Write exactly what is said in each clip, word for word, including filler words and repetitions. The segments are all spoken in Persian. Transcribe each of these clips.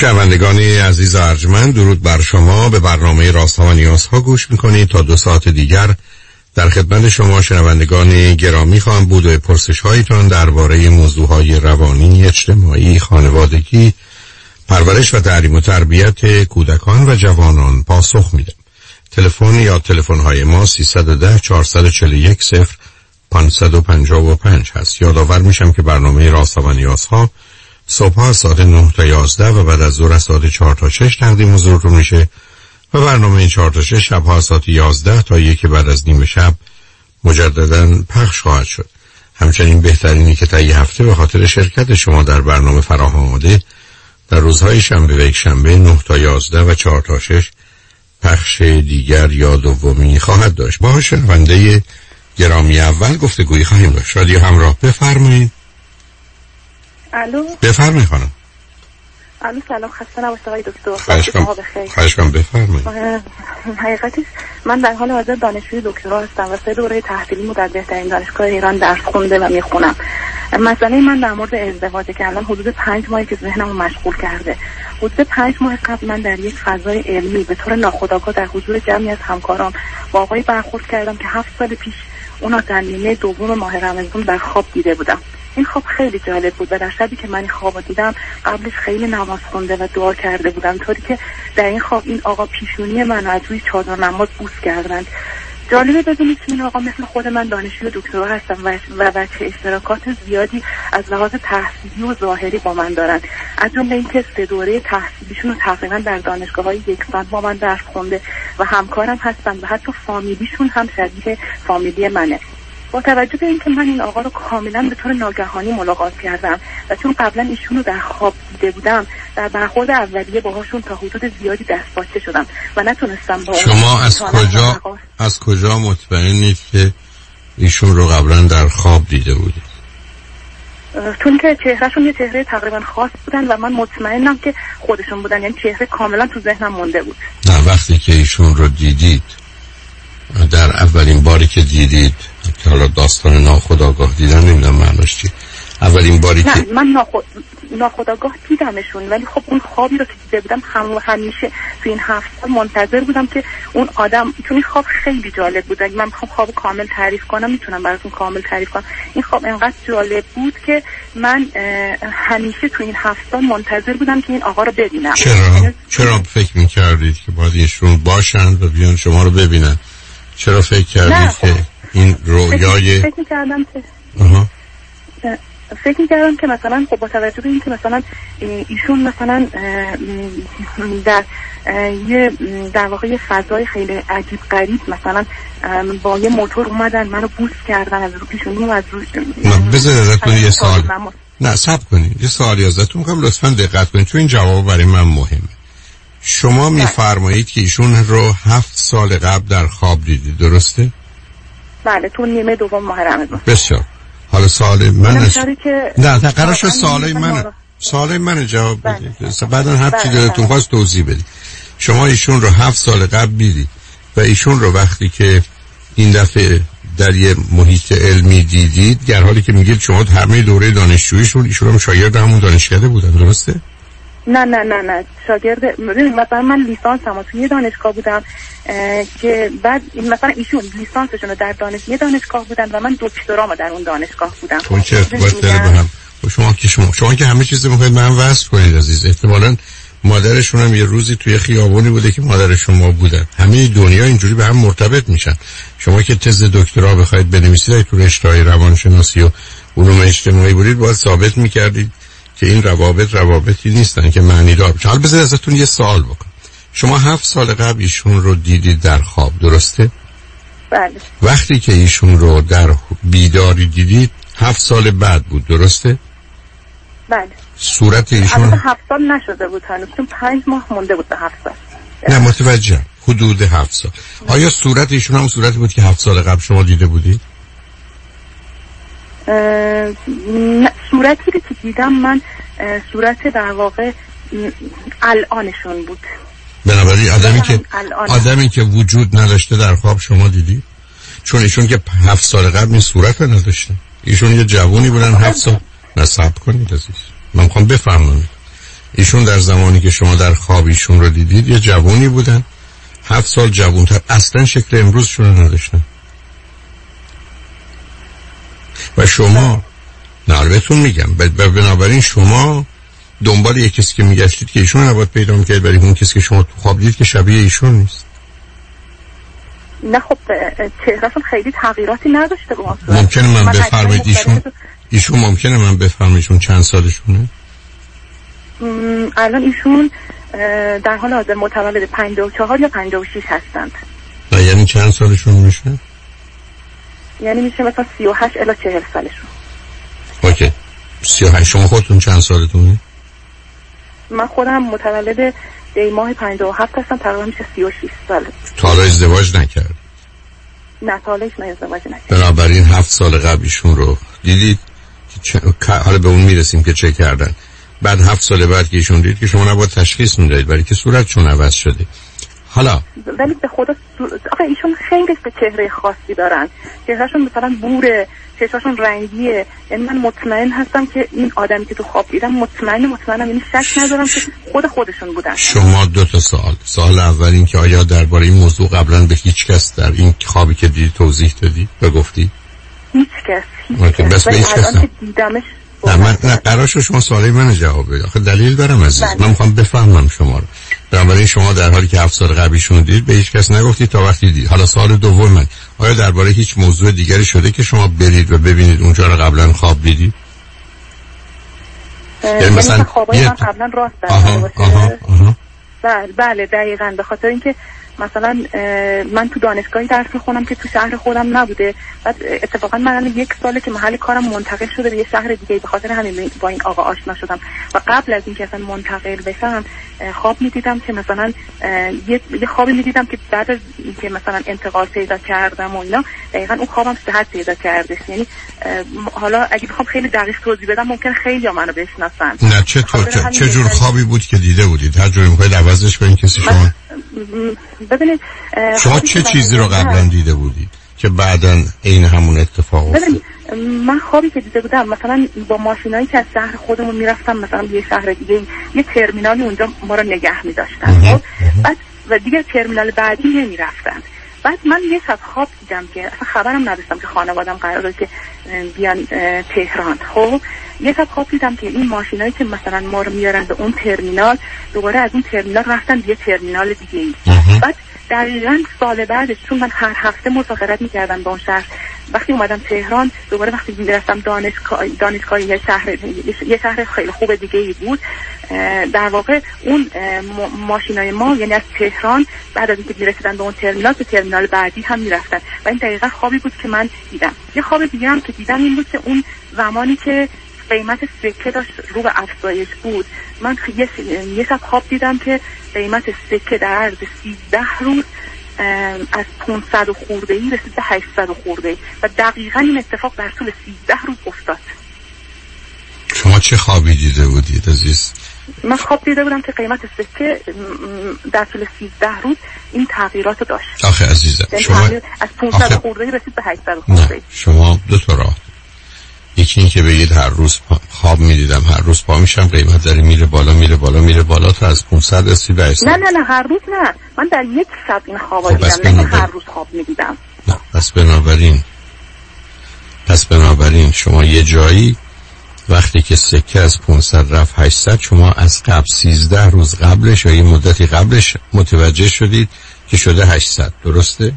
شنوندگان عزیز ارجمند، درود بر شما. به برنامه رازها و نیازها گوش میکنید. تا دو ساعت دیگر در خدمت شما شنوندگان گرامی خواهم بود و پرسش هایتان درباره موضوعهای روانی، اجتماعی، خانوادگی، پرورش و تعلیم و تربیت کودکان و جوانان پاسخ میدم. تلفن یا تلفن های ما سیصد و ده چهارصد و چهل و یک صفر پانصد و پنجاه و پنج هست. یادآور میشم که برنامه رازها و نیازها صبح ساعت نه تا یازده و بعد از ظهر ساعت چهار تا شش تقدیم حضورتون میشه و برنامه چهار تا شش شبها ساعت یازده تا یک بعد از نیم شب مجددا پخش خواهد شد. همچنین بهترینی که طی هفته به خاطر شرکت شما در برنامه فراهم آمده در روزهای شنبه و یک شنبه نه تا یازده و چهار تا شش پخش دیگر یا دومی خواهد داشت. با شنونده گرامی اول گفتگویی خواهیم داشت. رادیو همراه، بفرمایید. الو، بفرمایید خانم. الو، سلام، خسته نباشید آقای دکتر. خواهش کنم. خواهش کنم بفرمایید. حقیقتش من در حال حاضر دانشجوی دکترا هستم و سه دوره تحصیلیمو در بهترین دانشگاه ایران درس خونده و میخونم. مسئله من در مورد ازدواجه که الان حدود پنج ماهی که ذهنمو مشغول کرده. حدود پنج ماه قبل من در یک فضای علمی به طور ناخودآگاه در حضور جمعی از همکارام با آقایی برخورد کردم که هفت سال پیش اونا در نیمه دوم ماه رمضان در خواب دیده بودم. این خواب خیلی جالب بود و در شبی که من این خواب دیدم قبلش خیلی نماز خونده و دعا کرده بودم، طوری که در این خواب این آقا پیشونی من از روی چادر نماز بوس کردند. جالبه بدونید که این آقا مثل خود من دانشجوی دکترا هستم و و بچه اشتراکات زیادی از لحاظ تحصیلی و ظاهری با من دارن، از جمله اینکه سه دوره تحصیلیشون رو تقریبا در دانشگاه‌های یکسان با من درس خونده و همکارم هستن و حتی فامیلیشون هم شبیه فامیلی منه. با توجه به اینکه من این آقا رو کاملا به طور ناگهانی ملاقات کردم و چون قبلا ایشون رو در خواب دیده بودم، در برخورد اولیه باهاشون تا حدود زیادی دستپاچه شدم و نتونستم با شما از کجا از کجا مطمئنید که ایشون رو قبلا در خواب دیده بودید؟ چون که چهرهشون یه چهره تقریبا خاص بودن و من مطمئنم که خودشون بودن، یعنی چهره کاملا تو ذهنم مونده بود. نه، وقتی که ایشون رو دیدید، در اولین باری که دیدید، که حالا داستان ناخودآگاه دیدن نمیدونم معناش چیه، اولین باری نه، که من ناخود... ناخودآگاه دیدمشون، ولی خب اون خوابی رو که دیده بودم هم... همیشه تو این هفت سال منتظر بودم که اون آدم، چون این خواب خیلی جالب بود. اگه من بخوام خواب کامل تعریف کنم میتونم براتون کامل تعریف کنم. این خواب انقدر جالب بود که من همیشه تو این هفت سال منتظر بودم که این آقا رو ببینم. چرا؟ چرا فکر میکردید که باید ایشون باشند و بیان شما رو ببینن؟ چرا فکر کردید که این رویای فکر می‌کردم که آها فکر می‌کردم که مثلا خب با توجه به اینکه مثلا ایشون مثلا در یه در واقع یه فضای خیلی عجیب غریب مثلا با یه موتور اومدن منو بوس کردن از رو پیشونی و از رو بذار ازتون یه سوال نه صبر کنید یه سوالی ازتون می‌کنم، لطفاً دقت کنید چون این جواب برای من مهمه. شما میفرمایید که ایشون رو هفت سال قبل در خواب دیدید، درسته؟ بله، تو نیمه دوم ماه رمضان. بسیار. حالا سوال من است... که... نه نه قرار شد سوالای من سوالای من جواب بدید. بعدا هر چی دلتون خواست توضیح بدید. شما ایشون رو هفت سال قبل دیدید و ایشون رو وقتی که این دفعه در یه محیط علمی دیدید، در حالی که میگید شما همه دوره دانشجوییشون ایشون هم شاگرد همون دانشکده بودن، درسته؟ نه نه نه نه شاگرد مثلا من لیسانسم و توی دانشگاه بودم که بعد مثلا ایشون لیسانسشون رو در دانش یه دانشگاه بودن و من دکترامو در اون دانشگاه بودم. اون چه ارتباط داره به هم؟ شما که شما شما که همه چیز میخواید من وصل کنید عزیز. احتمالاً مادرشون هم یه روزی توی خیابونی بوده که مادر شما بودن. همه دنیا اینجوری به هم مرتبط میشن. شما که تز دکترا بخواید بنویسید تو رشته‌های روانشناسی و علوم اجتماعی بودید، باید ثابت میکردید که این روابط روابطی نیستن که معنی دار بشن. حالا بذار ازتون یه سوال بکنم. شما هفت سال قبل ایشون رو دیدید در خواب، درسته؟ بله. وقتی که ایشون رو در بیداری دیدید هفت سال بعد بود، درسته؟ بله. صورت ایشون البته هفت سال نشده بود هنوز، چون پنج ماه مونده بود به هفت سال. نه متوجهم، حدود هفت سال. آیا صورت ایشون هم صورتی بود که هفت سال قبل شما دیده بودید؟ صورتی که دیدم من صورت در واقع الانشون بود. بنابراین آدمی که آدمی که وجود نداشته در خواب شما دیدی؟ چون ایشون که هفت سال قبل این صورت رو نداشته. ایشون یه جوونی بودن هفت سال. نصب کنید عزیز، من میخوام بفهمم. ایشون در زمانی که شما در خواب ایشون رو دیدید یه جوانی بودن، هفت سال جوان‌تر، اصلا شکل امروزشون رو نداشتن و شما نه بهتون میگم بنابراین شما دنبال یک کسی که میگشتید که ایشون نباید پیدا میکرد، برای اون کسی که شما تو خواب دید که شبیه ایشون نیست. نه خب چهرهشون خیلی تغییراتی نداشته با ممکنه من, من بفرمایید ایشون ایشون ممکنه من بفرمایید ایشون چند سالشونه؟ الان ایشون در حال حاضر متولد پنجاه و چهار یا پنجاه و شش هستند. نه یعنی چند سالشون میشه؟ یعنی میشه مثلا سی و هشت الی چهل سالشون. اوکی. سی و هشت. شما خودتون چند سالتونه؟ من خودم متولد دی ماه پنجاه و هفت هستم، تقریبا میشه سی و شش ساله. تا حالا ازدواج نکرد؟ نه تا حالا من ازدواج نکردم. بنابراین هفت سال قبل ایشون رو دیدید که چه... حالا به اون میرسیم که چه کردن. بعد هفت سال بعد که ایشون دید که شما نباید تشخیص میدهید برای که صورتشون عوض شده. حالا ولی به خدا آخه ایشون خیلی به چهره خاصی دارن، چهرهشون مثلا بوره، چشمشون رنگیه، یعنی من مطمئن هستم که این آدمی که تو خواب دیدم مطمئن مطمئنم یعنی شک ندارم که خود خودشون بودن. شما دو تا سوال. سوال اول این که آیا درباره این موضوع قبلا به هیچ کس در این خوابی که دیدی توضیح دادی و گفتی؟ هیچ کس هیچ کس. بس به هیچ کس نه. دیدمش نه من نه قرارش شما سوالی من جواب بده. آخه دلیل دارم عزیز. من میخوام بفهمم شما رو. بنابراین شما در حالی که هفت سال قبلیشون دید به هیچ کس نگفتید تا وقتی دید. حالا سوال دوم من، آیا درباره هیچ موضوع دیگری شده که شما برید و ببینید اونجا رو قبلا خواب دیدید؟ یعنی مثلا خوابای من قبلا راست آها آها آها بله بله دقیقاً به خاطر اینکه مثلا من تو دانشگاهی درس میخونم که تو شهر خودم نبوده، بعد اتفاقا من الان یک ساله که محل کارم منتقل شده به یه شهر دیگه، به خاطر همین با این آقا آشنا شدم و قبل از اینکه اصلا منتقل بشم خواب میدیدم که مثلا یه یه خوابی میدیدم که بعد از اینکه مثلا انتقال پیدا کردم و اینا دقیقاً اون خوابم صحت پیدا کردش. یعنی حالا اگه بخوام خیلی دقیق توضیح بدم ممکن خیلی ها منو بشناسن. نه چطور چه, چه جور خوابی بود که دیده بودید؟ هر جوری میخواید عوضش کنین کسی شما ببینید شما چه چیزی رو قبلا دیده بودید که بعداً این همون اتفاق افتاد؟ من خوابی که دیده بودم مثلا با ماشینایی که از شهر خودمون میرفتم مثلا به یه شهر دیگه یه ترمینالی اونجا ما رو نگه می‌داشتن، بعد و دیگه ترمینال بعدی نمی‌رفتن. بعد من یه شب خواب دیدم که اصلا خبرم نداشتم که خانواده‌ام قراره که بیان تهران. خب یه شب خواب دیدم که این ماشینایی که مثلا ما رو میارن به اون ترمینال دوباره از اون ترمینال رفتن به یه ترمینال دیگه. بعد دقیقاً سال بعدش چون من هر هفته مسافرت می‌کردم به اون شهر، وقتی اومدم تهران دوباره وقتی میرفتم دانشگاه دانشگاه یه شهر یه شهر خیلی خوب دیگه ای بود، در واقع اون ماشینای ما یعنی از تهران بعد از اینکه میرسیدن به اون ترمینال به ترمینال بعدی هم میرفتن و این دقیقاً خوابی بود که من دیدم. یه خواب دیگه هم که دیدم این بود که اون زمانی که قیمت سکه داشت رو به افزایش بود، من یه یه شب خواب دیدم که قیمت سکه در عرض سیزده روز از پانصد و خورده ای رسید به هشتصد و خورده ای و دقیقاً این اتفاق در طول سیزده روز افتاد. شما چه خوابی دیده بودید عزیز؟ من خواب دیده بودم که قیمت سکه در طول سیزده روز این تغییرات داشت. آخه عزیزم شما از پانصد خورده ای رسید به هشتصد خورده ای. شما دو تا راه، یکی این که بگید هر روز خواب میدیدم هر روز پا میشم قیمت داره میره بالا میره بالا میره بالا تا از پانصد رسید به هشتصد. نه نه نه هر روز نه، من در یک شب این خوابا دیدم، نه هر روز خواب میدیدم. نه پس بنابراین پس بنابراین شما یه جایی وقتی که سکه از پانصد رفت هشتصد شما از قبل سیزده روز قبلش یا یه مدتی قبلش متوجه شدید که شده هشتصد، درسته؟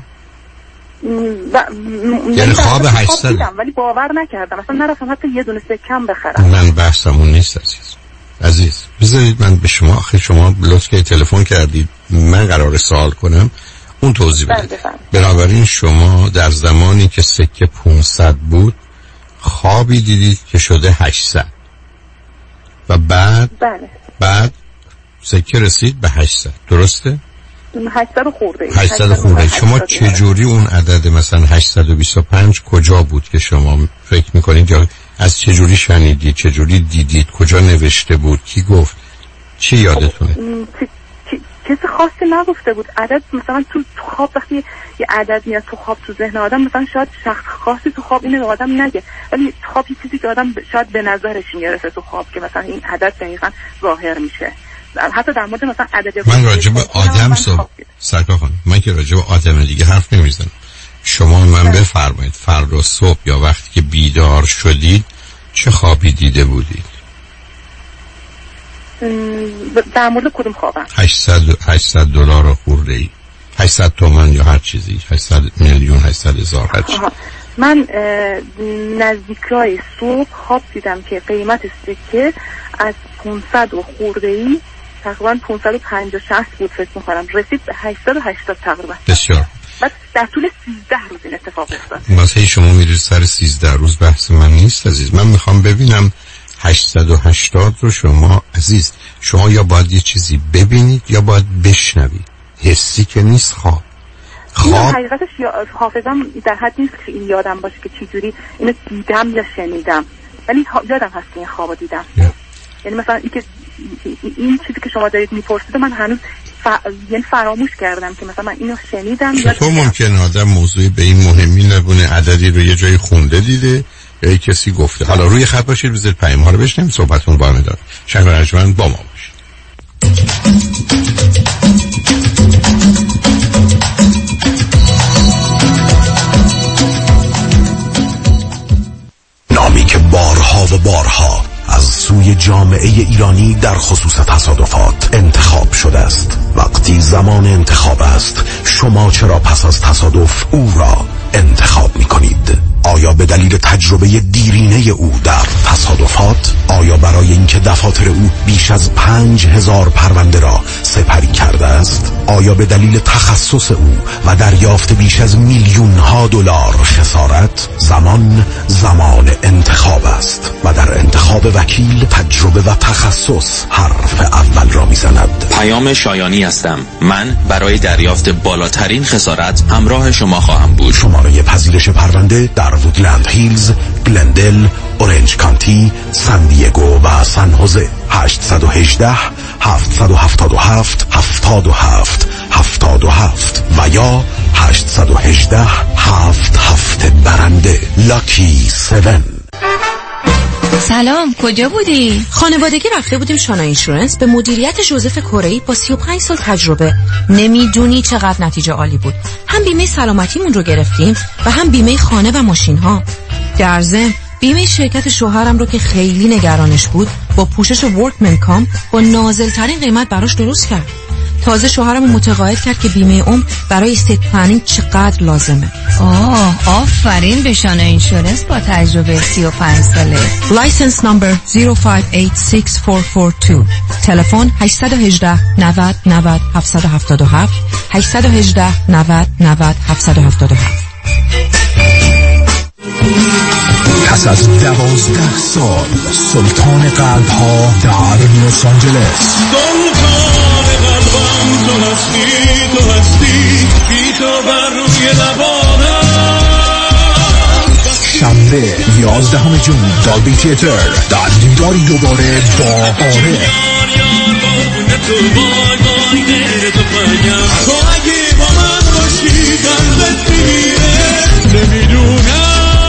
و... یعنی خواب هشتصد ولی باور نکردم اصلا نرفتم حتی یه دونه سکم بخرم. من بحثمون نیست عزیز عزیز بذارید من به شما آخه شما لطف که تلفن کردید من قرار سوال کنم اون توضیح بدید. بنابراین شما در زمانی که سکه پانصد بود خوابی دیدید که شده هشتصد و بعد بله. بعد سکه رسید به هشتصد، درسته؟ هشتصد خورده هشتصد خورده. شما چجوری اون عدد مثلا هشتصد و بیست و پنج کجا بود که شما فکر میکنید یا از چجوری شنیدید، چجوری دیدید، کجا نوشته بود، کی گفت، چی یادتونه؟ کسی خاصی نگفته بود. عدد مثلا تو خواب وقتی یه عدد میاد تو خواب تو ذهن آدم، مثلا شاید شخص خاصی تو خواب اینو آدم نگه، ولی تو خواب یه چیزی که آدم شاید به نظرش میرسه تو خواب که مثلا این عدد دقیقاً ظاهر میشه. حتی در مورد مثلا عدد من راجع به آدم صبح سرکار خانم، من که راجع به آدم دیگه حرف نمیزنم. شما من بفرمایید فردا صبح یا وقتی که بیدار شدید چه خوابی دیده بودید؟ در مورد کدوم خوابم؟ هشتصد دلار خورده ای، هشتصد تومان یا هر چیزی، هشتصد میلیون، هشتصد هزار، هر چیزی. من نزدیکای صبح خواب دیدم که قیمت سکه از پانصد و خورده ای تقریبا پانصد و پنجاه شصت بود فکر می‌کنم، رسید به هشتصد و هشتاد تقریبا. بسیار. بعد در طول سیزده روز این اتفاق افتاد. واسه شما میرید سر سیزده روز، بحث من نیست عزیز. من میخوام ببینم هشتصد و هشتاد رو شما عزیز، شما یا باید یه چیزی ببینید یا باید بشنوید. حسی که نیست. خواب خواب حقیقتش حافظم در حد نیست که این یادم باشه که چی جوری اینو دیدم یا شنیدم، ولی یادم هست که این خوابو دیدم. yeah. یعنی مثلا این که این چیزی که شما دارید میپرسید من هنوز ف... یعنی فراموش کردم که مثلا من اینو شنیدم. چطور ممکنه آدم موضوعی به این مهمی نبونه عددی رو یه جای خونده دیده یا یه کسی گفته؟ حالا روی خط باشید، بذارید پیام ها رو بشنویم، صحبتون با هم ادامه. شنگ رجمن با ما باشید. نامی که بارها و بارها از سوی جامعه ایرانی در خصوص تصادفات انتخاب شده است. وقتی زمان انتخاب است، شما چرا پس از تصادف او را انتخاب می کنید؟ آیا به دلیل تجربه دیرینه او در تصادفات؟ آیا برای اینکه دفاتر او بیش از پنج هزار پرونده را سپری کرده است؟ آیا به دلیل تخصص او و دریافت بیش از میلیون ها دلار خسارت؟ زمان زمان انتخاب است و در انتخاب وکیل تجربه و تخصص حرف اول را میزند. پیام شایانی هستم. من برای دریافت بالاترین خسارت همراه شما خواهم بود. شماره پذیرش پرونده در وودلند هیلز، گلندل، اورنج کانتی، سان دیگو و سان هوزه. هشت یک هشت هفت هفت هفت هفتاد و هفت هفتاد و هفت و یا هشت یک هشت هفت هفت برنده. لاکی سون. سلام، کجا بودی؟ خانوادگی رفته بودیم شانا اینشورنس به مدیریت جوزف کره‌ای با سی و پنج سال تجربه. نمیدونی چقدر نتیجه عالی بود. هم بیمه سلامتیمون رو گرفتیم و هم بیمه خانه و ماشین ها. در ضمن بیمه شرکت شوهرم رو که خیلی نگرانش بود با پوشش ورکمن کام با نازل ترین قیمت براش درست کرد. تازه شوهرم متقاعد کرد که بیمه عمر برای استیت پلنینگ چقدر لازمه. آه، آفرین به شانا اینشورنس با تجربه سی و پنج ساله. لایسنس نمبر صفر پنج هشت شش چهار چهار دو. تلفن هشت یک هشت نود نود هفت هفت هفت هشت یک هشت نود نود هفت هفت هفت. پس از دوازده سال سلطان قلب ها در لس آنجلس. سلطان قلبم تو هستی، تو هستی، بی تو بر روی لبانم. شنبه یازدهم جون دالبی تیاتر در دیداری دوباره با آره. تو اگه با من باشی قلبت میگیره، نمیدونم.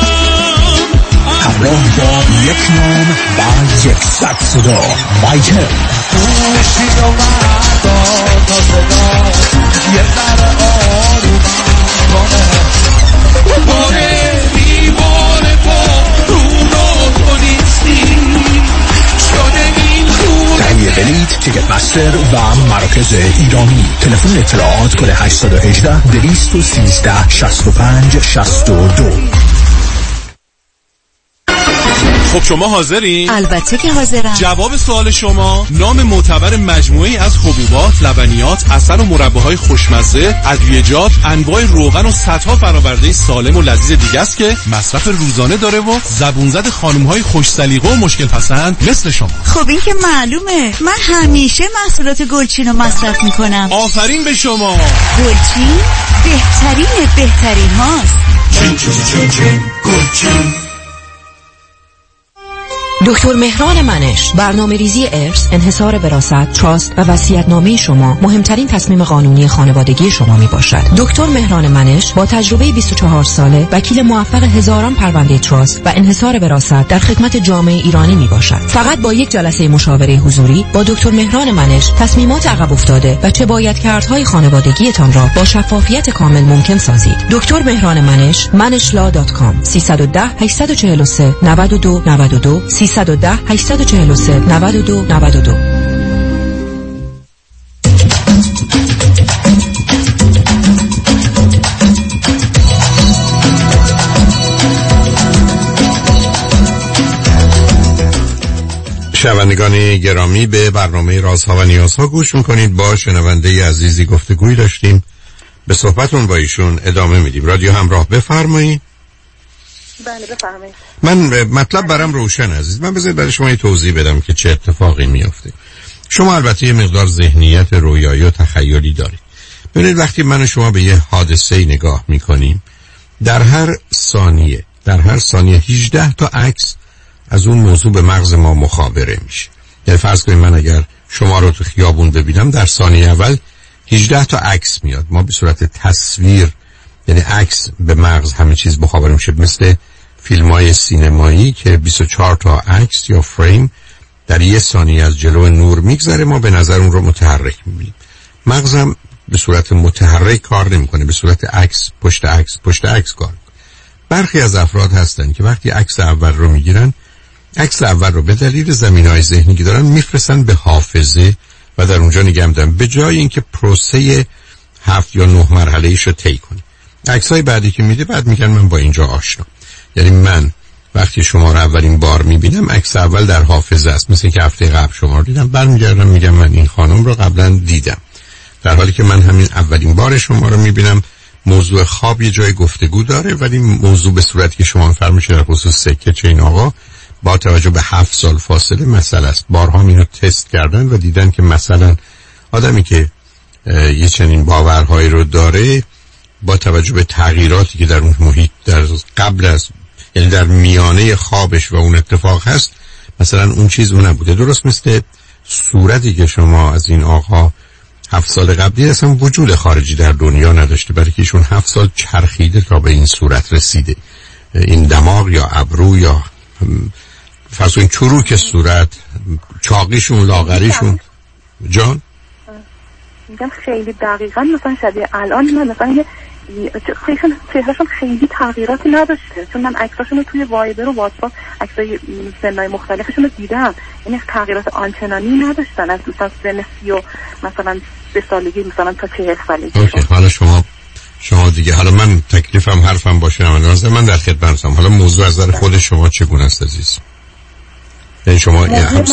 همراه با یک نام و یک صد صدا، مایکل. خوشی و مردا تا صدا یه ذره آروم کنه. باره دیوار تو رو رو تو نیستی شده این خونه. تهیه بلیت، تیکت مستر و مراکز ایرانی. تلفن اطلاعات کل هشت یک هشت دویست و سیزده شصت و پنج شصت و دو. خب شما حاضرین؟ البته که حاضرم. جواب سوال شما نام معتبر مجموعه‌ای از حبوبات، لبنیات، عسل و مرباهای خوشمزه، ادویه‌جات، انواع روغن و صدها فرآورده سالم و لذیذ دیگه است که مصرف روزانه داره و زبون زد خانم‌های خوش سلیقه و مشکل پسند مثل شما. خب این که معلومه. من همیشه محصولات گلچین رو مصرف میکنم. آفرین به شما. گلچین بهترین بهترین هاست. چین چین چین چین گلچین. دکتر مهران منش، برنامه ریزی ارث، انحصار وراثت، تراست و وصیت‌نامه شما مهمترین تصمیم قانونی خانوادگی شما می باشد. دکتر مهران منش با تجربه بیست و چهار ساله، وکیل موفق هزاران پرونده تراست و انحصار وراثت در خدمت جامعه ایرانی می باشد. فقط با یک جلسه مشاوره حضوری با دکتر مهران منش تصمیمات عقب افتاده و چه باید کردهای خانوادگیتان را با شفافیت کامل ممکن سازید. دکتر مهران منش، منشلا دات کام. سیصد و ده هشتصد و چهل و سه نود و دو نود و دو سیصد و ده هشتصد و چهل و سه نود و دو نود و دو. شنوندگان گرامی، به برنامه رازها و نیازها گوش میکنید. با شنونده عزیزی گفتگوی داشتیم، به صحبتون با ایشون ادامه میدیم. رادیو همراه، بفرمایید. بله بفرمایید. من مطلب برام روشن عزیز. من بذارید برای شما یه توضیح بدم که چه اتفاقی میفته. شما البته یه مقدار ذهنیت رویایی و تخیلی دارید. ببینید وقتی من و شما به یه حادثه نگاه میکنیم، در هر ثانیه در هر ثانیه هجده تا عکس از اون موضوع به مغز ما مخابره میشه. یعنی فرض کنید من اگر شما رو تو خیابون ببینم، در ثانیه اول هجده تا عکس میاد. ما به صورت تصویر، یعنی عکس به مغز همه چیز مخابره میشه، مثل فیلم‌های سینمایی که بیست و چهار تا عکس یا فریم در یه ثانیه از جلو نور میگذره، ما به نظر اون رو متحرک میبینیم. مغزم به صورت متحرک کار نمیکنه، به صورت عکس پشت عکس پشت عکس کار میکنه. برخی از افراد هستن که وقتی عکس اول رو میگیرن، عکس اول رو به دلیل زمینه‌های ذهنی که دارن میفرستن به حافظه و در اونجا نگه می‌دارن، به جای اینکه پروسه هفت یا نه مرحله‌ایش رو طی کنه. عکس‌های بعدی که میده بعد میگن من با اینجا آشنا. یعنی من وقتی شما رو اولین بار میبینم، عکس اول در حافظه است، مثل اینکه هفته قبل شما رو دیدم، برمیگردم میگم من این خانم رو قبلا دیدم، در حالی که من همین اولین بار شما رو میبینم. موضوع خواب یه جای گفتگو داره، ولی موضوع به صورتی که شما فرمایید در خصوص سکه چه این آقا با توجه به هفت سال فاصله مسئله است. بارها اینو تست کردن و دیدن که مثلا آدمی که یه چنین باورهایی رو داره، با توجه به تغییراتی که در اون محیط در قبل از، یعنی در میانه خوابش و اون اتفاق هست، مثلا اون چیز اون نبوده. درست مثل صورتی که شما از این آقا هفت سال قبلی اصلا وجود خارجی در دنیا نداشته، برای که ایشون هفت سال چرخیده تا به این صورت رسیده. این دماغ یا ابرو یا فرض این چروک صورت، چاقیشون، لاغریشون. جان میگم خیلی دقیقاً مثلا شبیه الان من مثلا یه خیلیشون چهرهشون خیلی تغییراتی نداشته، چون من عکساشون رو توی وایبر و واتساپ عکسای سنای مختلفشون رو دیدم، یعنی تغییرات آنچنانی نداشتن از دوستان سن سی و مثلا به سالگی مثلا تا چهل سالگی. اوکی، حالا شما شما دیگه، حالا من تکلیفم حرفم باشه نمیدونم، من در خدمتم. حالا موضوع از نظر خود شما چگونه است عزیز؟ یعنی شما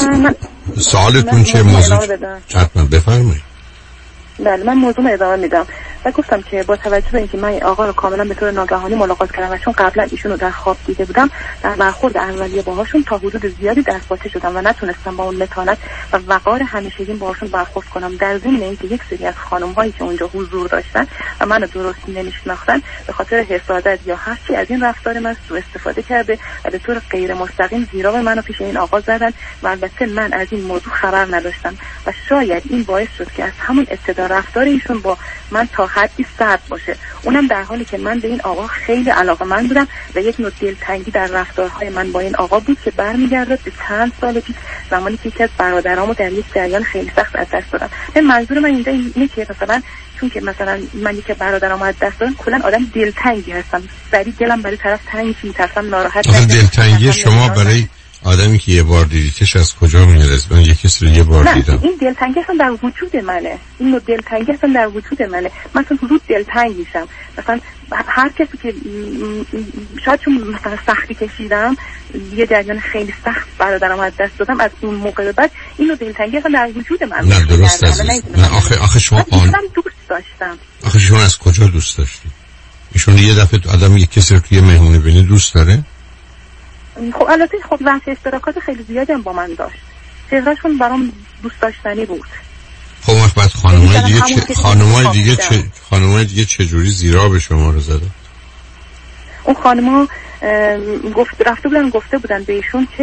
سوالتون چه موضوع؟ حتما بفرمایید. بله من موضوع ادامه میدم و گفتم که با توجه به اینکه من آقا رو کاملا به طور ناگهانی ملاقات کردم و چون قبلا ایشون رو در خواب دیده بودم، در برخورد اولیه باهاشون تا حدود زیادی دستپاچه شدم و نتونستم با اون متانت و وقار همیشگیم باهاشون برخورد کنم. در ضمن اینکه یک سری از خانم هایی که اونجا حضور داشتن و منو درست نمیشناختن، به خاطر حسادت یا هر چی از این رفتار من سوء استفاده کرده و به طور غیر مستقیم زیرا به منو پیش این آقا زدن و البته من از این موضوع خبر نداشتم و شاید این باعث شد که از همون ابتدا رفتار ایشون با من تا حدی سرد باشه، اونم در حالی که من به این آقا خیلی علاقه‌مند بودم و یک نوع دلتنگی در رفتارهای من با این آقا بود که برمیگرده به چند سال پیش، زمانی که یکی از برادرامو در یک جریان خیلی سخت از دست دادم. منظور من اینجا اینه که مثلا چون که مثلا من یک برادرامو از دست دادم، کلا آدم دلتنگی هستم، سری دلم برای طرف تنگ می‌ترسم، ناراحت میشم. دلتنگی شما برای آدمی که یه بار دیدیدش از کجا میاد؟ من یک کسی رو یه بار دیدم. این دلتنگی اصلا در وجود منه، این نوع دلتنگی اصلا در وجود منه. من اصلا زود دلتنگ میشم. مثلا هر کسی که شاید چون مثلا سختی کشیدم، یه جریان خیلی سخت برادرم از دست دادم، از اون موقع بعد این نوع دلتنگی اصلا در وجود من. نه درست عزیز. نه آخه آخه شما آن دوست داشتم. آخه شما از کجا دوست داشتی؟ ایشون یه دفعه آدم یک کسی رو توی مهمونی ببینه دوست داره؟ خب البته خب وقت اشتراکات خیلی زیادی هم با من داشت، چهرهشون برام دوست داشتنی بود. خب وقت خانم‌های دیگه چه خانم‌های دیگه چه خانم‌های دیگه چه جوری زیرا به شما رو زدن؟ اون خانم‌ها گفت رفته بودن گفته بودن به ایشون که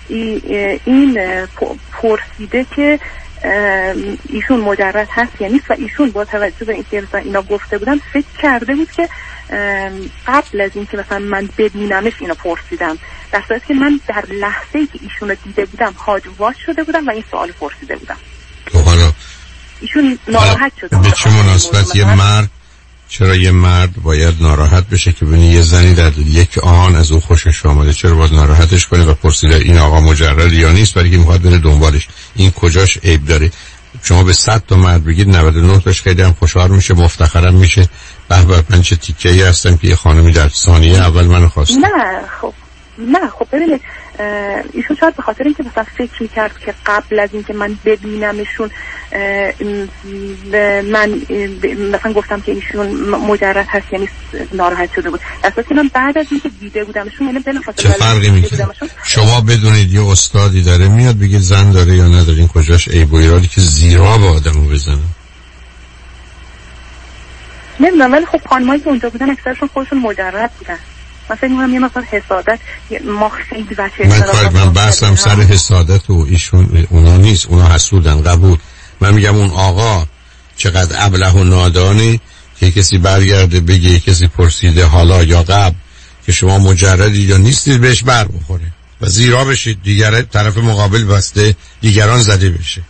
این پرسیده که ایشون مجرد هست یا نیست و ایشون با توجه به اینکه مثلا اینا گفته بودن فکر کرده بود که قبل از اینکه مثلا من ببینمش اینا پرسیدم، در صورتی که من در لحظه‌ای که ایشون رو دیده بودم هاجواش شده بودم و این سوال پرسیده بودم. تو حالا ایشون ناراحت شده. به چه مناسبت یه مرد، چرا یه مرد باید ناراحت بشه که ببینی یه زنی در یک آن از او خوشش آمده؟ چرا باید ناراحتش کنه و پرسیده این آقا مجرد یا نیست؟ برای که میخواد بره دنبالش. این کجاش عیب داره؟ شما به صد تا مرد بگید نود و نه تاش خیلی هم خوشحال میشه، مفتخرم میشه، به به من چه تیکه‌ای هستم که یه خانمی در ثانیه اول منو خواست. نه خب نه خب ببینید ایشون شاید به خاطر اینکه مثلا فکر میکرد که قبل از اینکه من ببینمشون من مثلا گفتم که ایشون مجرد هست یعنی ناراحت شده بود، اصلا که من بعد از اینکه دیده بودمشون یعنی بلافاصله چه فرقی میکنه؟ شما بدونید یه استادی داره میاد بگید زن داره یا نداره، این کجاش عیب و ایرادی که زیرا به آدمو بزنه؟ نمیدونم، ولی خب خانمایی که اونجا بودن اکثرشون خودشون مجرد بودن. من فکر می‌کنم یه مثلا حسادت ما خیلی بچه من کار من بحثم سر حسادت و ایشون اونا نیست، اونا حسودن قبول. من میگم اون آقا چقدر ابله و نادانی که کسی برگرده بگه کسی پرسیده حالا یا قبل که شما مجردی یا نیستید بهش بر بخوره و زیرا بشید، دیگر طرف مقابل بسته دیگران زده بشه.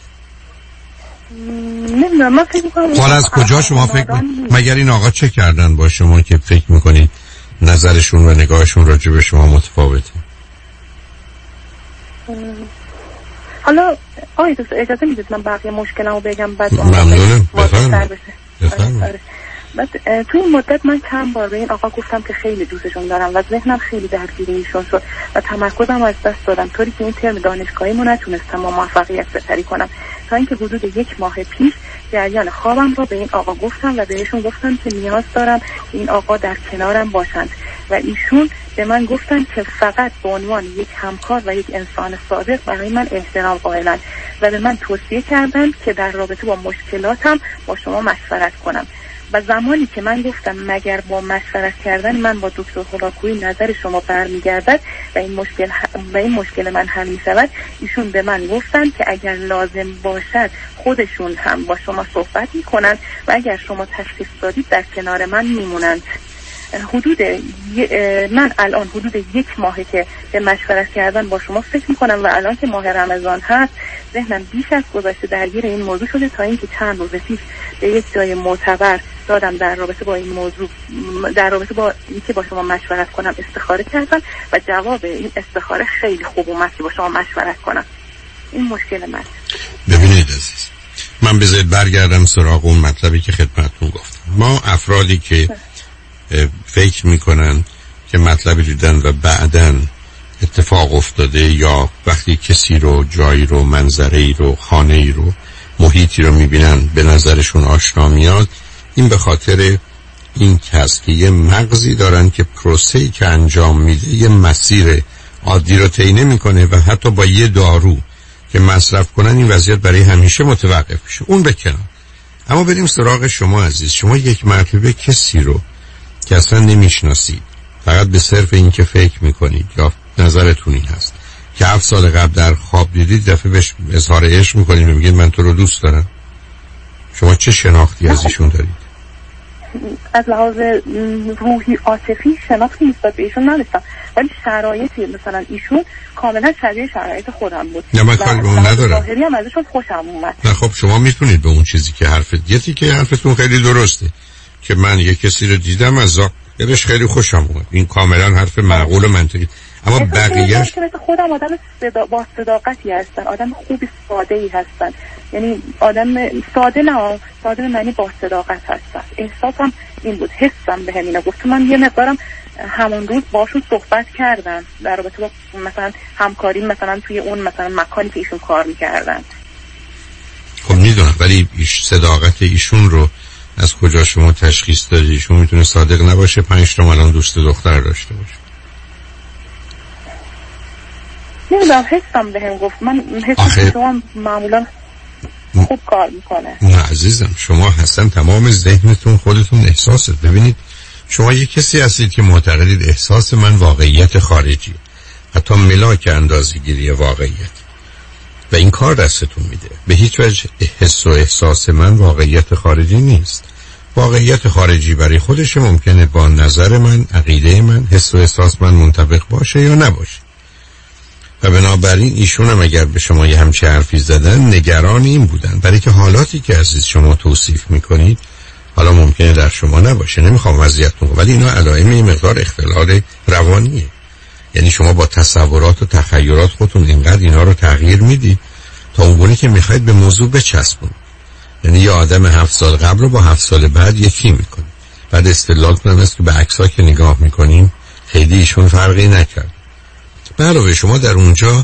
نمیدونم، من فکر می‌کنم حالا از کجا شما فکر می... مگر این آقا چه کردن با شما که فکر میکنید نظرشون و نگاهشون راجع به شما متفاوته؟ حالا آقای دکتر اجازه میدید من بقیه مشکلمو بگم بعد ممنونم. بفرمایید. بعد تو این مدت من چند بار به این آقا گفتم که خیلی دوستشون دارم و ذهنم خیلی درگیر ایشون شد و تمرکزم از دست دادم، طوری که این ترم دانشگاهیمو نتونستم با موفقیت سپری کنم، تا اینکه حدود یک ماه پیش جریان خوابم رو به این آقا گفتم و بهشون گفتم که نیاز دارم این آقا در کنارم باشند و ایشون به من گفتن که فقط به عنوان یک همکار و یک انسان صادق برای من احترام قائلن و به من توصیه کردن که در رابطه با مشکلاتم با شما مشورت کنم. و زمانی که من گفتم مگر با مشورت کردن من با دکتر هولاکویی نظر شما برمیگردد و این مشکل و این مشکل من حل میشود، ایشون به من گفتن که اگر لازم باشد خودشون هم با شما صحبت میکنن و اگر شما تشخیص دادید در کنار من میمونند. حدود من الان حدود یک ماهه که به مشورت کردن با شما فکر میکنم و الان که ماه رمضان هست ذهنم بیش از گذشته درگیر این موضوع شده، تا اینکه چند روز پیش به یک جای معتبر دادم در رابطه با این موضوع، در رابطه با اینکه با شما مشورت کنم استخاره کردم و جواب این استخاره خیلی خوب اومد که با شما مشورت کنم. این مشکل من. ببینید عزیز، من بذارید برگردم سراغ اون مطلبی که خدمتتون گفتم. ما افرادی که فکر میکنن که مطلبی دیدن و بعدن اتفاق افتاده یا وقتی کسی رو، جایی رو، منظره‌ای رو، خانه‌ای رو، محیطی رو میبینن به نظرشون آشنا میاد، این به خاطر این هست که یه مغزی دارن که پروسه‌ای که انجام میده یه مسیر عادی رو طی نمیکنه و حتی با یه دارو که مصرف کنن این وضعیت برای همیشه متوقف میشه. اون به کنار. اما بریم سراغ شما عزیز. شما یک مرتبه کسی رو که اصلا نمیشناسید، فقط به صرف این که فکر میکنید یا نظرتون این هست که هفت سال قبل در خواب دیدید، دفعه بهش اظهار عشق میکنید و میگید من تو رو دوست دارم. شما چه شناختی از ایشون دارید؟ از لحاظ روحی عاطفی شناختی نسبت به ایشون نداشتم، ولی شرایطی مثلا ایشون کاملا شبیه شرایط خودم بود. نه من کاری به اون ندارم. ظاهری هم ازشون خوشم اومد. نه خب شما میتونید به اون چیزی که حرفت یتی که حرفتون خیلی درسته که من یک کسی رو دیدم از ظاهرش خیلی خوشم اومد، این کاملا حرف معقول و منطقی، اما بقیه‌اش که خودم آدم صدا... با صداقتی هستن، آدم خوبی ساده‌ای هستن، یعنی آدم ساده نه ساده معنی با صداقت هستن. احساسم این بود، حسم به همینا گفت. من یه مقدارم همون روز باشون صحبت کردم در رابطه با مثلا همکاری مثلا توی اون مثلا مکانی که ایشون کار می‌کردن. خب میدونم، ولی ایش صداقت ایشون رو از کجا شما تشخیص دادید؟ ایشون میتونه صادق نباشه، پنج تا الان دوست دختر داشته باشه. نمیدونم، حسم بهم گفت. من حسم شما معمولا خوب کار میکنه. نه عزیزم، شما هستن تمام ذهنتون خودتون احساست. ببینید شما یک کسی هستید که معتقدید احساس من واقعیت خارجی، حتی ملاک اندازه‌گیری واقعیت و این کار دستتون میده. به هیچ وجه حس و احساس من واقعیت خارجی نیست. واقعیت خارجی برای خودش ممکنه با نظر من، عقیده من، حس و احساس من منطبق باشه یا نباشه و بنابراین ایشون هم اگر به شما یه همچه حرفی زدن نگران این بودن برای که حالاتی که عزیز شما توصیف میکنید حالا ممکنه در شما نباشه. نمیخوام وضعیتتون کنم ولی اینا علائم یه مقدار اختلال روانیه. یعنی شما با تصورات و تخیلات خودتون اینقدر اینا رو تغییر میدید تا اونگونه که میخواید به موضوع بچسبونید. یعنی یه آدم هفت سال قبل رو با هفت سال بعد یکی میکنید. بعد استدلال کنم است که به عکس‌ها که نگاه میکنیم خیلی ایشون فرقی نکرد. به علاوه شما در اونجا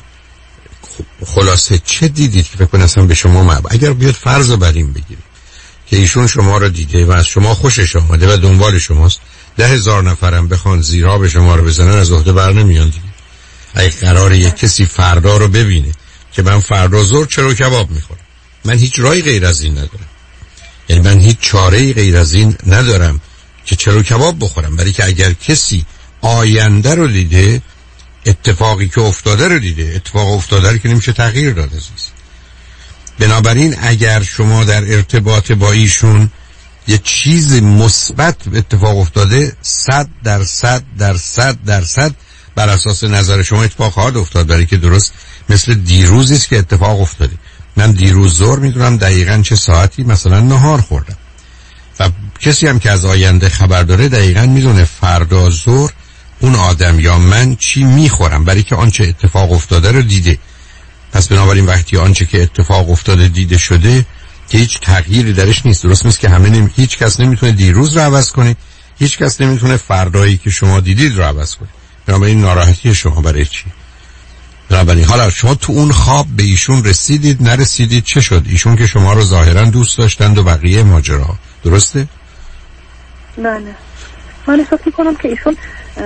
خلاصه چه دیدید که فکر کنم اصلا به شما معب اگر بیاد فرض رو بر این بگیرید که ایشون شما رو دیده و از شما خوشش آمده و دنبال شماست، ده هزار نفرم بخوان زیرا به شما رو بزنن از عهده بر نمیان دیگه. اگه قراره یک کسی فردا رو ببینه که من فردا ظهر چرا کباب میخورم، من هیچ راهی غیر از این ندارم. یعنی من هیچ چاره‌ای غیر از این ندارم که چرا کباب بخورم، برای که اگر کسی آینده رو دیده اتفاقی که افتاده رو دیده، اتفاق افتاده رو که نمیشه تغییر داد عزیز. بنابراین اگر شما در ارتباط با ایشون یه چیز مثبت اتفاق افتاده، صد درصد در صد درصد بر اساس نظر شما اتفاق خواهد افتاد، برای که درست مثل دیروزی است که اتفاق افتاده. من دیروز ظهر میدونم دقیقاً چه ساعتی مثلا نهار خوردم و کسی هم که از آینده خبر داره دقیقاً میدونه فردا ظهر اون آدم یا من چی میخورم، برای که آنچه اتفاق افتاده رو دیده. پس بنابراین وقتی آنچه که اتفاق افتاده دیده شده که هیچ تغییری درش نیست. درست نیست که همه نمی... هیچ کس نمیتونه دیروز رو عوض کنه، هیچ کس نمیتونه فردایی که شما دیدید رو عوض کنه. بنابراین ناراحتی شما برای چی؟ بنابراین حالا شما تو اون خواب به ایشون رسیدید نرسیدید چه شد؟ ایشون که شما رو ظاهرا دوست داشتند و بقیه ماجرا، درسته؟ نه نه من احساس میکنم که ایشون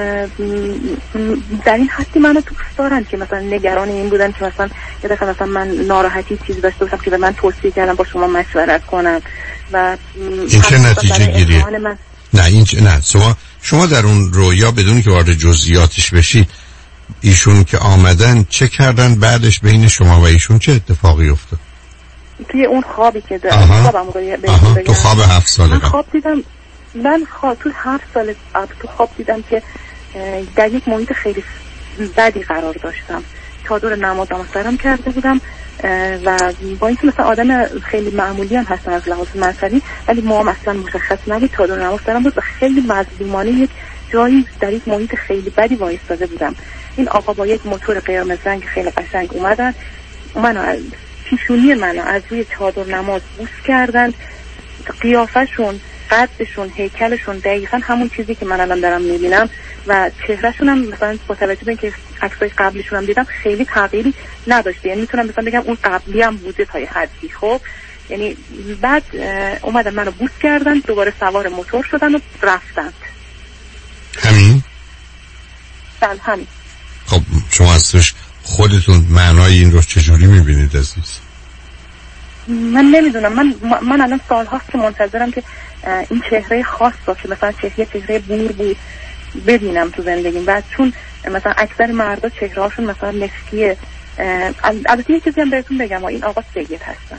در این حدی منو دوست دارن که مثلا نگران این بودن که مثلا یه دفعه مثلا من ناراحتی چیزی داشته باشم که به من توصیه کردن با شما مشورت کنم و این چه نتیجه گیریه؟ من... نه این چه... نه شما شما در اون رویا بدون که وارد جزئیاتش بشید ایشون که آمدن چه کردن بعدش بین شما و ایشون چه اتفاقی افتاد؟ توی اون خوابی که در خوابم رو تو خواب هفت ساله من خواب دیدم من خواب تو هفت سال تو خواب دیدم که در یک محیط خیلی بدی قرار داشتم. چادر نمازم سرم کرده بودم و با اینکه مثلا آدم خیلی معمولی هم هستم از لحاظ مذهبی ولی موام اصلا مشخص نبود، چادر نماز سرم بود و خیلی مظلومانه یک جایی در یک محیط خیلی بدی وایستاده بودم. این آقا با یک موتور قرمز رنگ خیلی قشنگ اومدن، منو از پیشونی منو از روی چادر نماز بوس کردن. قیافشون، قدشون، هیکلشون دقیقاً همون چیزی که من الان دارم میبینم و چهرهشون هم مثلا با توجه به اینکه عکسای قبلیشون هم دیدم خیلی تغییری نداشته. یعنی میتونم مثلا بگم اون قبلی هم بوده تا یه حدی. خب یعنی بعد اومدن منو بوس کردن، دوباره سوار موتور شدن و رفتن. همین؟ بله همین. خب شما ازش خودتون معنای این رو چجوری میبینید عزیز؟ من نمیدونم. من من الان سال‌هاست که منتظرم که این چهره خاص رو که مثلا چهره چهره بور بود ببینم تو زندگیم. و چون مثلا اکثر مردا چهره‌هاشون مثلا مسکیه. البته یه چیزی هم بهتون بگم، این آقا سید هستن.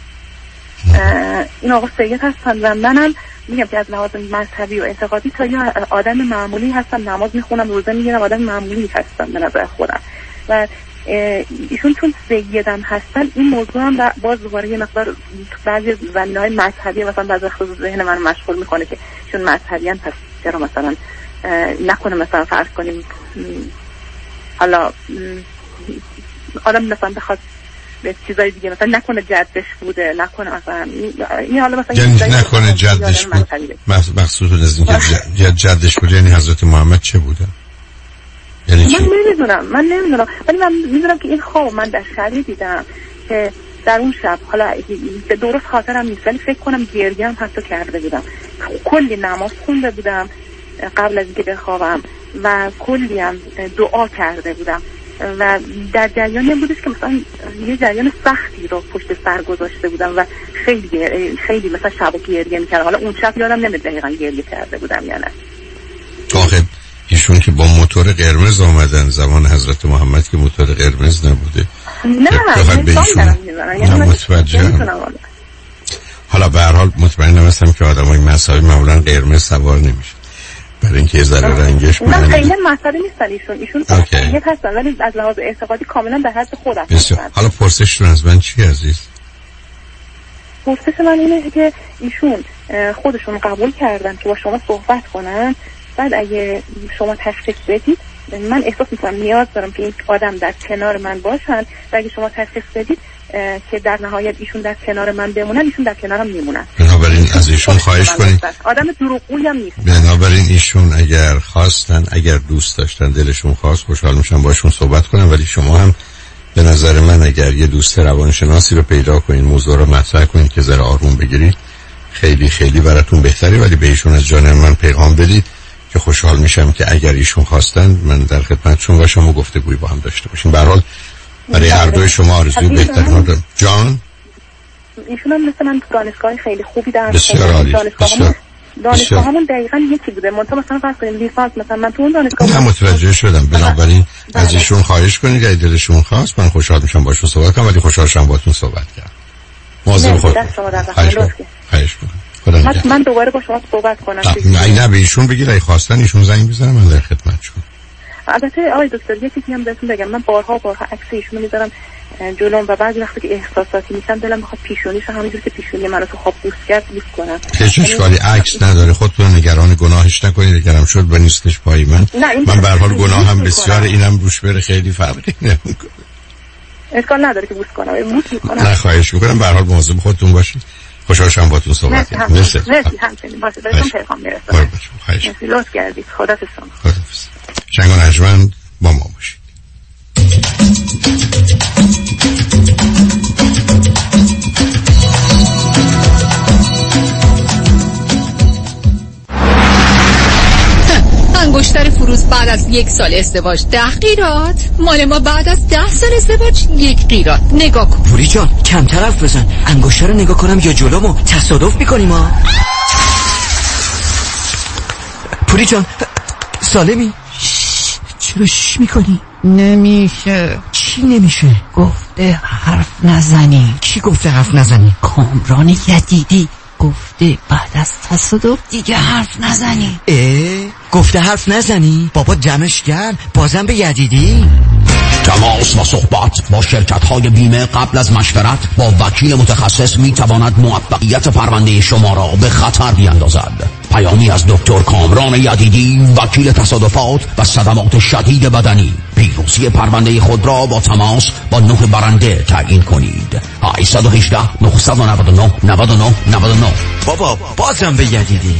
این آقا سید هستن و منم میگم که از لحاظ مذهبی و اعتقادی تا یه آدم معمولی هستم، نماز میخونم، روزه میگیرم، آدم معمولی هستم به نظر خودم. و ایشون چون سیدم هستن این موضوع هم باز دوباره یه مقدار بعضی زمینه‌های مذهبی مثلا بعضی وقتا ذهن من مشغول میکنه که چون مذهبیان پس چرا مثلا نکنه مثلا فرض کنیم حالا آدم مثلا بخواد به چیزای دیگه مثلا نکنه جدش بوده، نکنه مثلا این حالا مثلا یعنی نکنه جدش بود. مقصود از این که جدش بود یعنی حضرت محمد چه بوده؟ یعنی من نمیدونم من نمیدونم ولی من میدونم که این خواب من در شبی دیدم که در اون شب حالا درست خاطرم نیست ولی فکر کنم گریه هم حتی کرده بودم. کلی نماز خونده بودم قبل از اینکه بخوابم و کلی هم دعا کرده بودم و در جریانی هم بودش که مثلا یه جریان سختی رو پشت سر گذاشته بودم و خیلی خیلی مثلا شب و گریه میکردم. حالا اون شب یادم نمیاد دقیقاً گریه کرده بودم یا نه. آخه ایشون که با موتور قرمز آمدن زمان حضرت محمد که موتور قرمز نبوده. نه نه متوجهم. حالا به هر حال مطمئنم هستم که آدمای مذهبی معمولا قرمز سوار نمیشه برای اینکه یه ذره رنگش نه خیلی مسئله نیستن ایشون ایشون یه هستن ولی از لحاظ اعتقادی کاملا به حد خود هستن. حالا پرسشتون از من چی عزیز؟ پرسش من اینه که ایشون خودشون قبول کردن که با شما صحبت کنن، بعد اگه شما تشخیص بدید من احساس میکنم نیاز دارم که این آدم در کنار من باشن و اگه شما تشخیص بدید که در نهایت ایشون در کنار من بمونن، ایشون در کنارم میمونن. بنابراین از ایشون خواهش کنید. آدم دروغگویی هم نیست. بنابراین ایشون اگر خواستن، اگر دوست داشتن، دلشون خواست، خوشحال میشن باشون صحبت کنن، ولی شما هم به نظر من اگر یه دوست روانشناسی رو پیدا کنین، موضوع رو مطرح کنین که ذره آروم بگیرید، خیلی خیلی براتون بهتره. ولی به ایشون از جانب من پیغام بدید که خوشحال میشم که اگر ایشون خواستن من در خدمتشون باشم و گفتگوی با هم داشته باشیم. به هر حال برای هر دوی شما آرزوی بهترین دارم. جان ایشون هم مثل من دانشگاه خیلی خوبی در بسیار عالی. دانشگاه دانشگاه همون دقیقاً یکی بوده. منتها مثلا فرض کنیم لیسانس مثلا من تو اون دانشگاه نه متوجه شدم. بنابراین از ایشون خواهش کنید اگه دلشون خواست من خوشحال میشم باشون صحبت کنم، ولی خوشحال شدم باهاتون صحبت کردم. مواظب خودتون خواهش میکنم. من دوباره با شما صحبت کنم. نه نه به ایشون بگید اگه خواستن ایشون زنگ بزنم من در خدمتشون. البته آقای دکتر یه چیزی هم بهتون بگم، من بارها بارها عکس ایشونو میذارم جلوم و بعضی وقتی که احساساتی میشم دلم میخواد پیشونیشو همینجوری که پیشونی منو تو خواب بوس کرد بوس کنم. هیچ اشکالی عکس نداره، خودتون نگران گناهش نکنید. اگرم شد و نیستش پای من، من به هر حال گناه هم بسیار، اینم روش بره خیلی فرقی نمیکنه. اشکال نداره که بوس کنم، بوس میکنم. نه خواهش میکنم. به هر حال مواظب خودتون باشید. خوشحال شدم باهاتون صحبت کردم. مرسی. مرسی همچنین. باشه بهتون پیغام میرسونم. مرسی لطف کردید. خداحافظ. خداحافظ. شنگ و نجمن با ما باشید. انگشتر فروز بعد از یک سال ازدواج ده قیراط، مال ما بعد از ده سال ازدواج یک قیراط. نگاه کن پوری جان، کمتر حرف بزن. انگشتر رو نگاه کنم یا جلومو تصادف میکنیم ها. پوری جان سالمی؟ چرا شش میکنی؟ نمیشه. چی نمیشه؟ گفته حرف نزنی. کی گفته حرف نزنی؟ کامران یدیدی گفته بعد از تصادف دیگه حرف نزنی. اه گفته حرف نزنی؟ بابا دمش گرم، بازم به یدیدی؟ تماس و صحبت با شرکت‌های بیمه قبل از مشورت با وکیل متخصص می‌تواند موفقیت پرونده شما را به خطر بیندازد. پیامی از دکتر کامران یدیدی، وکیل تصادفات و صدمات شدید بدنی. پیروزی پرونده خود را با تماس با نه برنده تعیین کنید. هشت یک هشت نه نه نه نه نه نه نه. بابا بازم به یدیدی.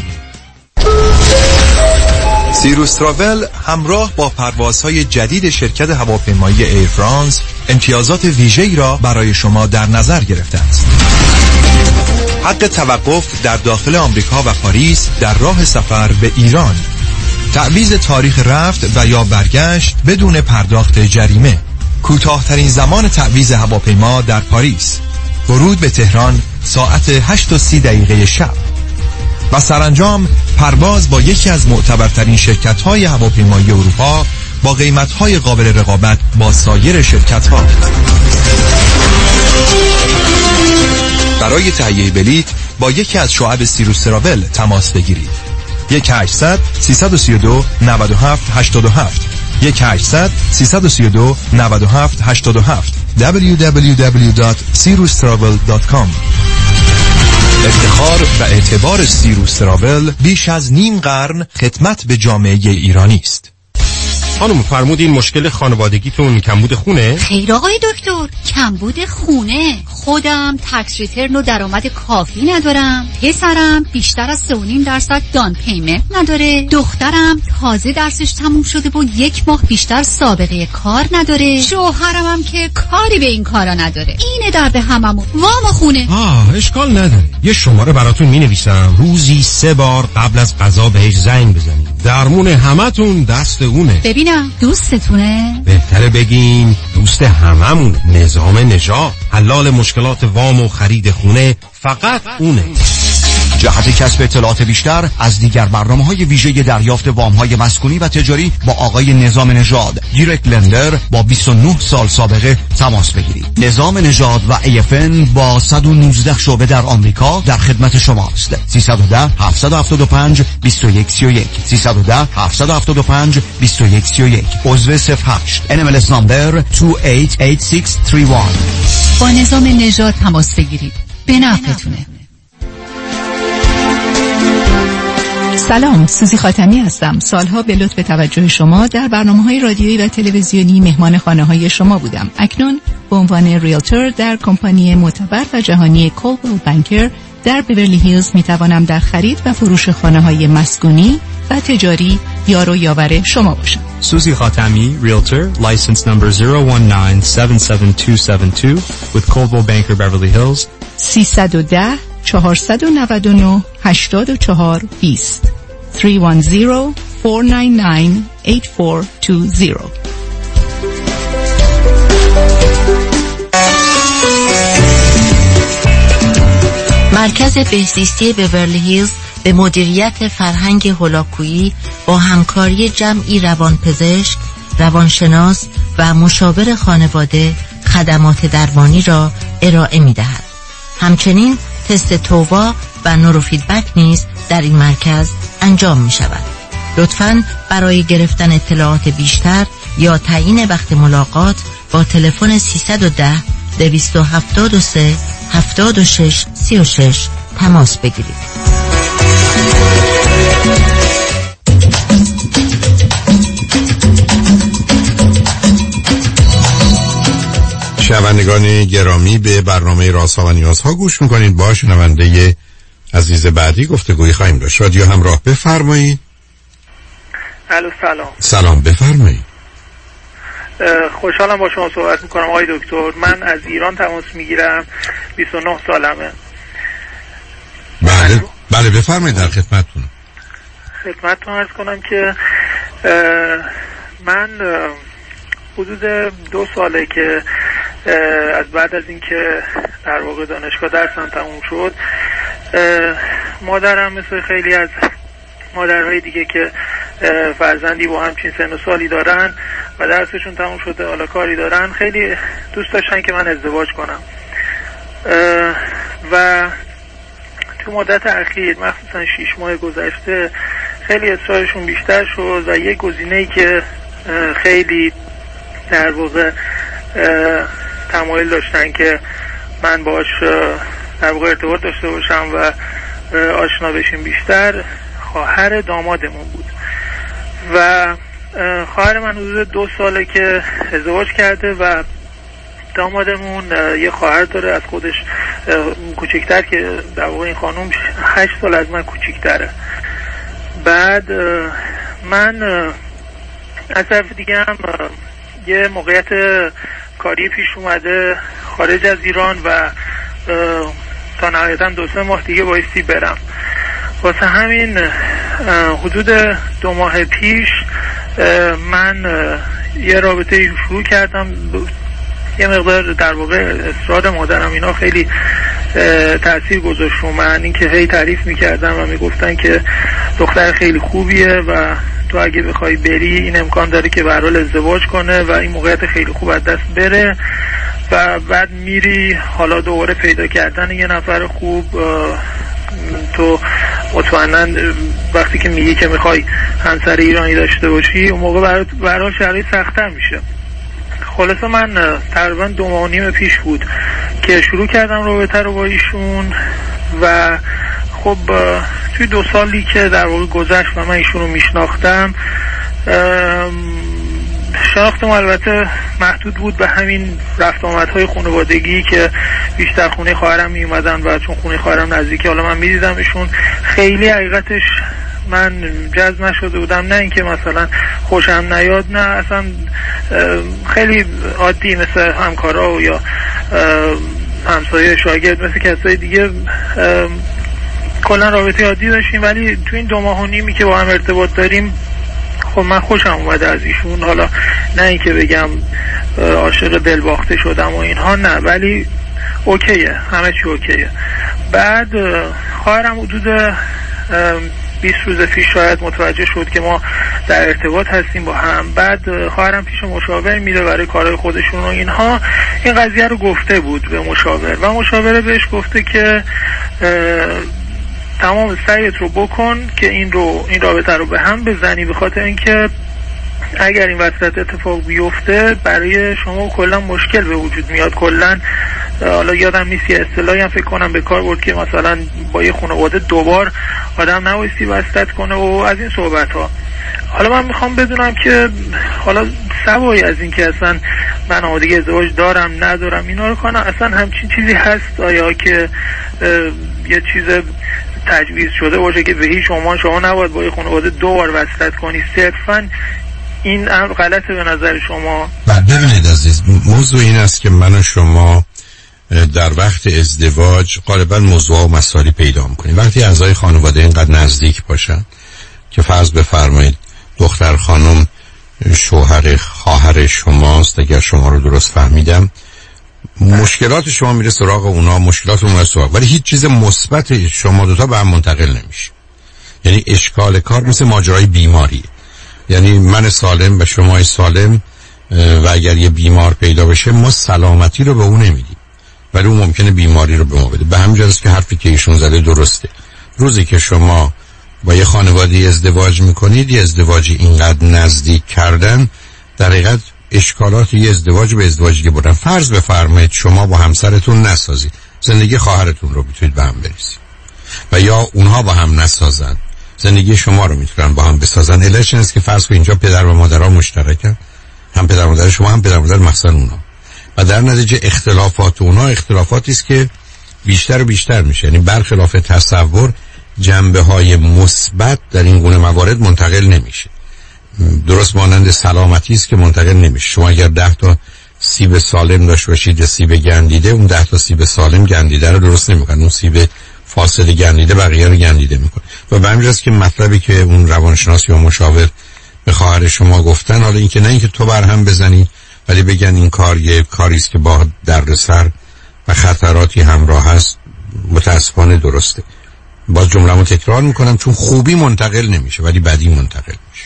سیروس تراول همراه با پروازهای جدید شرکت هواپیمایی ایر فرانس امتیازات ویژه‌ای را برای شما در نظر گرفته است. حق توقف در داخل آمریکا و پاریس در راه سفر به ایران، تعویض تاریخ رفت و یا برگشت بدون پرداخت جریمه، کوتاه‌ترین زمان تعویض هواپیما در پاریس، ورود به تهران ساعت هشت و سی دقیقه شب و سرانجام پرواز با یکی از معتبرترین شرکت‌های هواپیمایی اروپا با قیمت‌های قابل رقابت با سایر شرکت‌ها. برای تهیه بلیط با یکی از شعب سیروس تراول تماس بگیرید. یک هشتصد سیصد و سی و دو نود و هفت هشتاد و هفت یک هشتصد سیصد و سی و دو نود و هفت هشتاد و هفت دبلیو دبلیو دبلیو دات سیروس تراول دات کام. افتخار و اعتبار سیروس تراول بیش از نیم قرن خدمت به جامعه ایرانی است. خانم فرمودین مشکل خانوادگیتون کمبود خونه؟ خیر آقای دکتر، کمبود خونه. خودم تکس ریترن و درآمد کافی ندارم. پسرم بیشتر از سه و نیم درصد دان پیمنت نداره. دخترم تازه درسش تموم شده و یک ماه بیشتر سابقه کار نداره. شوهرم هم که کاری به این کارا نداره. اینه درد هممون. وام خونه. آه اشکال نداره. یه شماره براتون مینویسم، روزی سه بار قبل از غذا بهش زنگ بزنید. درمون همتون دست اونه. ببینم دوستتونه؟ بهتره بگین دوست هممون. نظام نجات، حلال مشکلات وام و خرید خونه فقط اونه. جهت کسب اطلاعات بیشتر از دیگر برنامه‌های ویژه دریافت وام‌های مسکونی و تجاری با آقای نظام نژاد دیرکت لندر با بیست و نه سال سابقه تماس بگیرید. نظام نژاد و ای اف ان با صد و نوزده شعبه در آمریکا در خدمت شماست. سیصد و ده هفتصد و هفتاد و پنج بیست و یک سی و یک سیصد و ده هفتصد و هفتاد و پنج بیست و یک سی و یک. عضو صفر هشت ان ام ال اس نمبر دو هشت هشت شش سه یک. با نظام نژاد تماس بگیرید. به نفعتونه. سلام، سوزی خاتمی هستم. سالها به لطف توجه شما در برنامه‌های رادیویی و تلویزیونی مهمان خانه‌های شما بودم. اکنون به عنوان ریلتور در کمپانی معتبر و جهانی کولبل بانکر در بیورلی هیلز میتوانم در خرید و فروش خانه‌های مسکونی و تجاری یار و یاور شما باشم. Susie Khatami, Realtor, license number zero one nine seven seven two seven two with Coldwell Banker Beverly Hills. سیصد و ده چهارصد و نود و نه هشتاد و چهار بیست سه یک صفر چهار نه نه هشت چهار دو صفر. مرکز بهزیستی بیورلی هیلز به مدیریت فرهنگ هولاکویی با همکاری جمعی روانپزشک، روانشناس و مشاور خانواده خدمات درمانی را ارائه می دهد. همچنین تست تووا و نوروفیدبک نیز در این مرکز انجام می شود. لطفاً برای گرفتن اطلاعات بیشتر یا تعیین وقت ملاقات با تلفن سیصد و ده دویست و هفتاد و سه هفتاد و شش سی و شش تماس بگیرید. شنوندگان گرامی، به برنامه رازها و نیازها گوش میکنید. با شنونده عزیز بعدی گفتگویی خواهیم داشت. رادیو همراه، بفرمایید. الو سلام. سلام، بفرمایید. خوشحالم با شما صحبت میکنم آقای دکتر. من از ایران تماس میگیرم، بیست و نه سالمه. بله بله بفرمایید، در خدمتتونم. خدمتتون عرض کنم که من حدود دو ساله که از بعد از اینکه در واقع دانشگاه درسم تموم شد، مادرم مثل خیلی از مادرهای دیگه که فرزندی با همچین سن و سالی دارن و درسشون تموم شده حالا کاری دارن، خیلی دوست داشتن که من ازدواج کنم و تو مدت اخیر مخصوصا شیش ماه گذشته خیلی اصرارشون بیشتر شد و یک گزینه‌ای که خیلی در واقع تمایل داشتن که من باش در واقع ارتباط داشته باشم و آشنا بشیم بیشتر، خواهر دامادمون بود و خواهر من حدود دو ساله که ازدواج کرده و دامادمون یه خواهر داره از خودش کوچکتر که در واقع این خانم هشت سال از من کوچکتره. بعد من از طرف دیگه هم یه موقعیت کاری پیش اومده خارج از ایران و تا نهایتا دو سه ماه دیگه بایستی برم. واسه همین حدود دو ماه پیش من یه رابطه شروع کردم. یه مقدار در واقع اصرار مادرم اینا خیلی تأثیر گذاشت رو من، این که هی تعریف میکردم و میگفتن که دختر خیلی خوبیه و تو اگه بخوای بری این امکان داره که به هر حال ازدواج کنه و این موقعیت خیلی خوب از دست بره و بعد میری حالا دوباره پیدا کردن یه نفر خوب، تو مطمئنا وقتی که میگی که میخوای همسر ایرانی داشته باشی اون موقع برات به هر حال شرایط سخت‌تر میشه. خلاصه من تقریبا دو ماه و نیم پیش بود که شروع کردم رابطه رو با ایشون و خب توی دو سالی که در واقع گذشت و من ایشون رو میشناختم، شناختم البته محدود بود به همین رفت آمدهای خانوادگی که بیشتر خونه خواهرم می اومدن و چون خونه خواهرم نزدیکی حالا من میدیدم ایشون، خیلی حقیقتش من جذب نشده بودم. نه اینکه مثلا خوشم نیاد، نه اصلا خیلی عادی مثل همکارا و یا همسایه شاگرد مثل کسای دیگه کلا رابطه عادی داشتیم، ولی تو این دو ماه و نیمی که با هم ارتباط داریم خب من خوشم اومده از ایشون. حالا نه اینکه بگم عاشق دل باخته شدم و اینها، نه، ولی اوکیه، همه چی اوکیه. بعد خواهرم حدود بیست روز پیش شاید متوجه شد که ما در ارتباط هستیم با هم. بعد خواهرم پیش مشاور میره برای کارهای خودشون و اینها. این قضیه رو گفته بود به مشاور و مشاوره بهش گفته که تمام سعیت رو بکن که این رو این رابطه رو به هم بزنی، به خاطر اینکه اگر این وسط اتفاق بیفته برای شما کلا مشکل به وجود میاد. کلا حالا یادم نیست یه اصطلاحی هم فکر کنم به کار برد که مثلا با یه خانواده دوبار آدم نبایستی وسط کنه و از این صحبت ها. حالا من میخوام بدونم که حالا سوای از این که اصلا من آمادگی ازدواج دارم ندارم اینا رو کنم، اصلا همچین چیزی هست آیا که یه چیز تجویز شده باشه که به هیچ عنوان شما نباید با یه خانواده دو بار وصلت کنی؟ صرفاً این امر غلطه به نظر شما؟ ببینید عزیز، موضوع این است که من و شما در وقت ازدواج غالبا موضوع و مسائلی پیدا میکنیم. وقتی اعضای خانواده اینقدر نزدیک باشن که فرض بفرمایید دختر خانم شوهر خواهر شماست، اگر شما رو درست فهمیدم، مشکلات شما میره سراغ اونا، مشکلات اونها سراغ، ولی هیچ چیز مثبت شما دوتا به هم منتقل نمیشه. یعنی اشکال کار مثل ماجرای بیماری، یعنی من سالم و شما سالم و اگر یه بیمار پیدا بشه ما سلامتی رو به اون نمیدیم ولی اون ممکنه بیماری رو به ما بده. به همین جاست که حرفی که ایشون زده درسته. روزی که شما با یه خانواده ازدواج میکنید، یه ازدواجی اینقدر نزدیک کردن در حقیقت اشکالات یه ازدواج به ازدواجی که بودن. فرض بفرمایید شما با همسرتون نسازید، زندگی خواهرتون رو میتونید به هم بریزید و یا اونها با هم نسازن، زندگی شما رو میتونن با هم بسازن. علتش این است که فرض کنید اینجا پدر و مادرها مشترکن، هم پدر و مادر شما هم پدر و مادر مخصوصا اونا، و در نتیجه اختلافات اونا اختلافاتی است که بیشتر و بیشتر میشه. یعنی برخلاف تصور جنبه های مثبت در این گونه موارد منتقل نمیشه. درست مانند سلامتی است که منتقل نمیشه. شما اگر ده تا سیب سالم داشته باشید یا سیب گندیده، اون ده تا سیب سالم گندیده رو درست نمیکنه، اون سیب فاصله گندیده بقیه رو گندیده میکنه. و به همین جاست که مطلبی که اون روانشناس یا مشاور به خواهر شما گفتن، حالا اینکه نه اینکه تو برهم بزنی ولی بگن این کار یه کاری است که با دردسر و خطراتی همراه هست، متاسفانه درسته. باز جمله‌مو تکرار میکنم چون خوبی منتقل نمیشه ولی بدی منتقل میشه.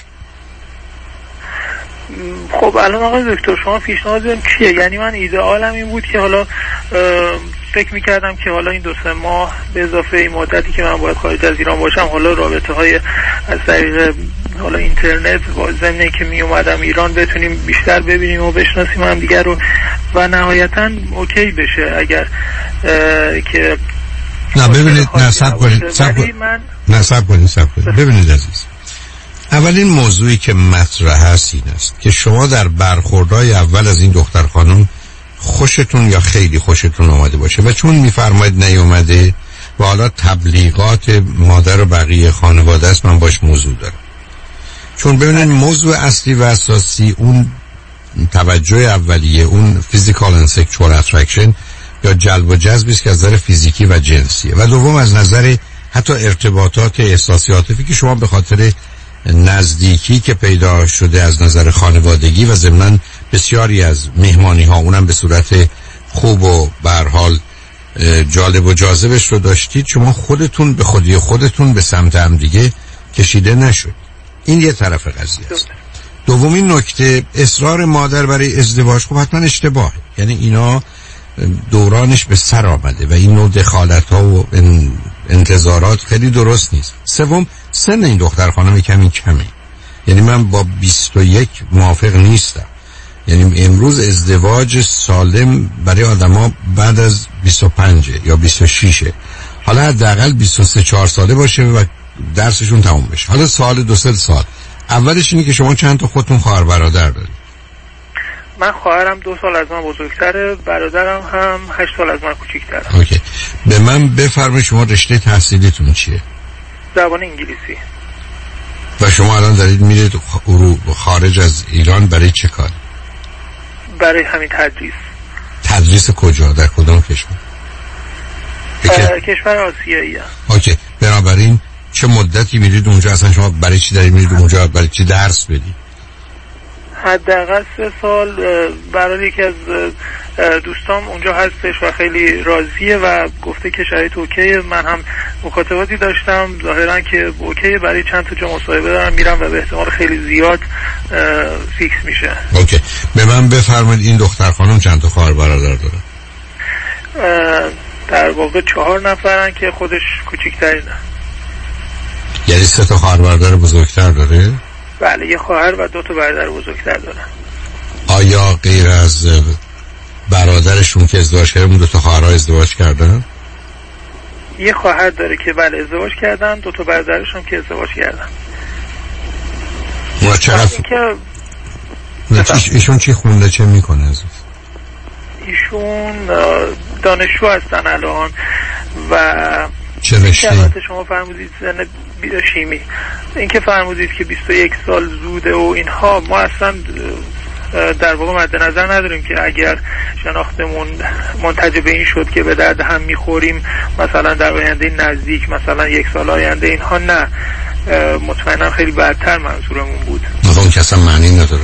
خب الان آقای دکتر شما پیشنهادتون چیه؟ یعنی من ایدئالم این بود که حالا فکر میکردم که حالا این دو سه ماه به اضافه این مدتی که من باید خارج از ایران باشم، حالا رابطه های از طریق حالا اینترنت با ضمن که می اومدم ایران بتونیم بیشتر ببینیم و بشناسیم هم دیگر رو و نهایتا اوکی بشه. اگر که نه ببینید، نه صبر کنید صبر کنید نه صبر کنید صبر کنید ببینید عزیز، اولین موضوعی که مطرح هست این است که شما در برخوردهای اول از این دختر خانم خوشتون یا خیلی خوشتون آمده باشه و چون میفرمایید نیومده و حالا تبلیغات مادر و بقیه خانواده است، من باش موضوع دارم. چون ببینید موضوع اصلی و اساسی اون توجه اولیه، اون physical and sexual attraction یا جلب و جذبی است که از نظر فیزیکی و جنسیه، و دوم از نظر حتی ارتباطات احساسی عاطفی که شما به خاطر نزدیکی که پیدا شده از نظر خانوادگی و ضمناً بسیاری از مهمانی ها اونم به صورت خوب و به هر حال جالب و جاذبش رو داشتید، شما خودتون به خودی خودتون به سمت هم دیگه کشیده نشد. این یه طرف قضیه است. دومین نکته، اصرار مادر برای ازدواج خب حتما اشتباهه. یعنی اینا دورانش به سر آمده و این نوع دخالت ها و انتظارات خیلی درست نیست. سوم، سن این دختر خانم کمی کمه. یعنی من با بیست و یک موافق نیستم. یعنی امروز ازدواج سالم برای آدما بعد از بیست و پنج یا بیست و شش، حالا حداقل بیست و سه چهار ساله باشه و درسشون تموم بشه. حالا سال دو سه سال اولش اینه که شما چند تا خودتون خواهر برادر دارید؟ من خواهرم دو سال از من بزرگتره، برادرم هم هشت سال از من کوچیک‌تره. اوکی. به من بفرمایید شما رشته تحصیلیتون چیه؟ زبان انگلیسی. و شما الان دارید میرید خارج از ایران برای چه کار؟ برای همین تدریس. تدریس کجا؟ در کدام کشور؟ بکر... کشور آسیایی. اوکی. بنابراین چه مدتی میرید اونجا؟ اصلا شما برای چی دارید میرید اونجا؟ برای چی درس بدید؟ حداقل سه سال برای یکی از دوستام اونجا هستش و خیلی راضیه و گفته که شرایط اوکیه. من هم مکاتباتی داشتم ظاهرا که اوکیه، برای چند تا جا مصاحبه دارم میرم و به احتمال خیلی زیاد فیکس میشه. اوکی، به من بفرمایید این دختر خانم چند تا خواهر برادر داره؟ در واقع چهار نفرن که خودش کوچیک‌ترینه. یعنی سه تا خواهر برادر بزرگتر داره؟ بله، یه خواهر و دو تا برادر بزرگتر داره. آیا غیر از برادرشون که ازدواج کردن دو تا خواهرها ازدواج کردن؟ یه خواهر داره که بله ازدواج کردن، دو تا برادرش هم که ازدواج کردن. اونا چقدر؟ که ایشون چی خونده، چه میکنه عزیز؟ ایشون دانشجو هستن الان و چه رشته؟ البته شما فرمودید سن شیمی، این که فرمودید که بیست و یک سال زوده و اینها، ما اصلا در واقع مد نظر نداریم که اگر شناختمون منتج به این شد که به درد هم میخوریم مثلا در آینده نزدیک، مثلا یک سال آینده، اینها نه، مطمئنا خیلی بدتر منظورمون بود. اون که اصلا معنی نداره.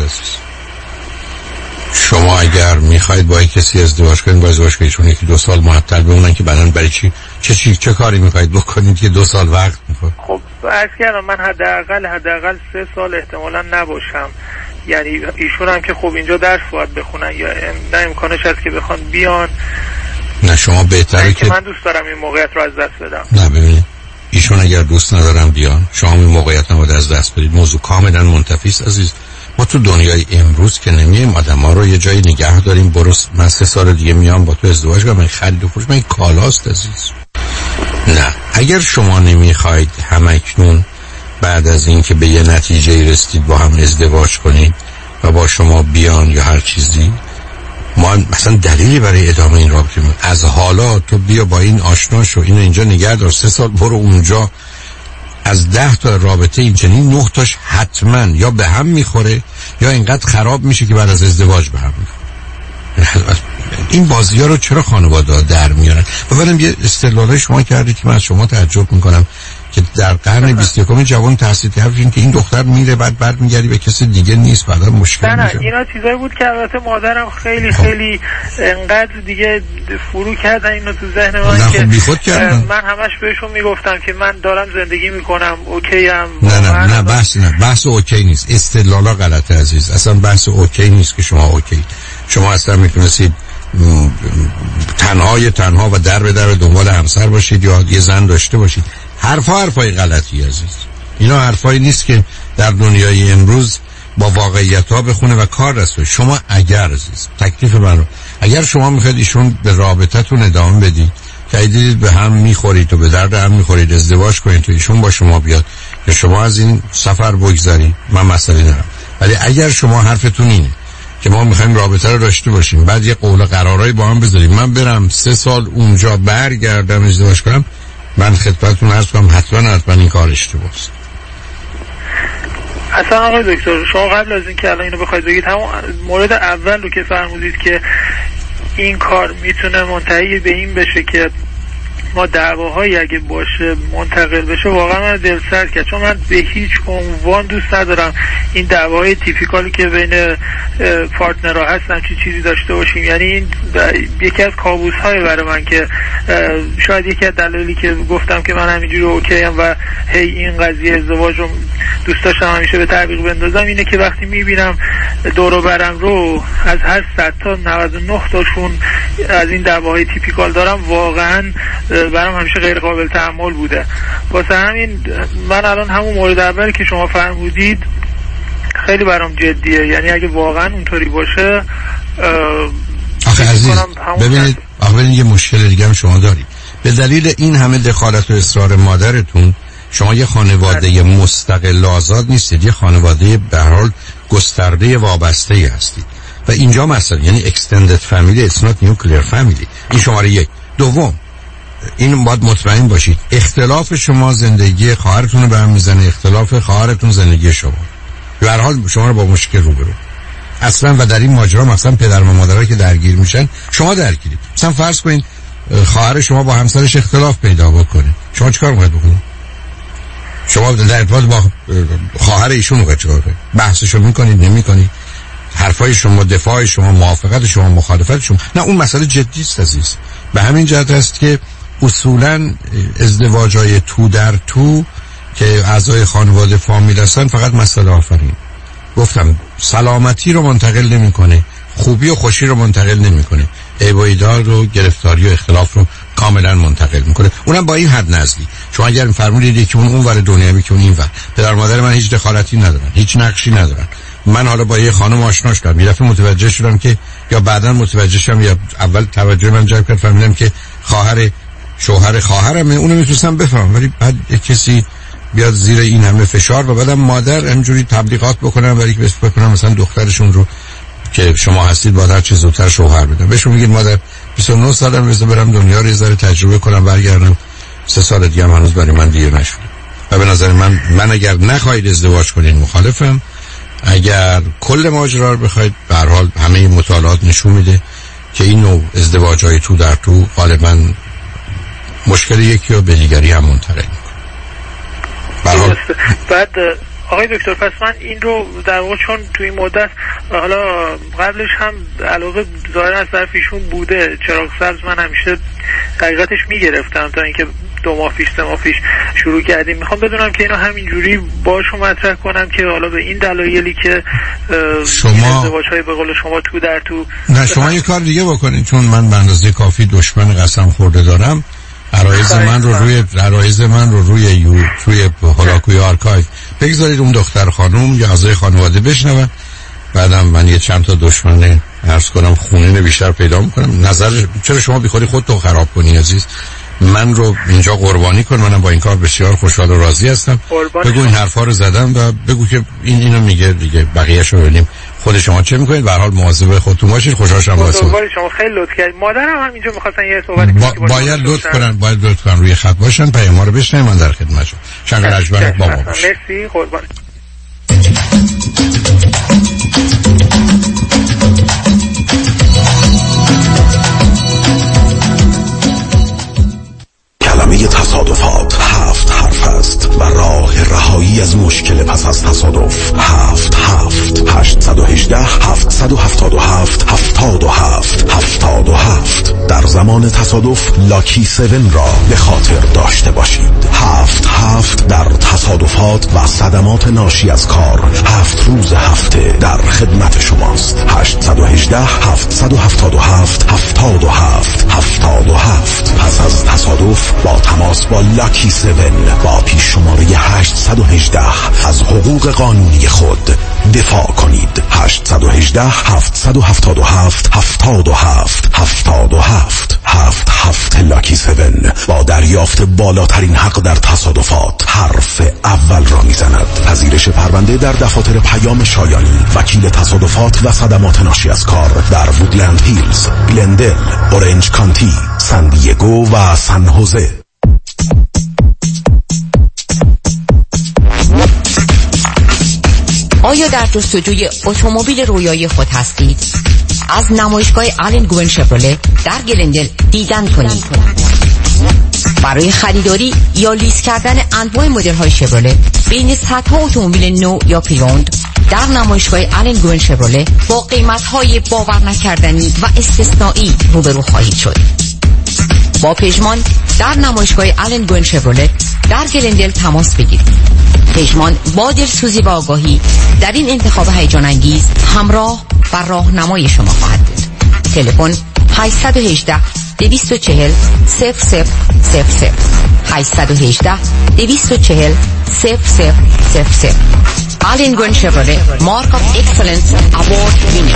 شما اگر میخواید با کسی ازدواج کنید با ازدواج کنید، چون یکی دو سال معطل بمونن که بعدن برای چی چه چی چه کاری میخواید بکنید که دو سال وقت میخواد؟ خب عرض کردم من حداقل حداقل سه سال احتمالاً نباشم، یعنی ایشون هم که خب اینجا درس باید بخونن یا نه امکانش هست که بخوان بیان. نه شما بهتره که من دوست دارم این موقعیت رو از دست بدم. نه ببینید، ایشون اگر دوست ندارن بیان، شما این موقعیت نباید از دست بدید. موضوع کاملا منتفی است عزیز. ما تو دنیای امروز که نمیایم آدم‌ها رو یه جایی نگه داریم، برو من سه سال دیگه میام با تو ازدواج کنم، من خرید و فروش، من کالاست عزیز. نه، اگر شما نمیخواید همکنون بعد از این که به یه نتیجه رسیدید با هم ازدواج کنید و با شما بیان یا هر چیزی، ما مثلا دلیلی برای ادامه این رابطه می‌کنیم. از حالا تو بیا با این آشنا شو، اینو اینجا نگه دار، سه سال برو اونجا. از ده تا رابطه این چنین نه تاش حتما یا به هم میخوره یا اینقدر خراب میشه که بعد از ازدواج به هم میخوره. این بازی ها رو چرا خانواده در میارن؟ ببینم یه استدلال شما کردید که من از شما تعجب میکنم که در قرن بیست و یکم جوان تحصیل کردین که این دختر میره بعد بعد میگردی به کسی دیگه نیست، بعدا مشکل نه میشه. نه اینا چیزایی بود که البته مادرم خیلی خب. خیلی انقدر دیگه فرو کردن اینو تو ذهن من که من همش بهشون میگفتم که من دارم زندگی میکنم، اوکی ام. نه نه نه بحث نه بحث اوکی نیست، استدلالا غلطه عزیز. اصلا بحث اوکی نیست که شما اوکی. شما اصلا میتونستید تنهای تنها و در به در دنبال همسر باشید یا یه زن داشته باشید. حرفا حرفای غلطی عزیز. اینا حرفایی نیست که در دنیای امروز با واقعیت ها بخونه و کار رسونه. شما اگر عزیز تکلیف من رو اگر شما میخواید ایشون به رابطتون ادامه بدید که دیدید به هم میخورید و به درد هم میخورید، ازدواج کنید تو ایشون با شما بیاد که شما از این سفر بگذارید، من مسئله ندارم. ولی اگر شما حرفتون اینه که ما میخوایم رابطه رو داشته باشیم بعد یه قول قرارایی با هم بذاریم، من برم سه سال اونجا برگردم ازدواج کنم، من خدمتتون عرض کنم حتما حتما این کار اشتباهه. اصلا آقای دکتر شما قبل از این که الان اینو بخواید بگید همون مورد اول رو که فرمودید که این کار میتونه منتهی به این بشه که ما دعواهایی اگه باشه منتقل بشه، واقعا من دل سرد کرد، چون من به هیچ عنوان دوست ندارم این دعواهای تیپیکالی که بین پارتنرها هستن چی چیزی داشته باشیم. یعنی این یکی از کابوس‌های برای من که شاید یکی از دلایلی که گفتم که من همینجوری اوکی ام و هی این قضیه ازدواج رو دوست داشتم همیشه به تعویق بندازم اینه که وقتی میبینم دور و برم رو از هر صد تا نود و نه تاشون از این دعواهای تیپیکال دارم، واقعا برام همیشه غیر قابل تحمل بوده. واسه همین من الان همون مورد اولی که شما فرمودید خیلی برام جدیه، یعنی اگه واقعا اونطوری باشه آخه عزیز ببینید اولین یه مشکل دیگه هم شما دارید. به دلیل این همه دخالت و اصرار مادرتون شما یه خانواده مستقل آزاد نیستید، یه خانواده به هر حال گسترده وابسته هستید و اینجا مثلا یعنی extended family it's not nuclear family. این شماره یک. دوم این باید مطمئن باشید اختلاف شما زندگی خواهرتون رو به هم میزنه، اختلاف خواهرتون زندگی شما به هر حال شما رو با مشکل روبرو اصلا. و در این ماجرا مثلا پدر و مادرها که درگیر میشن شما درگیرید. مثلا فرض کنید خواهر شما با همسرش اختلاف پیدا بکنه، شما چیکار میخواید بکنید؟ شما در ارتباط با خواهر ایشون میخواید چیکار کنید؟ بحثشو میکنید نمیکنید؟ حرفای شما، دفاع شما، موافقت شما، مخالفت شما. نه، اون مسئله جدی است عزیز. به همین جهت است که اصولاً ازدواج‌های تو در تو که اعضای خانواده فامیل هستن فقط مسئله آفرین. گفتم سلامتی رو منتقل نمی‌کنه، خوبی و خوشی رو منتقل نمی‌کنه، عیب و ایراد رو، گرفتاری و اختلاف رو کاملا منتقل میکنه. اونم با این حد نزدی. شما اگر فرمودید که اون اونور دنیا که اون اینور، پدر مادر من هیچ دخالتی ندارن، هیچ نقشی ندارن. من حالا با یه خانم آشنا شدم، یه دفعه متوجه شدم که یا بعداً متوجه شدم یا اول توجه من جلب کرد، فهمیدم که خواهر شوهر خواهرمه، اونو میتونستم بفهمم، ولی بعد کسی بیاد زیر این همه فشار و بعدم مادر همینجوری تبلیغات بکنن برای که بس بکنن مثلا دخترشون رو که شما هستید باید هر چه زودتر شوهر بدن. بهشون میگید مادر بیست و نه سالم رسیده، برم دنیا رو یه ذره تجربه کنم برگردم، سه سال دیگه هم هنوز برای من دیر نشده. و به نظر من من اگر نخواهید ازدواج کنین مخالفم. اگر کل ماجرا رو بخواید، به هر حال همه مطالعات نشون میده که این نوع ازدواج‌های تو در تو غالبا مشکل یکی رو به دیگری هم منتقل میکنه. بعد آقای دکتر پس من این رو در واقع چون توی این مدت حالا قبلش هم علاقه ظاهرا از طرف ایشون بوده، چراغ سبز من همیشه حقیقتش میگرفتم تا اینکه دو ماه پیش سه ماه پیش شروع کردیم. میخوام بدونم که اینو همینجوری باشون مطرح کنم که حالا به این دلایلی که شما ازدواج‌های به قول شما تو در تو. نه شما یه کار دیگه بکنید، چون من به اندازه کافی دشمن قسم خورده دارم. عرایض من رو روی عرایض من رو روی یو روی هولاکویی آرکایو بگذارید، اون دختر خانم یا اعضای خانواده بشنون. بعدم من یه چند تا دشمن عرض کنم خونین بیشتر پیدا میکنم. نظر چرا شما بیخودی خودتو خراب کنی عزیز؟ من رو اینجا قربانی کن، منم با این کار بسیار خوشحال و راضی هستم. بگو این حرفا رو زدم و بگو که این اینو میگه دیگه، بقیه‌شو ببینیم خود شما چه میکنید. به هر حال مواظب خودتون باشید. خوشحال شدم باهاتون. شما خیلی لطف کردید. مادرم هم اینجا می‌خواستن یه صحبتی با... باید لطف کنن، باید لطف کنن روی خط باشن، پیام ما رو بشنوید، من در خدمتشم. شنگ رجبر بابا باش. مرسی، قربان. کلمه تصادفات هفت حرف است و راه رهایی از مشکل پس از تصادف هفت هفت هشت یک هشت هفت هفت هفت هفتاد و هفت هفتاد و هفت. در زمان تصادف لاکی سون را به خاطر داشته باشید. هفت هفت در تصادفات و صدمات ناشی از کار هفت روز هفته در خدمت شماست. هشت یک هشت هفت هفت هفت هفتاد و هفت هفتاد و هفت. پس از تصادف با تماس با لاکی سون با پیش شماره هشت یک هشت از حقوق قانونی خود دفاع کنید. هشت یک هشت هفت هفت هفت هفتاد و هفت هفتاد و هفت. هفت هفت لاکی سون با دریافت بالاترین حق در تصادفات حرف اول را میزند. پذیرش پرونده در دفاتر پیام شایانی، وکیل تصادفات و صدمات ناشی از کار در وودلند هیلز، گلندل، اورنج کانتی، سان دیگو و سان هوزه. آیا در جستجوی اتومبیل رویایی خود هستید؟ از نمایشگاه آلن گوین شفرله در گلندل دیدن کنید. برای خریداری یا لیز کردن انواع مدل‌های شفرله بین صدها اتومبیل نو یا پریوند در نمایشگاه آلن گوین شفرله با قیمت‌های باور نکردنی و استثنایی روبرو خواهید شد. با پژمان در نمایشگاه آلن گوین شفرله در گلندل تماس بگیرید. پژمان با دلسوزی و آگاهی در این انتخاب هیجان انگیز همراه و راهنمای شما خواهد بود. تلفن هشت یک هشت دویست و چهل صفر صفر صفر صفر هشت یک هشت دویست و چهل صفر صفر صفر صفر. آلن گوین شفرله مارک آف اکسلنس اوارد وینر.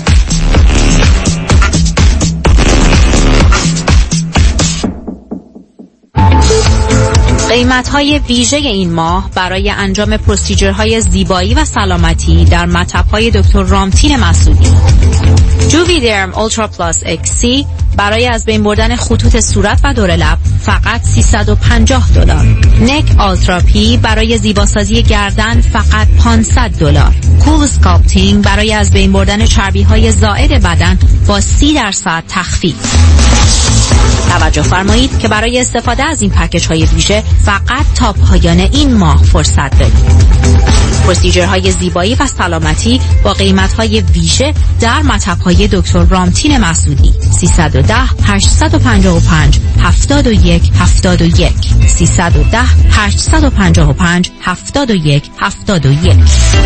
قیمت‌های ویژه این ماه برای انجام پروسیجرهای زیبایی و سلامتی در مطب‌های دکتر رامتین مسعودی. جوویدرم اولترا پلاس اکس سی برای از بین بردن خطوط صورت و دور لب فقط سیصد و پنجاه دلار. نک آلترا پی برای زیباسازی گردن فقط پانصد دلار. کول اسکالپتینگ برای از بین بردن چربی‌های زائد بدن با سی درصد تخفیف. توجه فرمایید که برای استفاده از این پکیج های ویژه فقط تا پایان این ماه فرصت دارید. پروسیجرهای زیبایی و سلامتی با قیمت‌های ویژه در مطب‌های دکتر رامتین مسعودی. سیصد و ده هشتصد و پنجاه و پنج هفتاد و یک هفتاد و یک سیصد و ده هشتصد و پنجاه و پنج هفتاد و یک هفتاد و یک.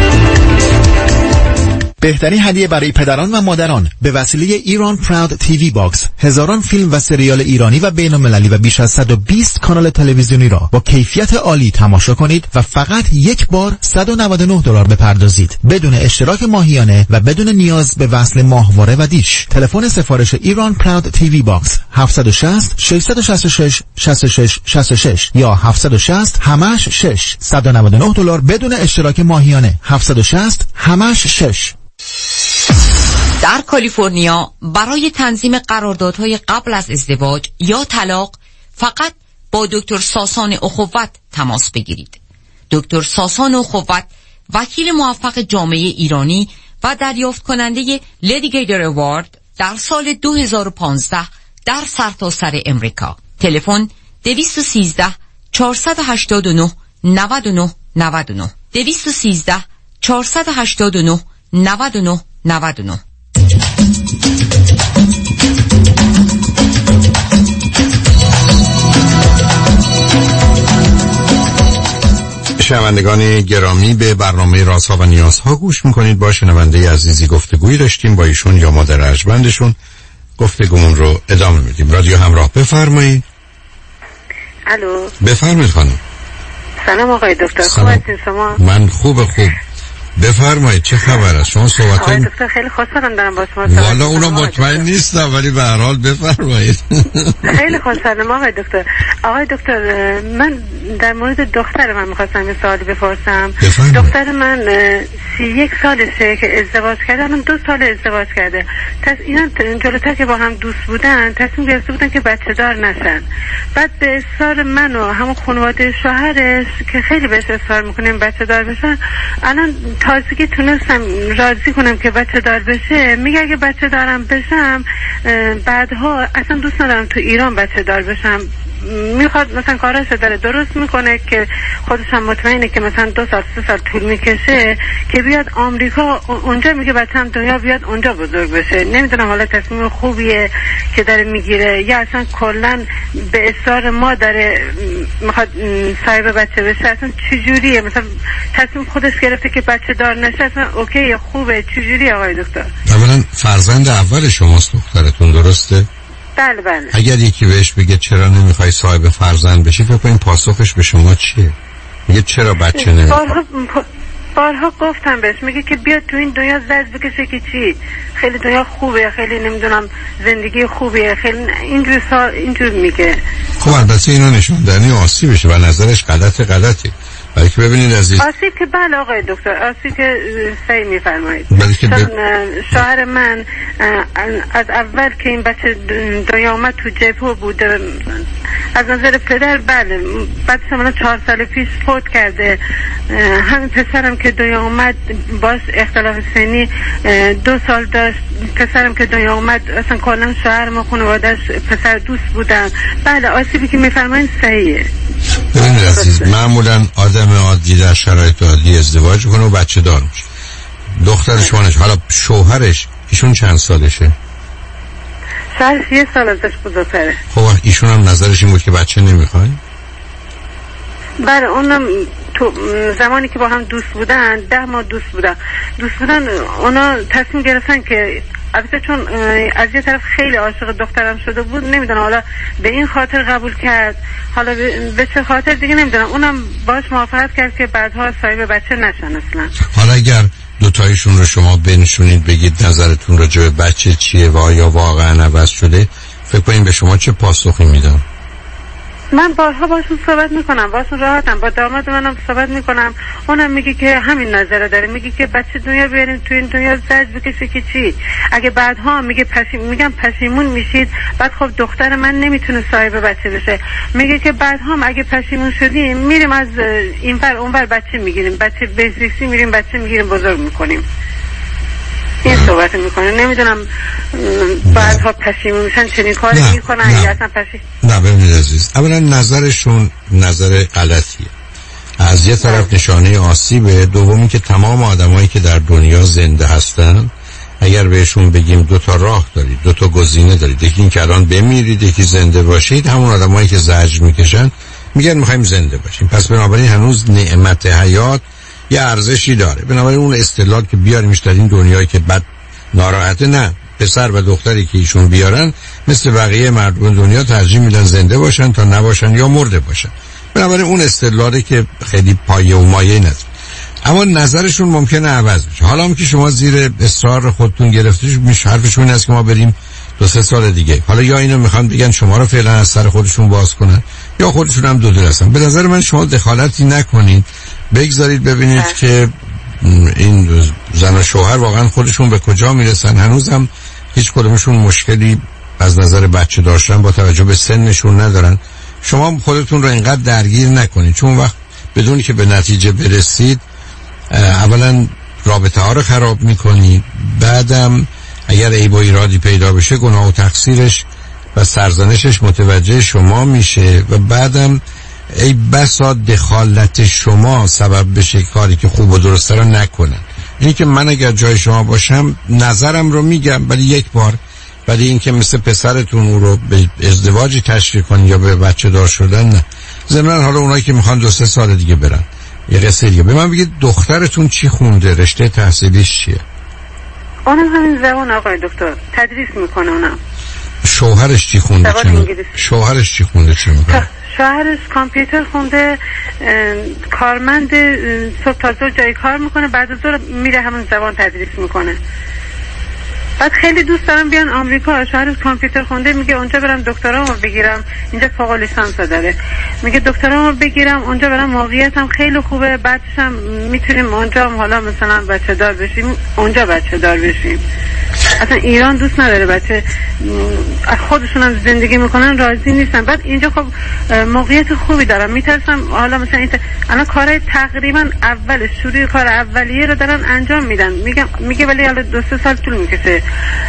بهترین هدیه برای پدران و مادران به وسیله ایران پراود تیوی باکس، هزاران فیلم و سریال ایرانی و بین‌المللی و بیش از صد و بیست کانال تلویزیونی را با کیفیت عالی تماشا کنید و فقط یک بار صد و نود و نه دلار بپردازید بدون اشتراک ماهیانه و بدون نیاز به وصل ماهواره و دیش. تلفن سفارش ایران پراود تیوی باکس هفت شش صفر شش شش شش شش شش شش شش یا هفت شش صفر همش شش صد و نود و نه دلار بدون اشتراک ماهیانه. هفت شش صفر همش شش. در کالیفرنیا برای تنظیم قراردادهای قبل از ازدواج یا طلاق فقط با دکتر ساسان اخوت تماس بگیرید. دکتر ساسان اخوت وکیل موفق جامعه ایرانی و دریافت کننده لیدیگیتر اوارد در سال دو هزار و پانزده در سرتاسر امریکا. تلفن دویست و سیزده چهارصد و هشتاد و نه نود و نه نود و نه دویست و سیزده چهارصد و هشتاد و نه نود و نه نود و نه. شنوندگان گرامی، به برنامه رازها و نیازها گوش میکنید. با شنونده عزیزی گفتگویی داشتیم با ایشون یا مادر ارجمندشون. گفتگومون رو ادامه میدیم. رادیو همراه، بفرمایید. الو، بفرمایید خانم. سلام آقای دکتر، خوب هستین شما؟ من خوب خوب بفرمایید. چه خبر است؟ شما صحبت آقای دکتر خیلی خوشحالم دارم با شما صحبت. والا اونا مطمئن نیستم ولی به هر حال بفرمایید. خیلی خوشحالم آقای دکتر. آقای دکتر، من در مورد دختر من می‌خواستم یه سوالی بپرسم. دختر من سی یک سالشه که ازدواج کرده، الان دو سال ازدواج کرده. پس اینا جلوتر که با هم دوست بودن تصمیم گرفته بودن که بچه دار نشن. بعد به اصرار من و همون خانواده شوهرش که خیلی بهش اصرار می‌کنیم بچه دار بشن، الان تازگی تونستم راضی کنم که بچه دار بشه. میگه اگه بچه دارم بشم بعدها اصلا دوست ندارم تو ایران بچه دار بشم. میخواد مثلا کاراشو داره درست میکنه که خودش هم مطمئنه که مثلا دو سال سه سال طول میکشه که بیاد آمریکا، اونجا میگه بچه‌م دنیا بیاد اونجا بزرگ بشه. نمیدونم حالا تصمیم خوبیه که داره میگیره یا اصلا کلا به اصرار ما داره میخواد صاحب بچه بشه. اصلا چجوریه؟ مثلا تصمیم خودش گرفته که بچه دار نشه، اصلا اوکی خوبه؟ چجوریه آقای دکتر؟ اولا فرزند اول شماست دخترتون، درسته؟ بله بله. اگر یکی بهش بگه چرا نمیخوای صاحب فرزند بشی، فکر کنین پاسخش به شما چیه؟ میگه چرا بچه نمیخوای؟ بارها, بارها گفتم بهش، میگه که بیاد تو این دنیا زد بکشه که چی، خیلی دنیا خوبه، خیلی نمیدونم زندگی خوبیه، خیلی اینجور سا... اینجور میگه. خب البته اینو نشون دهنی آسیبشه و نظرش غلط غلطی. ولی که ببینید عزیز، آسیب که بله آقای دکتر، آسیب که صحیح میفرمایید. چون ب... شوهر من از اول که این بچه دنیا آمد تو جبهه بوده، از نظر پدر بله، بعد من چهار سال پیش فوت کرده. همین پسرم که دنیا آمد باش اختلاف سنی دو سال داشت. پسرم که دنیا آمد اصلا کلا شوهر ما خانواده‌اش پسر دوست بودن. بله آسیبی که میفرمایید صحیحه. ببینید عزیز، معمولا آدم عادی در شرایط عادی ازدواج کنه و بچه دار میشه. دختر شوانش، حالا شوهرش ایشون چند سالشه؟ شوهرش یه سال ازش بزرگتره. خب ایشون هم نظرش این بود که بچه نمیخوای؟ بله اونم تو زمانی که با هم دوست بودن، ده ماه دوست بودن دوست بودن اونا تصمیم گرفتن که البته چون از یه طرف خیلی عاشق دخترم شده بود، نمیدونم حالا به این خاطر قبول کرد، حالا به چه خاطر دیگه نمیدونم، اونم باش موافقت کرد که بعدها صاحب بچه نشن اصلا. حالا اگر دوتایشون رو شما بنشونید بگید نظرتون راجع به بچه چیه و آیا واقعا عوض شده، فکر کنید به شما چه پاسخی میدن؟ من بارها باشون صحبت میکنم، باشون راحتم، با داماد منم صحبت میکنم، اونم میگه که همین نظره داره، میگه که بچه دنیا بیاریم تو این دنیا زج بکشه که چی، اگه بعدها میگه پشیم میگم پشیمون میشید، بعد خب دختر من نمیتونه صاحب بچه بشه، میگه که بعدها اگه پشیمون شدیم میریم از اینور اونور بچه میگیریم، بچه بزرگسی میریم بچه میگیریم بزرگ میکنیم. این صحبت میکنه. نمیدونم بعدها پشیمون میشن چنین کاری میکنن یا اصلا پشیمون. نه ببینید عزیز، اولا نظرشون نظر غلطیه. از یه طرف نشانه آسیبه، دومی که تمام آدمایی که در دنیا زنده هستن اگر بهشون بگیم دو تا راه دارید، دو تا گزینه دارید، یکی این که الان بمیرید، یکی زنده باشید، همون آدمایی که زجر میکشن میگن میخوایم زنده باشیم. پس بنابراین هنوز نعمت حیات یه ارزشی داره. بنابراین اون استدلال که بیاریمش در این دنیایی که بد ناراحته، نه، پسر و دختری که ایشون بیارن مثل بقیه مردم دنیا ترجیح میدن زنده باشن تا نباشن یا مرده باشن. بنابراین اون استدلالی که خیلی پایه و مایه نداره. اما نظرشون ممکنه عوض بشه. حالا هم که شما زیر اصرار خودتون گرفتید، میشه حرفشون این است که ما بریم دو سه سال دیگه. حالا یا اینو میخوان بگن شما رو فعلا از سر خودشون باز کنن، یا خودشون هم دو دل هستن. به نظر من شما دخالتی نکنید، بگذارید ببینید اه. که این زن و شوهر واقعا خودشون به کجا میرسن. هنوزم هیچ کدومشون مشکلی از نظر بچه داشتن با توجه به سنشون ندارن. شما خودتون رو اینقدر درگیر نکنید، چون وقت بدونی که به نتیجه برسید اولا رابطه ها رو خراب میکنید، بعدم اگر عیب و ایرادی پیدا بشه گناه و تقصیرش و سرزنشش متوجه شما میشه و بعدم ای بسا دخالت شما سبب بشه کاری که خوب و درسته رو نکنن. این که من اگر جای شما باشم نظرم رو میگم، ولی یک بار، ولی این که مثل پسرتون او رو به ازدواجی تشویق کنی یا به بچه دار شدن، نه. ضمن حالا اونایی که میخوان دو سه سال دیگه برن یه قصه دیگه. به من بگید دخترتون چی خونده؟ رشته تحصیلیش چیه؟ اونم همین زبان آقای دکتر، تدریس میکنه. اونم شوهرش چی خونده؟ شوهرش چی خونده؟ چی میکنه؟ شوهرش کامپیوتر خونده، کارمند، صبح تا ظهر جای کار میکنه، بعد از ظهر میره همون زبان تدریس میکنه. بعد خیلی دوست دارم بیان آمریکا. شوهرش کامپیوتر خونده، میگه اونجا برم دکترامو بگیرم، اینجا فوق لیسانس داره، میگه دکترامو بگیرم اونجا برم، موقعیتم خیلی خوبه، بعدش هم میتونیم اونجا هم حالا مثلا بچه دار بشیم، اونجا بچه دار بشیم. اصلا ایران دوست نداره بچه، خودشون هم زندگی میکنن راضی نیستن. بعد اینجا خب موقعیت خوبی دارم، میترسم حالا مثلا این الان کارهای تقریبا اول شروع کار اولیه رو دارن انجام میدن، میگم میگه ولی حالا دو سه سال طول میکشه.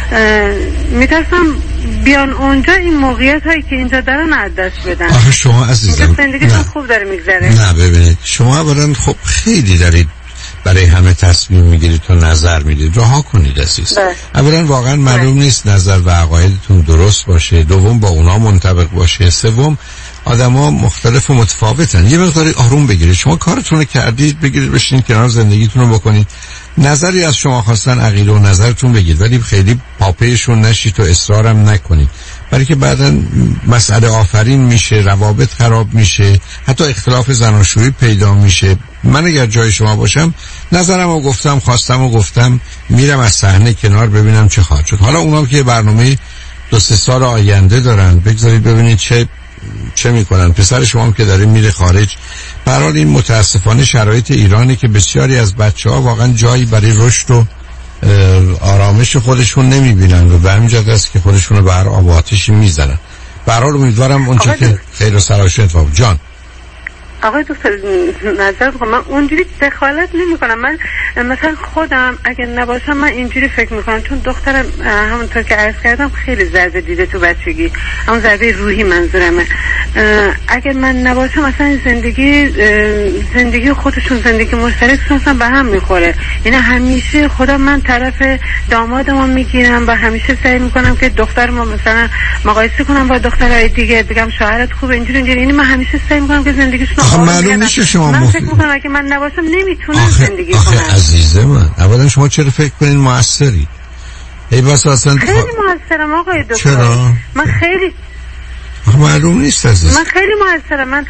میترسم بیان اونجا این موقعیت هایی که اینجا دارن از دست بدن. آخه شما عزیزم زندگیتون خوب داره میگذره. نه ببینید، شما اولا خب خیلی دارید برای همه تصمیم میگیرید و نظر میدید، رها کنید عزیز. اولا واقعا معلوم نیست نظر و عقایدتون درست باشه، دوم با اونا منطبق باشه، سوم آدما مختلف و متفاوتن. یه مقداری آروم بگیرید. شما کارتون رو کردید، بگیرید بشینید کنار، زندگیتون رو بکنید. نظری از شما خواستن عقیده و نظرتون بگید، ولی خیلی پاپیشون نشید و اصرارم نکنید، برای که بعداً مسئله آفرین میشه، روابط خراب میشه، حتی اختلاف زناشویی پیدا میشه. من اگر جای شما باشم نظرم رو گفتم، خواستم و گفتم، میرم از صحنه کنار ببینم چه خواهد شد. حالا اونام که برنامه دو سه سال آینده دارن، بگذارید ببینید چه چه میکنن. پسر شما هم که داره میره خارج. به هر حال این متاسفانه شرایط ایرانی که بسیاری از بچه‌ها واقعا جایی برای رشد و آرامش خودشون نمیبینن و به همین جهت است که خودشون رو بر آب و آتشی میزنن. به هر حال امیدوارم اونچه که خیر و صلاح اتفاق. جان آقای دکتر نظر بکنم، من اونجوری دخالت نمی کنم. من مثلا خودم اگه نباشم من اینجوری فکر میکنم، چون دخترم همونطور که عرض کردم خیلی ضربه دیده تو بچگی، همون ضربه روحی منظورمه. اگر من نباشم اصلا زندگی زندگی خودشون زندگی مشترکشون اصلا به هم میخوره. یعنی همیشه خودم من طرف دامادمو میگیرم و همیشه سعی میکنم که دخترمو مثلا مقایسه کنم با دخترای دیگه، بگم شوهرت خوبه اینجوری اینجوری. یعنی من همیشه سعی میکنم که زندگیشون معلوم میشه شما من فکر میکنم اگه من نباشم نمیتونم زندگی آخه کنم. عزیز من اولا شما چرا فکر کنین موثری؟ ای بس اصلا خیلی موثرم آقای دکتر. چرا؟ من خیلی معلوم نیست عزیز. من خیلی موثرم. من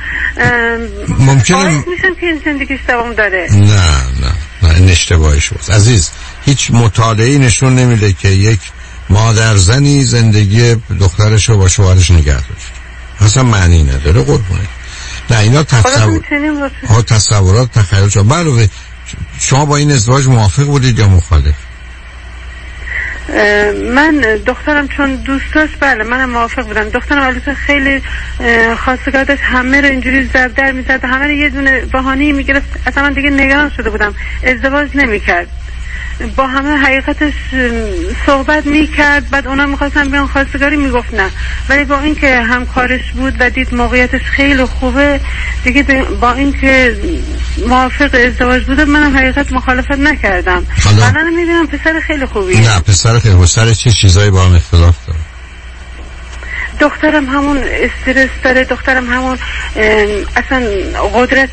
ممکنه میشم که این زندگیش دوام داره. نه نه نه این اشتباهش بود عزیز. هیچ مطالعه‌ای نشون نمیده که یک مادر زنی زندگی دخترش رو با شوهرش نگه داشت. اصلا معنی نداره قربونه. نه اینا تصور ها تصورات تخیل شما. علاوه شما با این ازدواج موافق بودید یا مخالف؟ من دخترم چون دوست داشت بله منم موافق بودم. دخترم البته خیلی خواستگار داشت، همه رو اینجوری زد در میزد، همه رو یه دونه بهانه‌ای میگرفت. اصلا من دیگه نگران شده بودم، ازدواج نمیکرد. با همه حقیقتش صحبت میکرد، بعد اونا میخواستن بیان خواستگاری میگفت نه، ولی با اینکه همکارش بود و دید موقعیتش خیلی خوبه دیگه با اینکه موافق ازدواج بوده منم حقیقت مخالفت نکردم. من میبینم پسر خیلی خوبیه. نه پسر خیلی خوبه. سر چه چیزایی با هم اختلاف داره؟ دخترم همون استرس داره، دخترم همون اصلا قدرت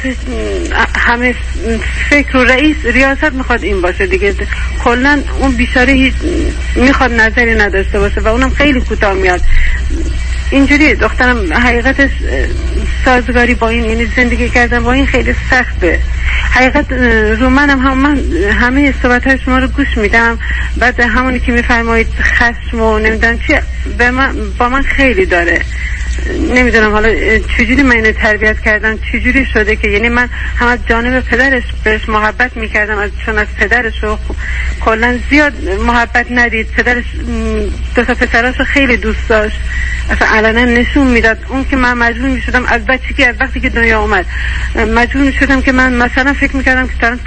همه فکر و رئیس ریاست میخواد این باشه دیگه، کلا اون بیچاره میخواد نظری نداشته باشه و اونم خیلی کوتاه میاد. اینجوری دخترم حقیقتش سازگاری با این، یعنی زندگی کردن با این خیلی سخته. حقیقت رو منم هم من همه صحبت های شما رو گوش میدم، بعد همونی که میفرمایید خشم و نمیدونم چی به من با من خیلی داره. نمیدونم حالا چجوری من اینو تربیت کردم، چجوری شده که یعنی من هم از جانب پدرش بهش محبت میکردم، از چون از پدرش رو کلا زیاد محبت ندید. پدرش دو تا پسراشو خیلی دوست داشت، اصلا علنا نشون میداد. اون که من مجبور میشدم از بچگی، از وقتی که دنیا اومد مجبور میشدم که من مثلا فکر میکردم که دارم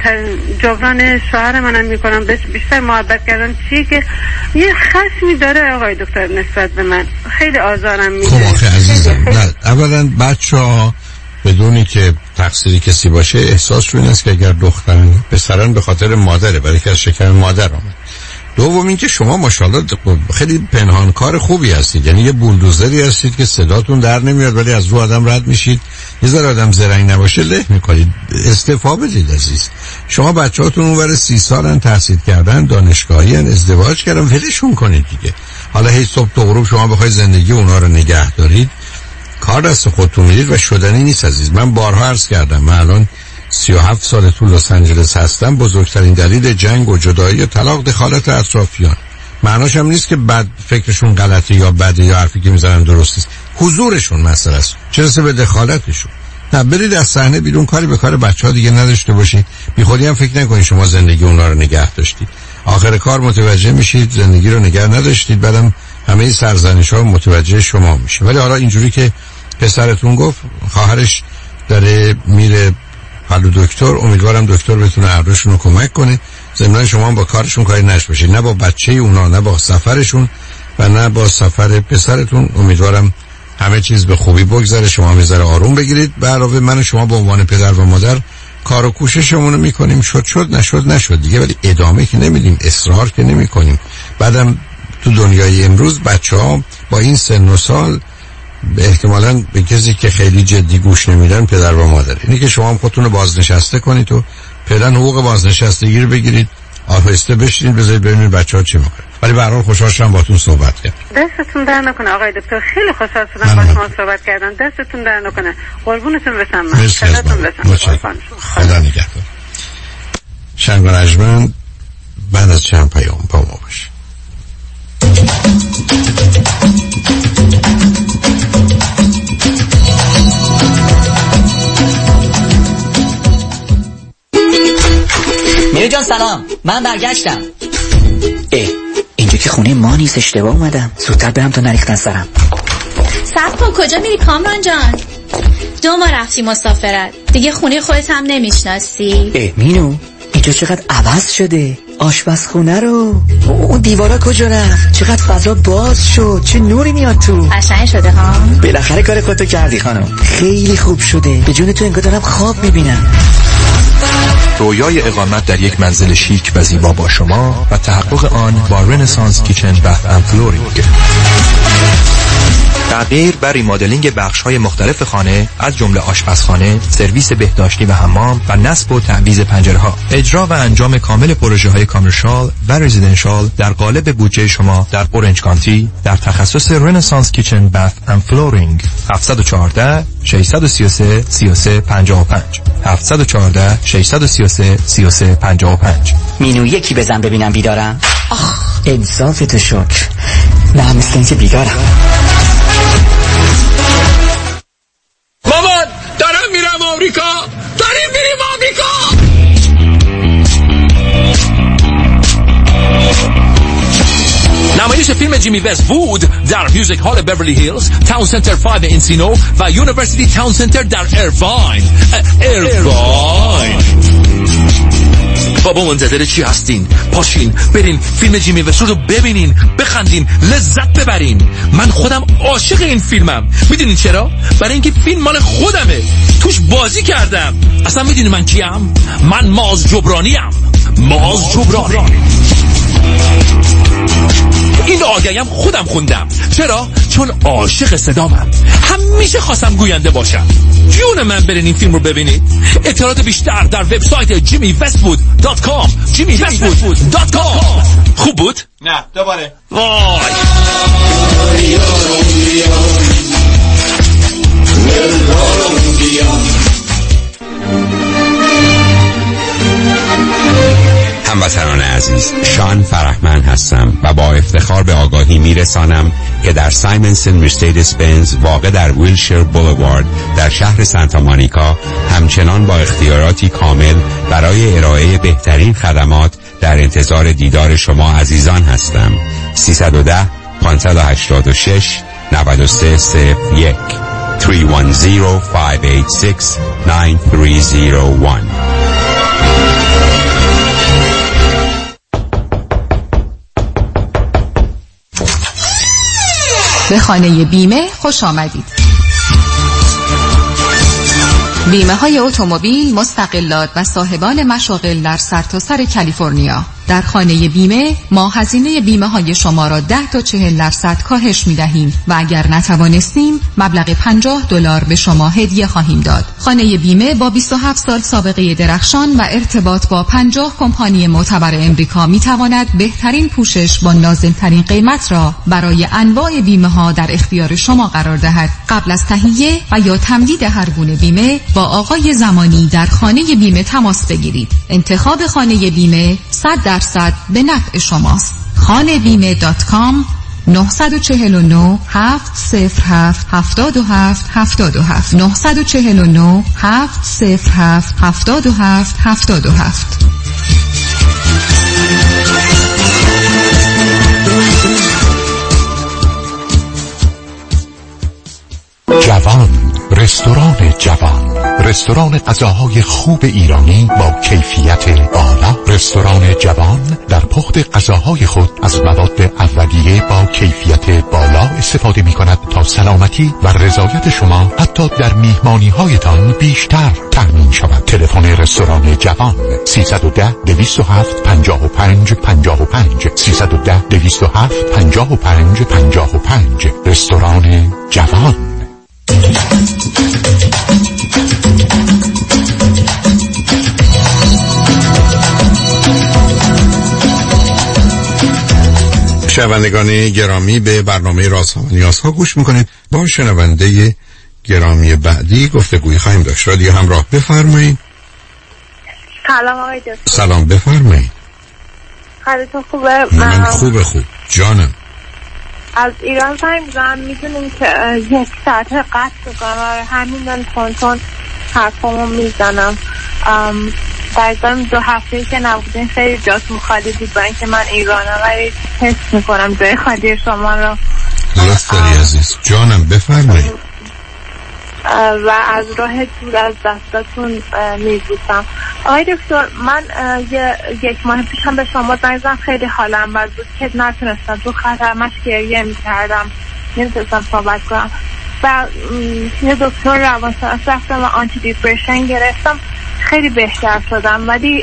جبران شوهر منم میکنم، بهش بیشتر محبت کردم. چیه که یه خشمی داره آقای دکتر نسبت به من، خیلی آزارم میده. خب عزیزم نه اولا بچه ها بدونی که تقصیری کسی باشه احساس رو این است که اگر دخترن پسرن به خاطر مادره، برای که از شکم مادر آمد. دوم این که شما ماشاءالله خیلی پنهانکار خوبی هستید، یعنی یه بولدوزری هستید که صداتون در نمیاد ولی از رو آدم رد میشید. یه ذره آدم زرنگ نباشه له میکنید. استعفا بدید عزیز. شما بچه‌هاتون اونور سی سالن، تحصیل کردن، دانشگاهی ان، ازدواج کردن، ولشون کنید دیگه. حالا هی صبح تا غروب شما بخواید زندگی اونا رو نگه دارید، کار دست خودتون میدید و شدنی نیست عزیز. من بارها عرض کردم من الان سی و هفت سال تو لس آنجلس هستم. بزرگترین دلیل جنگ و جدایی و طلاق دخالت اطرافیان. معناش هم نیست که بعد فکرشون غلطه یا بده یا حرفی که میزنن درست نیست، حضورشون مسئله است، چه رسه به دخالتشون. نه برید از صحنه بیرون، کاری به کار بچه‌ها دیگه نداشته باشید. بی خودی هم فکر نکنید شما زندگی اونا رو نگه داشتید. آخر کار متوجه میشید زندگی رو نگه نداشتید، بعدم همه سرزنش‌ها متوجه شما میشه. ولی حالا اینجوری که پسرتون گفت خواهرش داره میره حالا دکتر، امیدوارم دکتر بتونه عرضشون رو کمک کنه. ضمن شما هم با کارشون کاری نشه، نه با بچه اونا، نه با سفرشون و نه با سفر پسرتون. امیدوارم همه چیز به خوبی بگذره، شما هم یه ذره آروم بگیرید. به علاوه من و شما به عنوان پدر و مادر کار و کوششمون رو میکنیم، شد شد نشد نشد دیگه، ولی ادامه که نمیدیم، اصرار که نمیکنیم. بعدم تو دنیای امروز بچه‌ها با این سن و سال به احتمالاً به کسی که خیلی جدی گوش نمیدن پدر و مادر. اینه که شما هم خودتون رو بازنشسته کنید و فعلا حقوق بازنشستگی رو بگیرید، آهسته بشینید بذارید ببینید بچه‌ها چی میکنن. ولی به هر حال خوشحال شدم باهاتون صحبت کردم. دستتون در نکنه آقای دکتر، خیلی خوشحال شدم با شما صحبت کردم. دستتون در نکنه، قربونتون بشم. من خداتون بشم. خدا نگهدار. شنگ و نجمن بعد از چند پیام با ما باش. میره جان سلام، من برگشتم. اه اینجا که خونه ما نیست، اشتباه اومدم. زودتر برم تا نریختن سرم. صبر کن، کجا میری کامران جان؟ دو ما رفتی مسافرت دیگه، خونه خودت هم نمیشناسی. اه مینو اینجا چقدر عوض شده، آشپزخونه رو، اون دیوارا کجا رفت، چقدر فضا باز شد، چه نوری میاد تو. قشنگ شده ها. بالاخره کار خودتو کردی خانم، خیلی خوب شده. به جون تو انگار دارم خواب میبینم. رویای اقامت در یک منزل شیک و زیبا با شما و تحقق آن با رنسانس کیچن بث اند فلورینگ. تغییر بر ریمادلینگ بخش‌های مختلف خانه از جمله آشپزخانه، سرویس بهداشتی و حمام و نصب و تعویض پنجره‌ها. اجرا و انجام کامل پروژه‌های کامرشال و رزیدنشال در قالب بودجه شما در اورنج کانتی در تخصص رنسانس کیچن بث اند فلورینگ. هفت یک چهار شش سه سه سه سه پنج پنج هفت یک چهار شش سه سه سه سه پنج پنج. مینو یکی بزن ببینم بیدارم. آخ انصافت شکر. نه مثل اینکه بیدارم. مامان دارم میرم آمریکا، داریم میریم آمریکا. نمایش فیلم جیمی وست وود در میوزیک هال بیورلی هیلز، تاون سنتر پنج انسینو و یونیورسیتی تاون سنتر در ایرواین. ایرواین بابا منتظر چی هستین؟ پاشین برین فیلم جیمی وستوود رو ببینین، بخندین، لذت ببرین. من خودم عاشق این فیلمم. میدونین چرا؟ برای اینکه فیلم مال خودمه، توش بازی کردم. اصلا میدونی من کیم؟ من ماز جبرانیم. ماز جبرانی. این آگهیم خودم خوندم. چرا؟ چون عاشق صدامم، همیشه خواستم گوینده باشم. جون من برین این فیلم رو ببینید. اطلاعات بیشتر در وبسایت جیمی وستوود دات کام. جیمی وستوود دات کام. خوب بود؟ نه دوباره. وای هموطنان عزیز، شان فرحمند هستم و با افتخار به آگاهی میرسانم که در سایمنسن مرسدس بنز واقع در ویلشیر بولوارد در شهر سانتا مونیکا همچنان با اختیاراتی کامل برای ارائه بهترین خدمات در انتظار دیدار شما عزیزان هستم. سیصد و ده پانصد و هشتاد و شش نود و سه صفر یک سه یک صفر پنج هشت شش نه سه صفر یک. به خانه بیمه خوش آمدید. بیمه های اتومبیل، مستقلات و صاحبان مشاغل در سرتاسر کالیفرنیا. در خانه بیمه ما هزینه بیمه های شما را ده تا چهل درصد کاهش می دهیم و اگر نتوانستیم مبلغ پنجاه دلار به شما هدیه خواهیم داد. خانه بیمه با بیست و هفت سال سابقه درخشان و ارتباط با پنجاه کمپانی معتبر امریکا می تواند بهترین پوشش با نازل‌ترین قیمت را برای انواع بیمه ها در اختیار شما قرار دهد. قبل از تهیه و یا تمدید هر گونه بیمه با آقای زمانی در خانه بیمه تماس بگیرید. انتخاب خانه بیمه صد درصد به نفع شماست. خانه بیمه دات کام نه چهار نه هفت صفر هفت هفت هفت هفت هفت نه چهار نه هفت صفر هفت هفت هفت هفت هفت. جوان، رستوران جوان، رستوران غذاهای خوب ایرانی با کیفیت بالا. رستوران جوان در پخت غذاهای خود از مواد اولیه با کیفیت بالا استفاده می کند تا سلامتی و رضایت شما حتی در میهمانی هایتان بیشتر تامین شود. تلفن رستوران جوان سیصد و ده دویست و هفت پنجاه و پنج پنجاه و پنج سیصد و ده دویست و هفت پنجاه و پنج پنجاه و پنج. رستوران جوان. شنوندگان گرامی، به برنامه رازها و نیازها گوش میکنید. با شنونده گرامی بعدی گفتگوی خواهیم داشت. رادیو همراه، بفرمایید. سلام آقای دکتر. سلام، بفرمایید. حالتون خوبه؟ من خوبه خوب جانم. از ایران زنگ میزنم. میدونیم که یک ساعت قطع میکنم، همین من تون تون حرفامو میزنم. در ضمن دو هفته‌ای که نبودین خیلی جاتون خالی بود، با اینکه من ایرانم ولی حس میکنم جای خالی شما رو. درست داری عزیز جانم، بفرمایید. و از راه دور از دستاتون میبوسم. آقای دکتر، من یک ماه پیشم به شما زنگ زدم، خیلی حالم بد بود که نتونستم، تو خطرمش گریه میکردم، نمیتونستم صحبت کنم. و یه دکتر روانشناس رفتم و آنتی دیپرشن گرفتم، خیلی بهتر شدم. ولی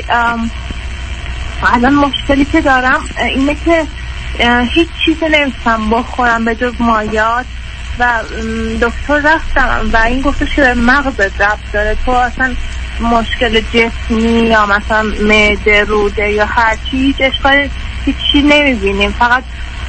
الان مشکلی که دارم اینه که هیچ چیزی نمیتونم بخورم به جز مایات و دکتر رفتم و این گفتش که مغزت ربط داره، تو اصلا مشکل جسمی یا مثلا معده، روده یا هر چی هیچ اشکالی هیچی نمیبینیم، فقط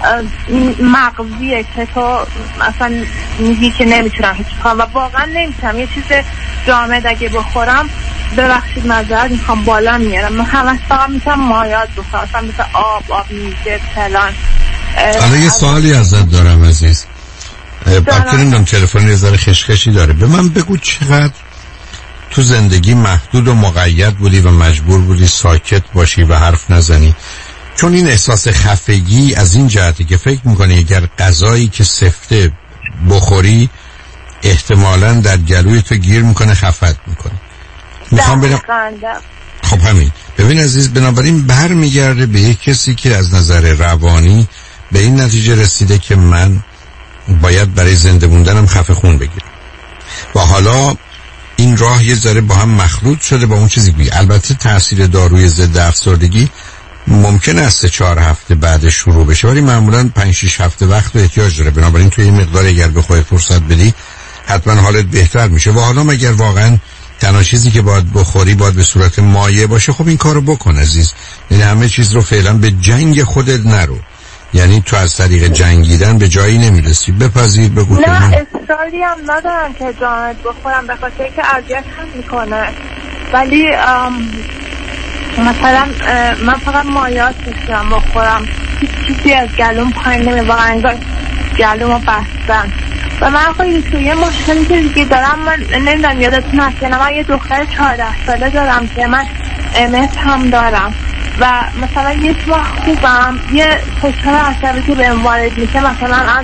مغزیه که تو اصلا میگی که نمیتونم هیچ کنم و واقعا نمیتونم. یه چیز جامد اگه بخورم، ببخشید معذرت میخوام، بالا میارم. من همش فقط میتونم مایات بخورم، مثلا مثل آب، آب میزه، فلان. حالا یه سوالی ازت دارم عزیز، بکنیم تلفن یه ذره خشخشی داره. به من بگو چقدر تو زندگی محدود و مقید بودی و مجبور بودی ساکت باشی و حرف نزنی؟ چون این احساس خفگی از این جهتی که فکر میکنی اگر غذایی که سفته بخوری احتمالاً در گلوی تو گیر میکنه، خفت میکنه. میخوام ببینم. خب خب همین. ببین عزیز، بنابراین برمیگرده به یک کسی که از نظر روانی به این نتیجه رسیده که من باید برای زنده موندنم خفه خون بگیرم و حالا این راه یه ذره با هم مخلوط شده با اون چیزی که البته تاثیر داروی ضد افسردگی ممکن است چهار هفته بعد شروع بشه، ولی معمولا پنج شش هفته وقت و احتیاج داره. بنابراین توی این مقدار اگر به خودت فرصت بدی حتما حالت بهتر میشه. و حالا مگر واقعا تنها چیزی که باید بخوری باید به صورت مایع باشه، خب این کارو بکن عزیز. این همه چیز رو فعلا به جنگ خودت نرو، یعنی تو از طریق جنگیدن به جایی نمیرسی. بپذیر، بگو که نه اصراری هم ندارم که جانت بخورم به خاطر اینکه اذیت هم میکنه، ولی مثلا من فقط مایات میشم بخورم، هیچ چیزی از گلوم پایین نمی، واقعا انگار گلومو بستن. و من خیلی توی یه مشکلی که دیگه دارم، من نمیدونم یادتون هست یا نه، من یه دختر چهارده ساله دارم که من ام اس هم دارم و مثلا یه وقت خوبم یه فشار عصبی که بهم وارد میشه، مثلا از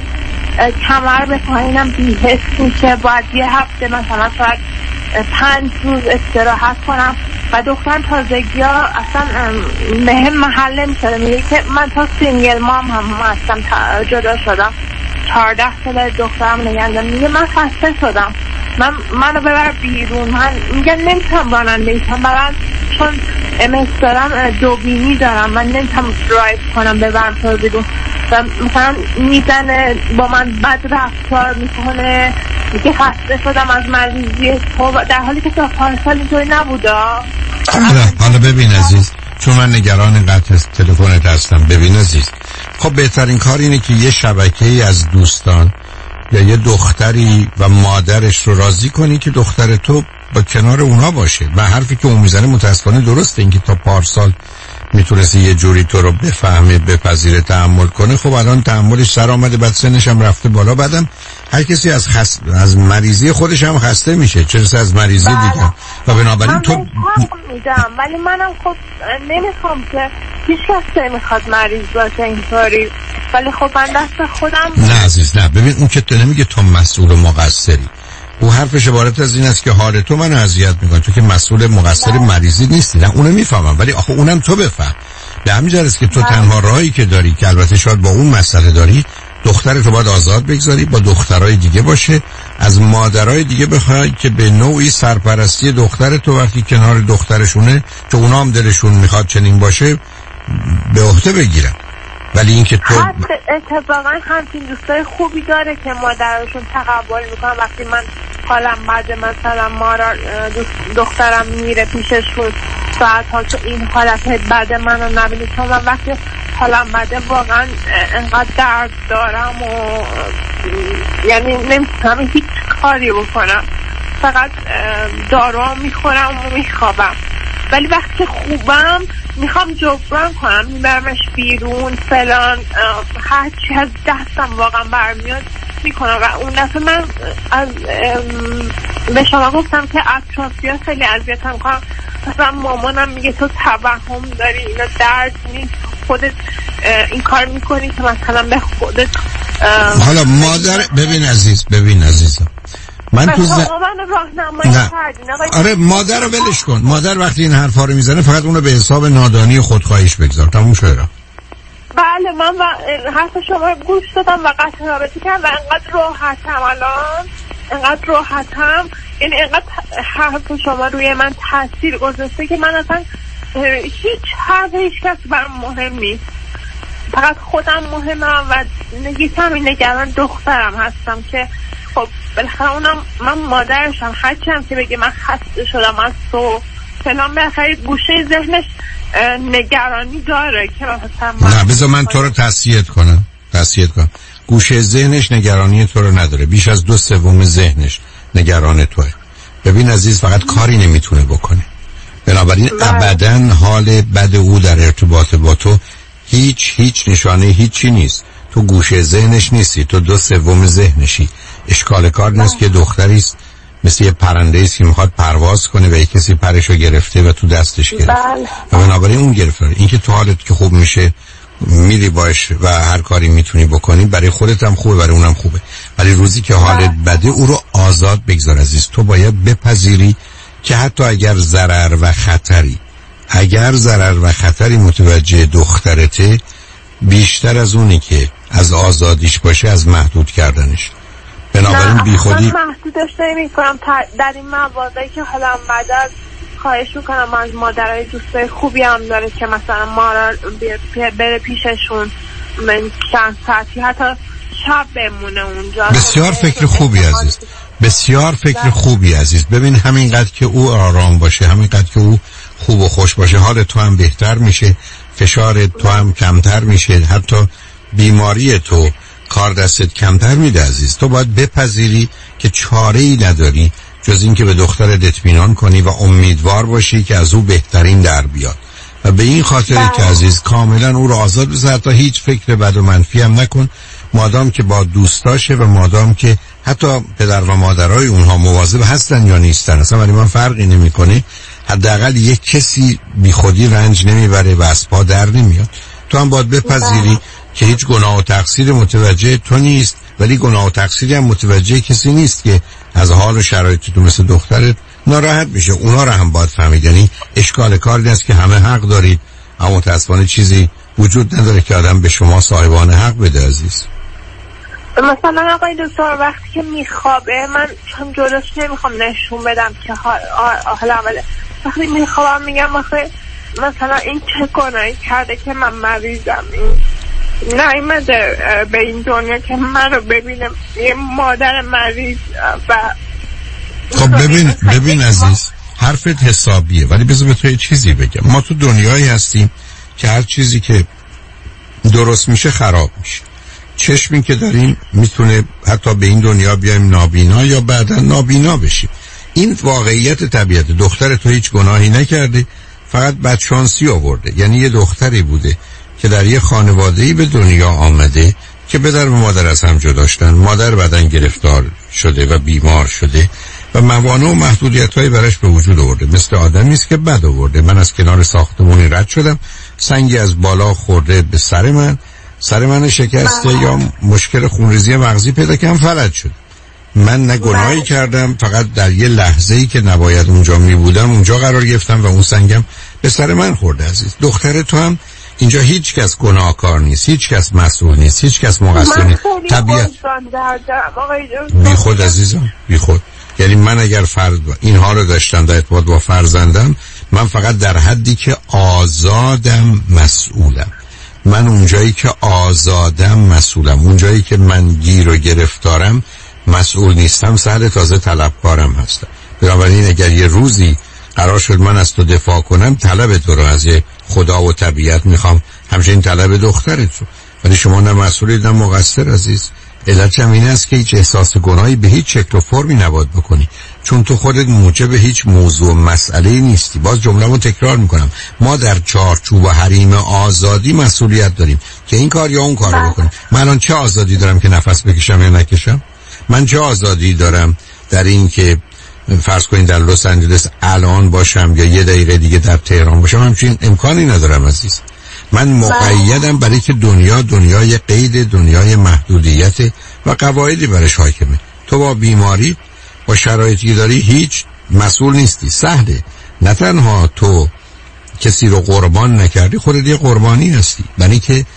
کمر به پایینم بی‌حس میشه، باید یه هفته مثلا فقط پنج روز استراحت کنم و دخترم تازگی ها اصلا مهم محل نمیشه. میگه که من تا سینگل مام هم هستم، جدا شدم، چهارده ساله دخترم نگندم. میگه من خسته شدم، من منو ببر بیرون. من میگن نمیتونم راننده ایشم برن چون ام اس دارم، دوبینی دارم، من نمیتونم درایو کنم ببرم تو بیرون. و مثلا میزنه با من بد رفتار میکنه، میگه خسته شدم از مریضی تو، در حالی که تا پارسال اینطوری نبوده. حالا, حالا ببین عزیز، چون من نگران قطع تلفنت هستم، ببین عزیز، خب بهترین کار اینه که یه شبکه‌ای از دوستان یا یه دختری و مادرش رو راضی کنی که دختر تو با کنار اونا باشه. و حرفی که اون میزنه متاسفانه درسته، اینکه تا پارسال میتونستی یه جوری تو رو بفهمه، بپذیره، تحمل کنه. خب الان تحملش سر آمده، بعد سنش هم رفته بالا، بعدم هر کسی از خس... از مریضی خودش هم خسته میشه، چه رسه از مریضی دیگه. و بنابراین تو میدم، ولی منم خب نمیخوام که هیچ کس نمیخواد مریض باشه اینطوری، ولی خب من دست خودم. نه عزیز، نه. ببین اون که تو نمیگه تو مسئول و مقصری، او حرفش عبارت از این است که حال تو منو اذیت میکنه، تو که مسئول مقصر مریضی نیستی. نه اونو میفهمم، ولی آخه اونم تو بفهم. به همین جهت است که تو تنها راهی که داری، که البته شاید با اون مسئله داری، دخترتو باید آزاد بگذاری، با دخترای دیگه باشه، از مادرای دیگه بخوای که به نوعی سرپرستی دخترتو وقتی کنار دخترشونه که اونا هم دلشون میخواد چنین باشه به عهده بگیرن. ولی اینکه تو اتفاقا همچین دوستای خوبی داره که مادرشون تقبل میکنن وقتی من حالم بده، مثلا ما را دخترم میره پیششون ساعت ها که این حالت بد من رو نبینید، چون من وقتی حالم بده واقعا انقدر درد دارم و یعنی نمیتونم هیچ کاری بکنم، فقط دارو میخورم و میخوابم. ولی وقتی خوبم میخوام جبران کنم، میبرمش بیرون فلان، هرچی از دستم واقعا برمیاد میکنم. و اون دفعه من از به شما گفتم که اطرافیان خیلی اذیتم کنم، مثلا مامانم میگه تو توهم داری، اینا درد نیست، خودت این کار میکنی که مثلا به خودت. حالا مادر، ببین عزیز، ببین عزیزم، من تو زن... نه. آره مادر رو ولش کن. مادر وقتی این حرفا رو میزنه فقط اونو به حساب نادانی خودخواهیش بگذار، تموم شده. بله من و حرف شما گوش دادم و قطع رابطه کردم و انقدر راحتم الان، انقدر راحتم، یعنی انقدر حرف شما روی من تاثیر گذاشته که من اصلا هیچ حرف هیچ کس برام مهم نیست، فقط خودم مهمم و نگیتم این نگران دخترم هستم که خب بالاخره اونم من مادرشم، هرچی هم که بگه من خسته شدم از تو فلان، بالاخره گوشه ذهنش نگرانی داره که مثلا نه بذار من تو رو تسلیت کنم تسلیت کنم گوشه ذهنش نگرانی تو رو نداره، بیش از دو سوم ذهنش نگران توه. ببین عزیز، فقط کاری نمیتونه بکنه، بنابراین ابداً حال بد او در ارتباط با تو هیچ هیچ نشانه هیچی نیست. تو گوشه ذهنش نیستی، تو دو سوم ذهنشی. اشکال کار نیست که دختری است مثل یه پرنده است که میخواد پرواز کنه و یک کسی پرشو گرفته و تو دستش گرفته و بنابراین اون گرفته. این که تو حالت که خوب میشه میری باش و هر کاری میتونی بکنی، برای خودت هم خوبه، برای اونم خوبه، ولی روزی که حالت بده او رو آزاد بگذار عزیز. تو باید بپذیری که حتی اگر ضرر و خطری اگر ضرر و خطری متوجه دخترته بیشتر از اونی که از آزادیش باشه از محدود کردنش. بنابراین بی خودی من محدودش نمی کنم در این مواقعی که حالا مدد خواهش میکنم از مادرای دوستای خوبی هم داره که مثلا ما را بره پیششون من چند ساعتی حتی شب بمونه اونجا. بسیار فکر خوبی عزیز، بسیار فکر خوبی عزیز. ببین همینقدر که او آرام باشه، همینقدر که او خوب و خوش باشه، حال تو هم بهتر میشه، فشار تو هم کمتر میشه، حتی بیماری تو کار دستت کمتر میده عزیز. تو باید بپذیری که چاره‌ای نداری جز این که به دخترت اطمینان کنی و امیدوار باشی که از او بهترین در بیاد و به این خاطر که عزیز کاملا او رو آزاد بذار، تا هیچ فکر بد و منفی هم نکن، مادام که با دوستاشه و مادام که حتی پدر و مادرای اونها مواظب هستن یا نیستن اصلا ولی من فرقی نمیکنه، حداقل یک کسی بی خودی رنج نمیبره و از پا در نمیاد. تو هم باید بپذیری که هیچ گناه و تقصیر متوجه تو نیست، ولی گناه و تقصیری هم متوجه کسی نیست که از حال و شرایط تو مثل دخترت ناراحت میشه. اونا رو هم باید فهمید. یعنی اشکال کار نیست که همه حق دارید، اما متاسفانه چیزی وجود نداره که آدم به شما صاحبان حق بده عزیز. مثلا آقای دکتر وقتی که میخوابه من هم جلوش نمیخوام نشون بدم که حالا اوله وقتی میخوابم میگم آخه مثلا این چه گناهی کرده که من مریضم، این نایمده به این دنیا که من رو ببینم یه مادر مریض. و خب ببین ببین عزیز حرفت حسابیه، ولی بذار به تو یه چیزی بگم. ما تو دنیایی هستیم که هر چیزی که درست میشه خراب میشه. چشمی که داریم میتونه حتی به این دنیا بیایم نابینا یا بعدا نابینا بشیم. این واقعیت طبیعت. دختر تو هیچ گناهی نکرده، فقط بدشانسی آورده. یعنی یه دختری بوده که در یه خانواده‌ای به دنیا آمده که پدر و مادر از هم جدا شدن، مادر بعدن گرفتار شده و بیمار شده و موانع و محدودیت‌های براش به وجود آورده. مثل آدمی است که بد آورده. من از کنار ساختمونی رد شدم، سنگی از بالا خورده به سر من، سر من شکسته یا مشکل خونریزی مغزی پیدا کردم، فلج شد. من نه گناهی کردم، فقط در یه لحظه‌ای که نباید اونجا می بودم اونجا قرار گرفتم و اون سنگم به سر من خورده عزیز. دختر تو هم اینجا هیچ کس گناهکار نیست، هیچ کس مسئول نیست، هیچ کس مقصر نیست. طبیعت بی خود عزیزم، بی خود. یعنی من اگر فرد اینها رو داشتم در ارتباط با فرزندم، من فقط در حدی که آزادم مسئولم. من اونجایی که آزادم مسئولم، اونجایی که من گیر و گرفتارم مسئول نیستم، سهل تازه طلبکارم هستم. بنابراین اگر یه روزی قرار شد من از تو دفاع کنم، طلب تو رو از خدا و طبیعت میخوام، همچنین طلب دخترت رو. ولی شما نه مسئولید نه مقصر عزیز. علت هم این است که هیچ احساس گناهی به هیچ شکل و فرمی نباید بکنی، چون تو خودت موجب هیچ موضوع و مسئله نیستی. باز جمله‌مو تکرار میکنم، ما در چارچوب و حریم آزادی مسئولیت داریم که این کار یا اون کارو بکنیم. من الان چه آزادی دارم که نفس بکشم یا نکشم؟ من چه آزادی دارم در این که فرض کنید در لس آنجلس الان باشم یا یه دقیقه دیگه در تهران باشم؟ همچین امکانی ندارم عزیز. من مقیدم برای که دنیا دنیای قید، دنیای محدودیت و قواعدی برش حاکمه. تو با بیماری با شرایطی داری هیچ مسئول نیستی. سهله، نه تنها تو کسی رو قربان نکردی، خودت یه قربانی هستی، برای که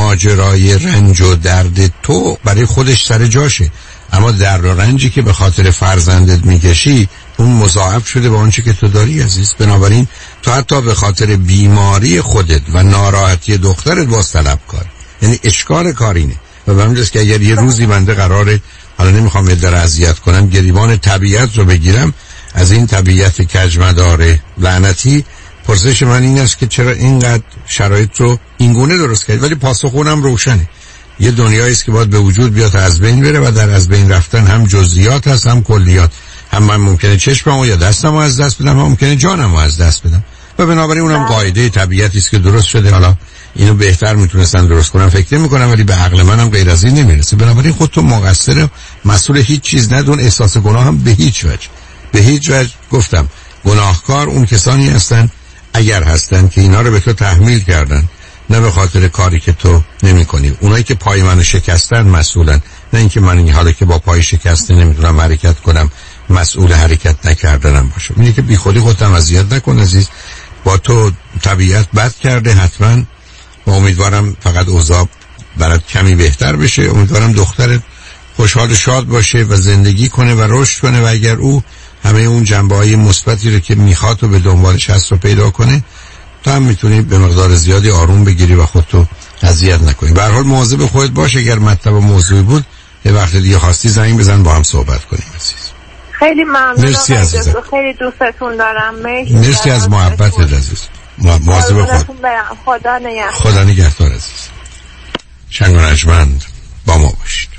ماجرای رنج و درد تو برای خودش سر جاشه، اما درد و رنجی که به خاطر فرزندت میکشی اون مضاعف شده با آنچه که تو داری عزیز. بنابراین تو حتی به خاطر بیماری خودت و ناراحتی دخترت باز طلب کار، یعنی اشکال کارینه. و به همین که اگر یه روزی بنده قراره، حالا نمیخوام یه در اذیت کنم، گریبان طبیعت رو بگیرم، از این طبیعت کجمدار لعنتی، پرسش من این است که چرا اینقدر شرایط رو اینگونه درست کردی؟ ولی پاسخ اونم روشنه. یه دنیایی است که باید به وجود بیاد تا از بین بره و در از بین رفتن هم جزئیات هست هم کلیات. هم من ممکنه چشممو یا دستمو از دست بدم، هم ممکنه جانمو از دست بدم. و بنابراین اونم قاعده طبیعتی است که درست شده. حالا اینو بهتر میتونستن درست کنن فکر نمی‌کنم، ولی به عقل منم غیر از این نمیرسه. بنابراین خودت مقصر و مسئول هیچ چیز ندون. احساس گناه هم به هیچ وجه به هیچ وجه گفتم گناهکار اون کسانی هستن اگر هستن که اینا رو به تو تحمیل کردن، نه به خاطر کاری که تو نمی کنی. اونایی که پای منو شکستن مسئولن، نه اینکه من این حالا که با پای شکسته نمیتونم حرکت کنم مسئول حرکت نکردنم باشم. اینه که بی خودی خودم اذیت نکن عزیز. با تو طبیعت بد کرده حتما و امیدوارم فقط اوضاع برات کمی بهتر بشه. امیدوارم دخترت خوشحال شاد باشه و زندگی کنه و رشد کنه و اگر او همه اون جنبه‌های مثبتی رو که میخواد و به دنبالش هست رو پیدا کنه، تو هم میتونی به مقدار زیادی آروم بگیری و خودتو اذیت نکنی. به هر حال مواظب خودت باش. اگر مطلب و موضوعی بود یه وقت دیگه خواستی زنگ بزن با هم صحبت کنیم عزیز. خیلی ممنون. مرسی عزیزم. خیلی دوستتون دارم. مرسی. مرسی از محبتت عزیز. مواظب خودت. خدا نگهدار. خدا نگهدار عزیز. شنگ و رجمند با ما باشید.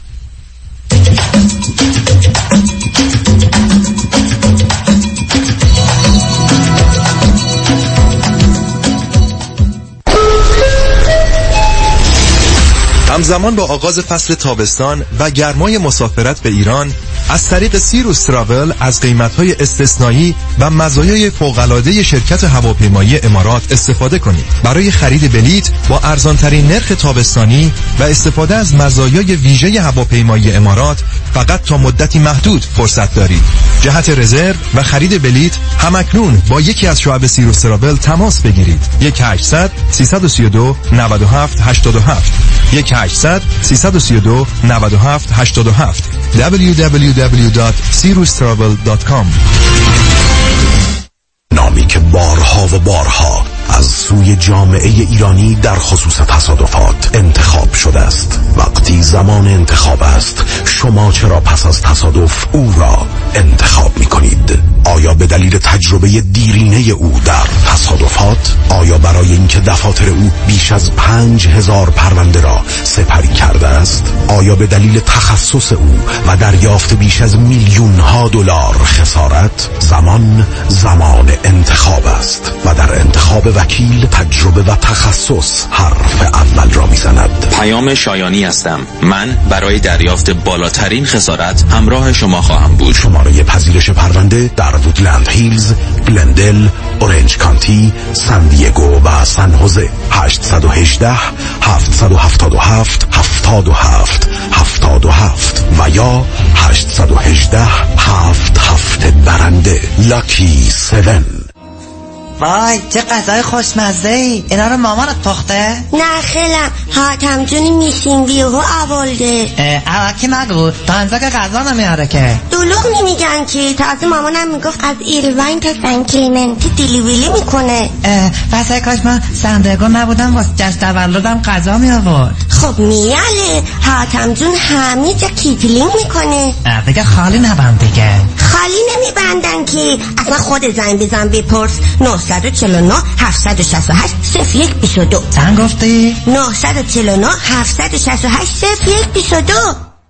همزمان با آغاز فصل تابستان و گرمای مسافرت به ایران، از طریق سیروس تراول از قیمت‌های استثنایی و مزایای فوق‌العاده شرکت هواپیمایی امارات استفاده کنید. برای خرید بلیت با ارزان‌ترین نرخ تابستانی و استفاده از مزایای ویژه هواپیمایی امارات فقط تا مدتی محدود فرصت دارید. جهت رزرو و خرید بلیت همکنون با یکی از شعب سیروس تراول تماس بگیرید. یک هشتصد سیصد و سی و دو نود و هفت هشتاد و هفت یک هشتصد سیصد و سی و دو نود و هفت هشتاد و هفت دبلیو دبلیو دبلیو دات سیروس تراول دات کام. نامی که بارها و بارها از سوی جامعه ایرانی در خصوص تصادفات انتخاب شده است. وقتی زمان انتخاب است، شما چرا پس از تصادف او را انتخاب می کنید؟ آیا به دلیل تجربه دیرینه او در تصادفات؟ آیا برای اینکه دفاتر او بیش از پنج هزار پرونده را سپری کرده است؟ آیا به دلیل تخصص او و دریافت بیش از میلیون ها دلار خسارت؟ زمان زمان انتخاب است و در انتخاب وکیل تجربه و تخصص حرف اول را میزند. پیام شایانی هستم. من برای دریافت بالاترین خسارت همراه شما خواهم بود. شماره پذیرش پرونده در وودلند هیلز، گلندل، اورنج کانتی، سان دیگو و سن خوزه. هشت یک هشت هفت هفت هفت هفت هفت هفت هفت و یا هشت یک هشت هفت هفت برنده. لاکی سون. وای چه غذای خوشمزه ای. اینا رو مامانت پخته؟ نه خیلم حاتم جونی میشین بیهو اولده. اواکی مگو تا انزا که غذا نمیاره که دلوغ نمیگن که. تازه مامانم میگفت از ایلواین تا سن کلیمنتی دیلیویلی میکنه. واسه کاش من سندگو نبودم واسه جشن تولدم غذا می آورد. خب میاله حاتم جون همه جا کیتلینگ میکنه. دیگه خالی نبند دیگه. خالی نمیبندن که. اصلا خود زنگ بزن بپرس. نه چهار نه هفت شش هشت صفر یک دو دو. چند گفتی؟ نه چهار نه هفت شش هشت صفر یک دو دو.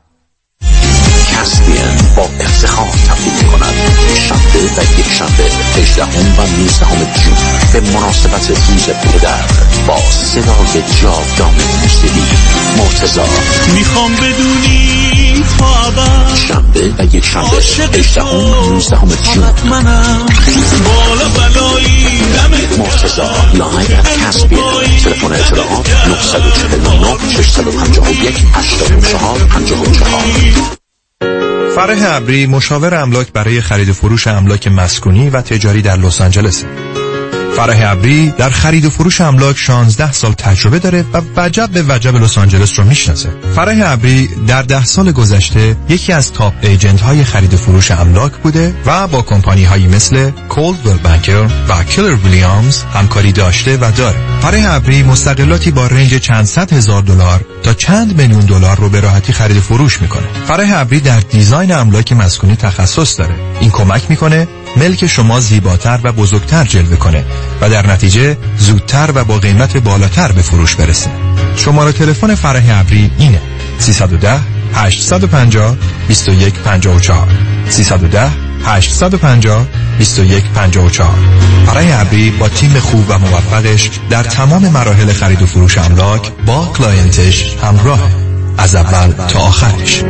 کسبین با افتخار تقدیم می‌کند شنبه و یک شنبه هجدهم و نوزدهم جون به مناسبت روز پدر با صدای جاودان موسیقی مرتضی. میخوام بدونی تا ابد شنبه و یک شنبه هجدهم و نوزدهم جون بالا بلایی مرتضی لایو ات کسبین. تلفن اطلاعات نه چهار نه شش پنج یک هشت چهار پنج چهار. فرح ابری مشاور املاک برای خرید و فروش املاک مسکونی و تجاری در لس آنجلس. فرح ابری در خرید و فروش املاک شانزده سال تجربه داره و وجب به وجب لس آنجلس رو میشناسه. فرح ابری در ده سال گذشته یکی از تاپ ایجنت های خرید و فروش املاک بوده و با کمپانی هایی مثل کولدویل بانکر و کلر ویلیامز همکاری داشته و داره. فرح ابری مستقلاتی با رنج چند صد هزار دلار تا چند میلیون دلار رو به راحتی خرید و فروش میکنه. فرح ابری در دیزاین املاک مسکونی تخصص داره. این کمک میکنه ملک شما زیباتر و بزرگتر جلوه کنه و در نتیجه زودتر و با قیمت بالاتر به فروش برسه. شماره تلفن فرح ابری اینه سیصد و ده هشتصد و پنجاه بیست و یک پنجاه و چهار سیصد و ده هشتصد و پنجاه بیست و یک پنجاه و چهار. فرح ابری با تیم خوب و موفقش در تمام مراحل خرید و فروش املاک با کلاینتش همراهه از اول تا آخرش.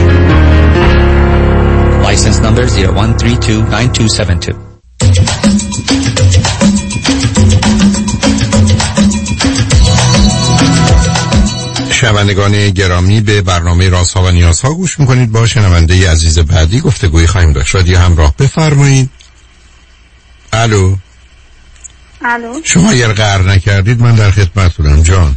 License number zero one three two nine two seven two. شنوندگان گرامی به برنامه رازها و نیازها گوش میکنید. با شنونده عزیز بعدی گفتگوی خواهیم داشت. رادیو همراه بفرمایید. الو الو شما اگر قهر نکردید من در خدمتتونم جان.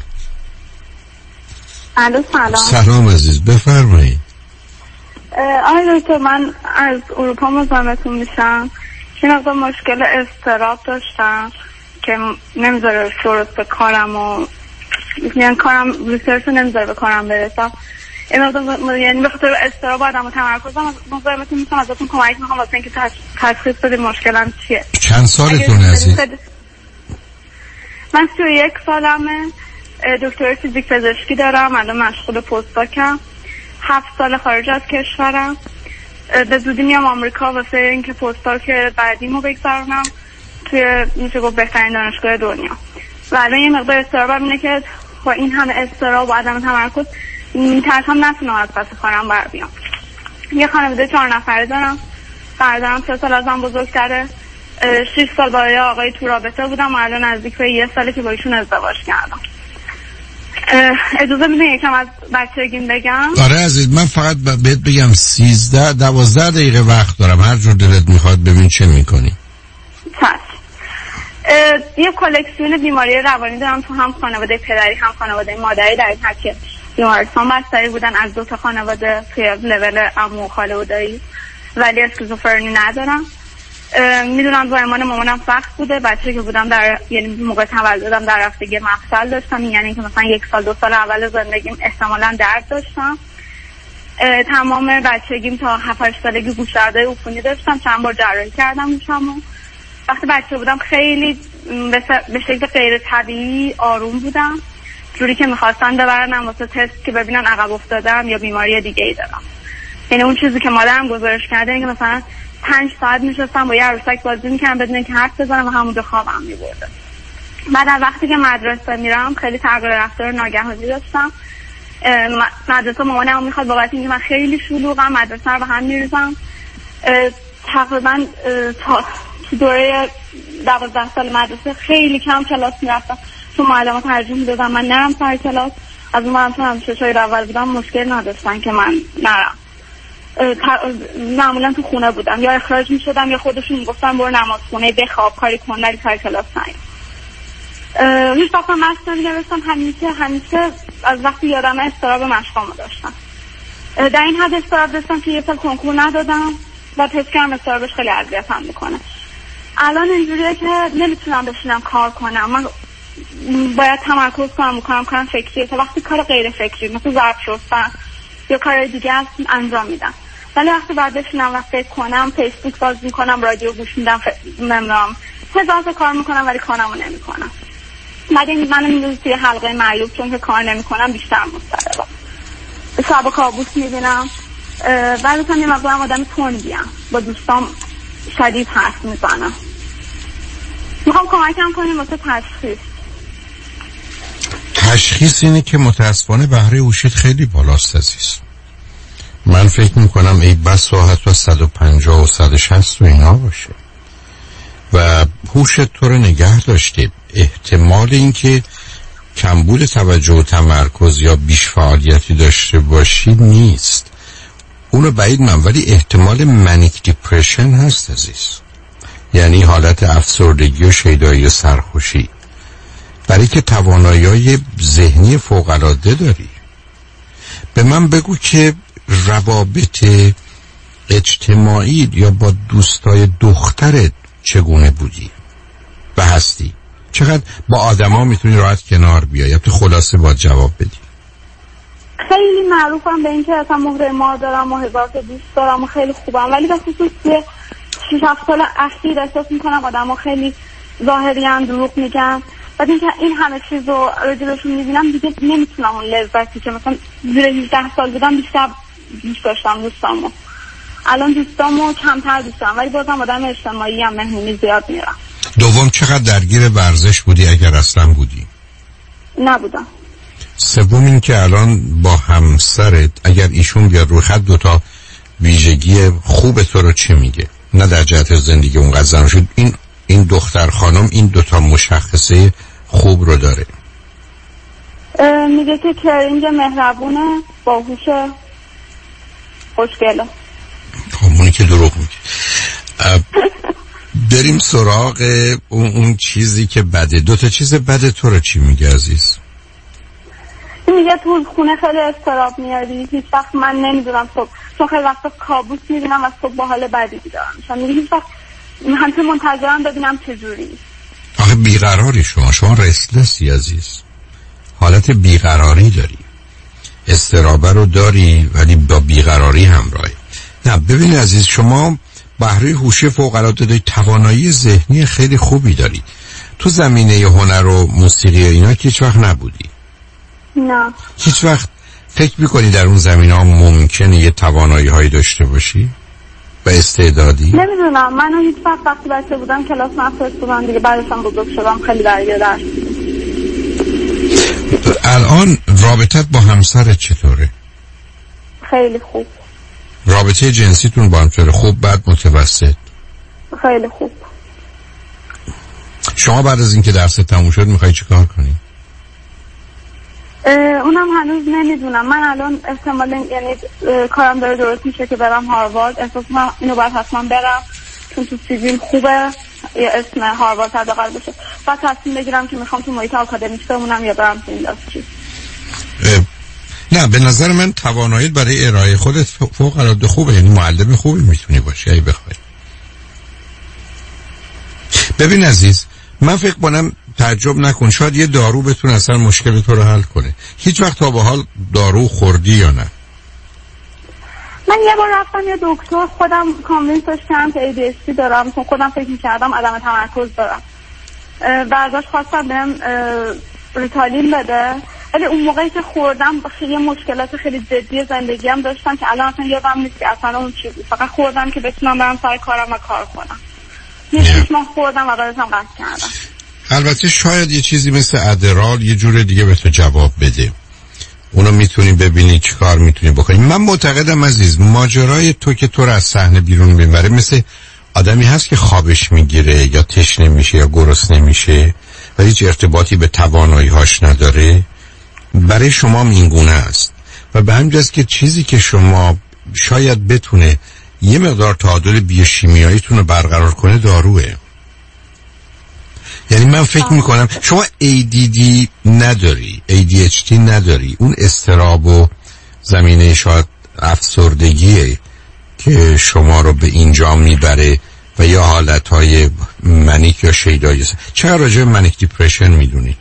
الو سلام. سلام عزیز بفرمایید. آقای دکتر من از اروپا مزاحمتون میشم. یه مقدار مشکل اضطراب داشتم که نمیذاره درست به کارم و یعنی کارم ریسرچ رو نمیذاره به کارم برسم. این مقدار یعنی به خاطر اضطراب آدم و تمرکزم مزاحمتون میشم. ازتون کمک میخوام واسه اینکه تشخیص بده مشکلم چیه. چند سالتون عزیز؟ من سی و یک سالمه. دکتر فیزیک پزشکی دارم. الان مشغول پست‌داکم. هفت سال خارج از کشورم. به زودی میام آمریکا واسه اینکه پست‌داک بعدیمو بگذرونم توی میشه گفت بهترین دانشگاه دنیا. و الان یه مقدار اضطرابم اینه که با این همه اضطراب و عدم تمرکز میترسم نتونم از پس کارم بر بیام. یه خانواده چهار نفره دارم. برادرم سه سال ازم بزرگتره. شش سال با یه آقای تو رابطه بودم و الان نزدیک به یه ساله که با ایشون ازدواج کردم. اجازه میدین یکم از بچگیم بگم؟ آره عزیز من فقط بهت بگم سیزده دوازده دقیقه وقت دارم. هر جور دلت میخواد ببین چه میکنی. یه کلکسیون بیماری روانی دارم تو هم خانواده پدری هم خانواده مادری. در این حد که بیمارستان بستری بودن از دو تا خانواده توی لول عمو و خاله و دایی، ولی اسکیزوفرنی ندارم. میدونم زایمان مامانم سخت بوده. بچه که بودم در یعنی موقع تولدم در رفتگی مفصل داشتم، یعنی که مثلا یک سال دو سال اول زندگیم احتمالاً درد داشتم. تمام بچگیم تا هفت هشت سالگی گوش‌دردای عفونی داشتم. چند بار جراحی کردم گوشمو. وقتی بچه بودم خیلی به شکل غیر طبیعی آروم بودم، جوری که می‌خواستن ببرنم واسه تست که ببینن عقب افتادم یا بیماری دیگه‌ای دارم. یعنی اون چیزی که مادرم گزارش کرده اینه که مثلا پنج ساعت میشستم با یه عروسک بازی میکردم بدون اینکه حرف بزنم و همونجا خوابم میبرده. بعد از وقتی که مدرسه میرم خیلی تغییر رفتار ناگهانی داشتم. مدرسه مامانم میخواد بابت اینکه من خیلی شلوغم مدرسه رو به هم میریزم. تقریبا تا دوره دوازده سال مدرسه خیلی کم کلاس میرفتم چون معلم‌ها ترجیح میدادن من نرم سر کلاس. از اون منم چون همیشه شاید اول بودم مشکل نداشتن که من نرم. معمولا تو خونه بودم یا اخراج می شدم یا خودشون میگفتن برو نماز خونه بخواب کاری کن ولی سر کلاس نیا. هیچ وقت مشق نمی‌نوشتم. همیشه همیشه از وقتی یادم استراب مشقامو داشتم. در این حد استراب داشتم که یه سال کنکور ندادم و حس کردم استرابش خیلی اذیتم میکنه. الان اینجوریه که نمیتونم بشینم کار کنم. من باید تمرکز کنم و کارم کنم فکریه تا وقتی کار غیر فکری مثل ظرف شستن یا کار دیگه است انجام میدم. ولی وقتی بعد بشینم و فکر کنم فیسبوک باز میکنم رادیو گوش میدم نمیدونم هزار تا کار میکنم ولی کارمو نمیکنم. بعد این منو میذاره توی حلقه معیوب چون که کار نمیکنم بیشتر مضطربم. شب کابوس میبینم. بعد مثلا یه مقدارم آدم تندیم با دوستام شدید حرف میزنم. میخوام کمکم کنیم واسه تشخیص. تشخیص اینه که متاسفانه بهره هوشیت خیلی بالاست عزیز. من فکر میکنم ای بس حتی صد و پنجاه و صد و شصت و اینا باشه و هوشت تو رو نگه داشته. احتمال اینکه کمبود توجه و تمرکز یا بیش فعالیتی داشته باشی نیست، اونو بعید من، ولی احتمال منیک دیپرشن هست عزیز، یعنی حالت افسردگی و شیدایی و سرخوشی، برای که توانایی ذهنی فوق‌العاده داری. به من بگو که روابط اجتماعی یا با دوستای دخترت چگونه بودی و هستی؟ چقدر با آدما میتونی راحت کنار بیای؟ یا تو خلاصه باید جواب بدی. خیلی معروفم به اینکه اصلا مهره مار دارم و هزار تا دوست دارم و خیلی خوبم، ولی به خصوص یه شش هفت سال اخیر احساس میکنم آدما خیلی ظاهریان دروغ میگن. بعد اینکه این همه چیز رو راجبشون میبینم دیگه نمیتونم اون لذتی که مثلا زیر هجده سال بودم بیشتر دوست داشتم دوستامو. الان دوستامو کمتر دوست دارم ولی بازم آدم اجتماعی هم مهمونی زیاد میرم. دوم چقدر درگیر ورزش بودی اگر اصلا بودی؟ نبودم. سوم این که الان با همسرت اگر ایشون بیاد رو خط دوتا ویژگی خوب تو رو چه میگه؟ نه در جهت زندگی اونقدر زن شد، این این دختر خانم این دوتا مشخصه خوب رو داره. میگه که کرینگ مهربونه، باهوشه، خوشگله. همونی که دروغ میگه. بریم سراغ اون, اون چیزی که بده. دو تا چیز بده تو رو چی میگه عزیز؟ میگه تو خونه خیلی استراب میاری، هیچ وقت من نمیدونم صبح، چون خیلی وقتا کابوس میبینم و صبح با حال بدی بیدارم میشم. میگه هیچ وقت همچه منتظرم ببینم چجوری. آخه بیقراری شما شما رستلسی عزیز، حالت بیقراری داری، استرابه رو داری ولی با بیقراری همراهی. نه ببین عزیز، شما بهره هوش فوق‌العاده داری، توانایی ذهنی خیلی خوبی داری. تو زمینه هنر و موسیقی و اینا که هیچ وقت نبودی؟ نه. هیچ وقت فکر میکنی در اون زمینه ها ممکنه یه توانایی هایی داشته باشی و استعدادی؟ نمیدونم، من هیچ وقت وقتی بچه بودم کلاس نفرستادم دیگه، بعدشم بزرگ شدم خیلی درگیر درس. الان رابطت با همسرت چطوره؟ خیلی خوب. رابطه جنسیتون با هم چطوره؟ خوب، بد، متوسط؟ خیلی خوب. شما بعد از اینکه درست تموم شد میخوای چی کار کنی؟ اونم هنوز نمیدونم. من الان احتمال یعنی کارم داره درست میشه که برم هاروارد. احساس من اینو باید حتما برم چون تو سیویم خوبه یه اسم هاروارد حداقل بشه. بعد تصمیم بگیرم که میخوام تو محیط آکادمیک بمونم یا برم تو اینداستری. نه به نظر من تواناییت برای ارائه خودت فوق العاده خوبه، یعنی معلم خوبی میتونی باشی اگه بخوای. ببین عزیز، من فکر کنم تعجب نکن، شاید یه دارو بتونه اصلا مشکل تو رو حل کنه. هیچ وقت تا به حال دارو خوردی یا نه؟ من یه بار رفتم یه دکتر، خودم کانوینسش کردم که ای دی اچ دی دارم، چون خودم فکر می‌کردم عدم تمرکز دارم و ازش خواستم بهم ریتالین بده، ولی اون موقعی که خوردم خیلی مشکلات خیلی جدی زندگیم داشتم که الان اصلا یادم نیست که اصلا اون چی بود. فقط خوردم که بتونم برم سر کارم و کار کنم. یه شش ماه خوردم و بعدش هم قطع کردم. البته شاید یه چیزی مثل ادرال یه جور دیگه به تو جواب بده، اونو میتونی ببینی چی کار میتونی بکنی. من معتقدم عزیز ماجرای تو که تو رو از صحنه بیرون میبره مثل آدمی هست که خوابش میگیره یا تشنه میشه یا گرسنه میشه و هیچ ارتباطی به توانایی هاش نداره. برای شما اینگونه است و به همین جاست که چیزی که شما شاید بتونه یه مقدار تعادل بیوشیمیاییتون رو برقرار کنه داروه. یعنی من فکر میکنم شما ای دی دی نداری، ای دی اچ دی نداری، اون اضطراب و زمینه شاید افسردگیه که شما رو به اینجا میبره و یا حالتهای منیک یا شیدایی. چرا راجع به منیک دیپرشن میدونید؟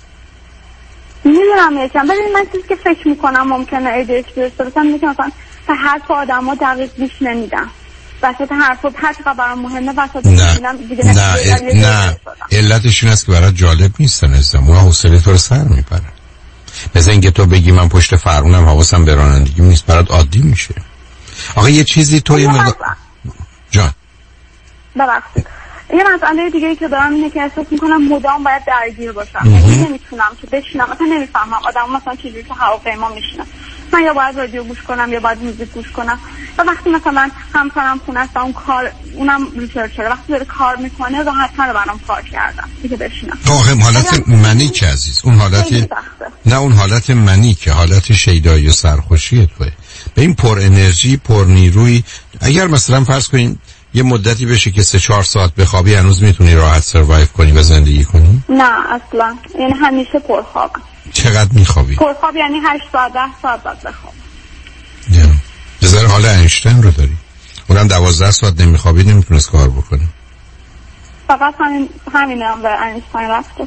میدونم یکم. ببین من چیزی که فکر میکنم ممکنه ای دی اچ دی داشته باشم میگم مثلا تا حرف آدم ها دقیق گوش نمیدم، وسط حرفات هر چقدر برام مهمه وسط میبینم دیگه نه نه نه علتش این است که برات جالب نیستن ازم، اونا حوصله تو رو سر میبرن. مثلا اینکه تو بگی من پشت فرمونم حواسم به رانندگی نیست، برات عادی میشه. آقا یه چیزی تو یه مقدار جان ببخشید یه مسئله دیگه ای که دارم اینه که احساس میکنم مدام باید درگیر باشم، یعنی نمیتونم که بشینم، مثلا نمیفهمم آدم مثلا چجوری تو هواپیما میشینه، من یا باید رادیو گوش کنم یا باید موزیک گوش کنم و وقتی مثلا همسرم خونه است اون کار اونم ریسرچره وقتی داره کار میکنه راحت‌تر برام کار کردم دیگه بشینم. آخه حالت منیک عزیز، اون حالت نه اون حالت منیک، حالت شیدایی و سرخوشی توه، به این پر انرژی پر نیروی. اگر مثلا فرض کنیم یه مدتی بشه که سه چهار ساعت بخوابی هنوز میتونی راحت سروایو کنی و زندگی کنی؟ نه اصلا، یعنی همیشه پرخوابم. چقدر میخوابی؟ پرخواب یعنی هشت ساعت ده ساعت بعد بخوابم. نه بذار حال اینشتین رو داری، اونم دوازده ساعت نمیخوابی نمیتونست کار بکنه. فقط همین همینه هم به اینشتین رفته.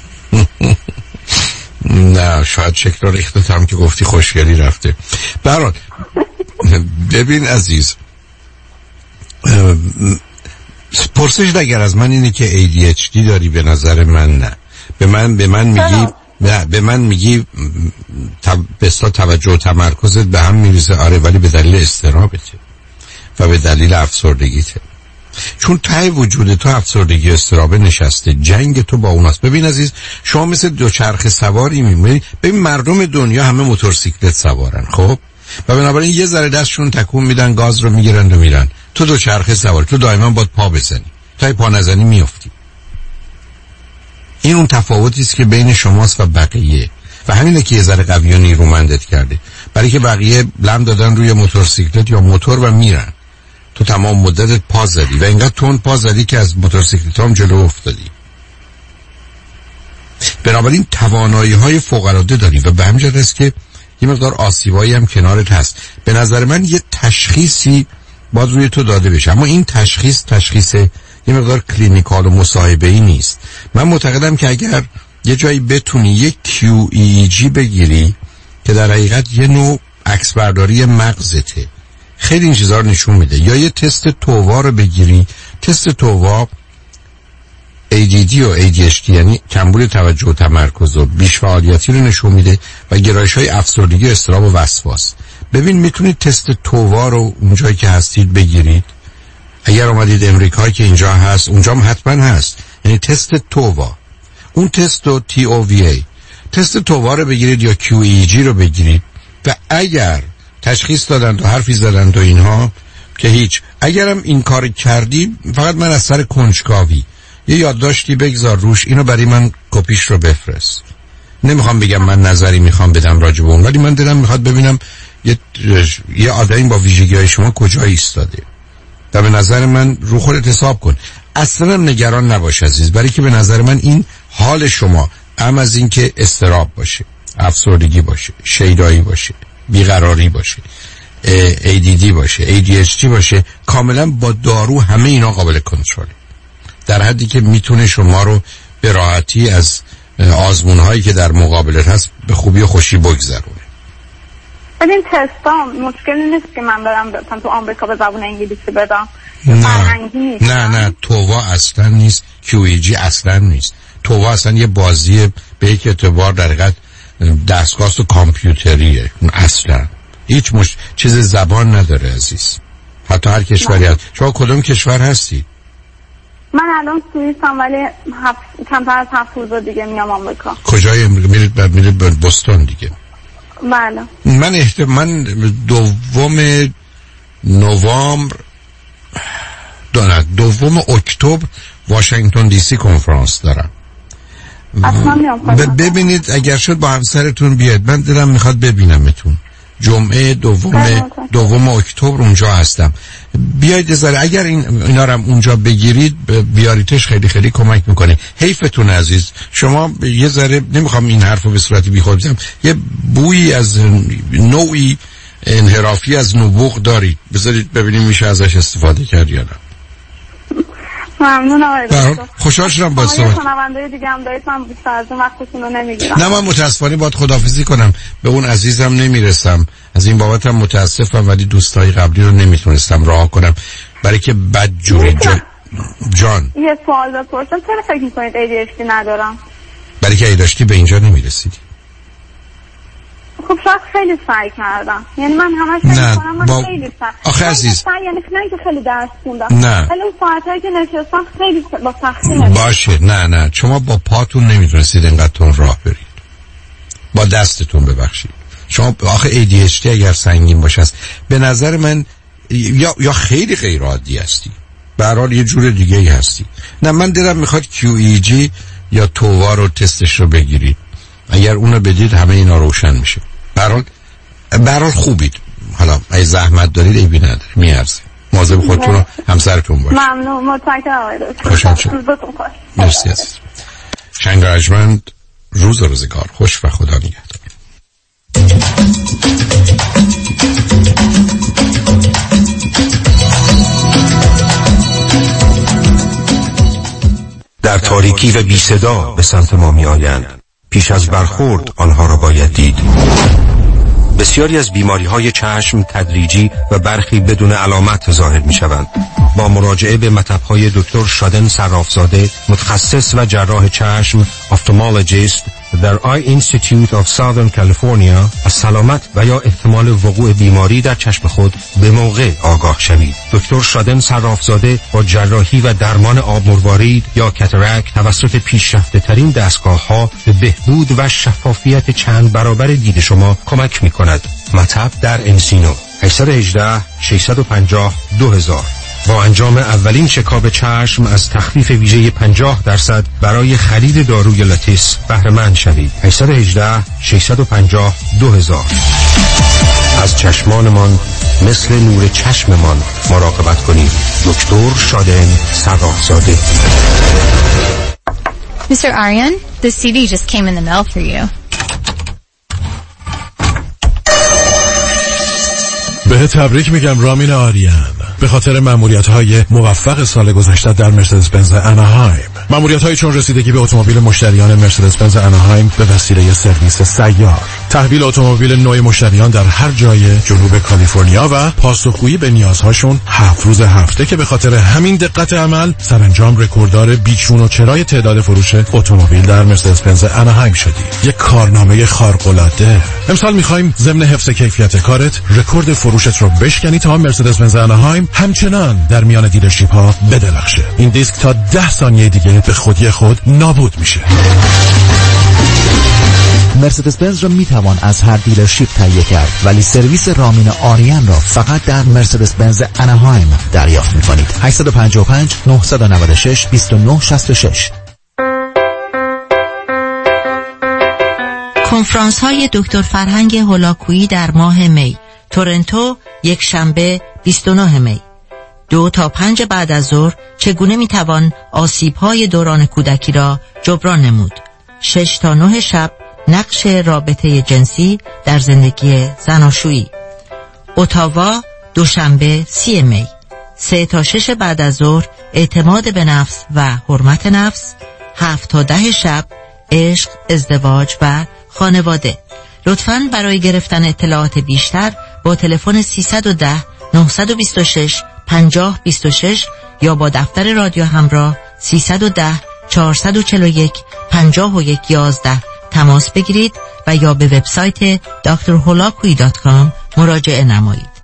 نه شاید شکل ریخته هم که گفتی خوشگلی رفته. برات ببین عزیز، پرسش اگر از من اینه که ای دی اچ دی داری، به نظر من نه. به من به من میگی نه به من میگی بسا توجه و تمرکزت به هم میریزه. آره ولی به دلیل اضطرابته و به دلیل افسردگیته، چون ته وجود تو افسردگی استرابه نشسته، جنگ تو با اوناست. ببین عزیز، شما مثل دوچرخه سواری میمونی. ببین مردم دنیا همه موتورسیکلت سوارن، خب، و بنابراین یه ذره دستشون تکون میدن، گاز رو میگیرن و میرن. تو دوچرخه سواری، تو دائما باید پا بزنی، تا پا نزنی میافتی. این اون تفاوتی است که بین شماست و بقیه و همینه که یه ذره قوی و نیرومندت کرده، برای که بقیه لم دادن روی موتورسیکلت یا موتور و میرن، تو تمام مدتت پا زدی و اینقدر تون پا زدی که از موتورسیکلت هم جلو افتادی. بنابراین توانایی های فوق العاده داری و به همین جهت است که یه مقدار آسیبایی هم کنارت هست. به نظر من یه تشخیصی باید روی تو داده بشه، اما این تشخیص تشخیص یه مقدار کلینیکال و مصاحبه‌ای نیست. من معتقدم که اگر یه جایی بتونی یک کیو ای جی بگیری که در حقیقت یه نوع عکس برداری مغزته، خیلی این چیزا رو نشون میده، یا یه تست تووا رو بگیری. تست تووا ای دی دی و ای دی اچ دی یعنی کمبود توجه و تمرکز و بیش فعالیتی رو نشون میده و گرایش‌های افسردگی، اضطراب و وسواس. ببین میتونید تست تووا رو اونجایی که هستید بگیرید. اگر اومدید امریکا که اینجا هست، اونجا هم حتما هست، یعنی تست تووا. اون تست و تی او وی ای تست تووا رو بگیرید یا کیو ای جی رو بگیرید و اگر تشخیص دادن و حرفی زدن و اینها که هیچ، اگرم این کار کردی فقط من از سر کنجکاوی یه یادداشتی بگذار روش، اینو برای من کپیش رو بفرست. نمیخوام بگم من نظری میخوام بدم راجع به اون، ولی من دلم میخواد ببینم یه یه آدمی با ویژگی‌های شما کجا ایستاده. و به نظر من رو خودت حساب کن. اصلا نگران نباش عزیز، برای که به نظر من این حال شما، هم از این که اضطراب باشه، افسردگی باشه، شیدایی باشه، بیقراری باشه، ای دی دی باشه، ای دی اچ دی باشه، کاملا با دارو همه اینا قابل کنترله، در حدی که میتونه شما رو به راحتی از آزمون هایی که در مقابلت هست به خوبی و خوشی بگذرونه. ولی این تستا مشکلی نیست که من برم مثلا تو آمریکا به زبان انگلیسی بدم؟ نه نه نه تووا اصلا نیست، کیو ای جی اصلا نیست. تووا اصلا یه بازی به یک اعتبار در حقیقت دستگاه و کامپیوتریه، اصلا هیچ مش... چیز زبان نداره عزیز. حتی هر کشوری هست. شما کدوم کشور هستی؟ من الان سوئیسم ولی هفت... کمتر از هفت روز دیگه میام آمریکا. کجای امریکا میرید؟ بعد میرید به بوستون دیگه. بله. من احت... من دوم نوامبر دو دوم اکتبر واشنگتن دی سی کنفرانس دارم. ب... ببینید اگر شد با همسرتون بیاد، من دلم میخواد ببینمتون. جمعه دوم دوم اکتبر اونجا هستم. بیاید ذره اگر این اینا رو اونجا بگیرید بیاریتش، خیلی خیلی کمک میکنه. حیفتون عزیز، شما یه ذره نمیخوام این حرفو به صورتی بیخود بزنم، یه بویی از نوعی انحرافی از نبوغ دارید، بذارید ببینیم میشه ازش استفاده کرد یا نه. ممنون آقای دکتر. خوشحال شدم با صحبت. شنونده دیگه هم دارید، من بیشتر از اون وقتتون رو نمیگیرم. نه من متاسفانه باید خداحافظی کنم، به اون عزیزم نمیرسم، از این بابتم متاسفم، ولی دوستای قبلی رو نمیتونستم رها کنم برای که بد جوری جا... جان یه سوال بپرسم، چرا فکر میکنید ای دی اچ دی ندارم؟ برای که ای داشتی به اینجا نمیرسیدی. خب شاید خیلی سعی کردم، یعنی من همش فکر می‌کنم من با... خیلی سعی. آخه عزیز یعنی نه که خیلی درس خوندم، نه ولی اون ساعتایی که نشستم خیلی با سختی نشستم. باشه نه نه شما با پاتون نمیتونستید اینقدر تون راه برید، با دستتون ببخشید. شما آخه ای دی اچ دی اگر سنگین باشه است به نظر من یا یا خیلی غیر عادی هستی، به هر حال یه جور دیگه ای هستی. نه من دلم میخواد کیو ای جی یا تووا رو تستش رو بگیرید، اگر اونو بدید همه اینا روشن میشه. برحال برحال خوبید، حالا ای زحمت دارید ایبی نداره، میارزه. مواظب خودتون و همسرتون باشید. ممنون، متشکرم آقای دکتر. خوشحال شدم. مرسی عزیز. شنگرجمند، روز و روزگار خوش و خدا نگهدار. در تاریکی و بی صدا به سمت ما می آیند. پیش از برخورد آنها را باید دید. بسیاری از بیماری های چشم تدریجی و برخی بدون علامت ظاهر می شوند. با مراجعه به مطب های دکتر شادن صرافزاده، متخصص و جراح چشم، افتالمولوژیست در آی اینستیتیوت آف ساذرن کالیفرنیا، از سلامت و یا احتمال وقوع بیماری در چشم خود به موقع آگاه شوید. دکتر شادن صرافزاده با جراحی و درمان آب مروارید یا کاتاراکت توسط پیشرفته ترین دستگاه ها به بهبود و شفافیت چند برابر دید شما کمک می کند. مطب در انسینو هشت یک هشت شش پنج صفر دو هزار با انجام اولین چکاپ چشم از تخفیف ویژه پنجاه درصد برای خرید داروی لاتیس بهره مند شوید. هشت یک هشت شش پنج صفر دو هزار. از چشمانمان مثل نور چشممان مراقبت کنید. دکتر شادن صرافزاده. Mister Aryan, the C D just came in the mail for you. به تبریک میگم رامین آریان، به خاطر مأموریت‌های موفق سال گذشته در مرسدس بنز اناهایم. مأموریت‌هایی چون رسیدگی به اتومبیل مشتریان مرسدس بنز اناهایم به وسیله سرویس سیار، تحویل اتومبیل نوع مشتریان در هر جای جنوب کالیفرنیا و پاسخگویی به نیازهاشون هفت روز هفته که به خاطر همین دقت عمل سرانجام رکورددار بیچون و چرای تعداد فروش اتومبیل در مرسدس بنز اناهایم شدی. یک کارنامه خارق‌العاده. امسال می‌خوایم ضمن حفظ کیفیت کارت رکورد فروشت رو بشکنی تا مرسدس بنز اناهایم همچنان در میان دیلرشیپ ها بدرخشه. این دیسک تا ده ثانیه دیگه به خودی خود نابود میشه. مرسدس بنز را میتوان از هر دیلرشیپ تهیه کرد، ولی سرویس رامین آریان را فقط در مرسدس بنز اناهایم دریافت میکنید. هشت پنج پنج نه نه شش دو نه شش شش. کنفرانس های دکتر فرهنگ هولاکویی در ماه می، تورنتو، یک شنبه بیست و نه می. دو تا پنج بعد از ظهر چگونه میتوان آسیب‌های دوران کودکی را جبران نمود. شش تا نه شب نقش رابطه جنسی در زندگی زناشویی. اتاوا، دوشنبه سی می. سه تا شش بعد از ظهر اعتماد به نفس و حرمت نفس. هفت تا ده شب عشق، ازدواج و خانواده. لطفاً برای گرفتن اطلاعات بیشتر با تلفن سیصد و ده نهصد و بیست و شش پنجاه بیست و شش یا با دفتر رادیو همراه سیصد و ده چهارصد و چهل و یک پنجاه و یک یازده تماس بگیرید و یا به وبسایت دکتر هولاکویی دات کام مراجعه نمایید.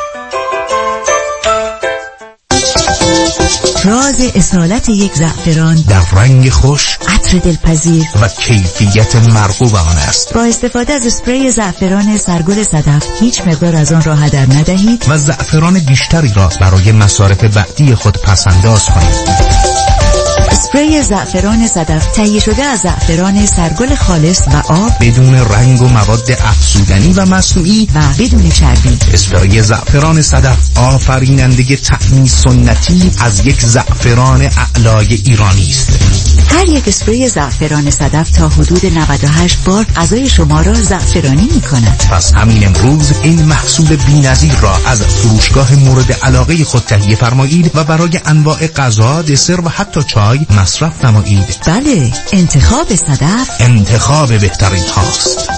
راز اصالت یک زعفران در رنگ خوش، عطر دلپذیر و کیفیت مرغوب آن است. با استفاده از اسپری زعفران سرگل صدف هیچ مقدار از آن را هدر ندهید و زعفران بیشتری را برای مصارف بعدی خود پسنداز کنید. اسپری زعفران صدف تهیه شده از زعفران سرگل خالص و آب، بدون رنگ و مواد افزودنی و مصنوعی و بدون چربی. اسپری زعفران صدف آفریننده طعمی سنتی از یک زعفران اعلای ایرانی است. هر یک اسپری زعفران صدف تا حدود نود و هشت بار غذای شما را زعفرانی می کند. پس همین امروز این محصول بی‌نظیر را از فروشگاه مورد علاقه خود تهیه فرمایید و برای انواع غذا، دسر و حتی چای مصرف نمایید. بله، انتخاب صدف انتخاب بهترین هاست.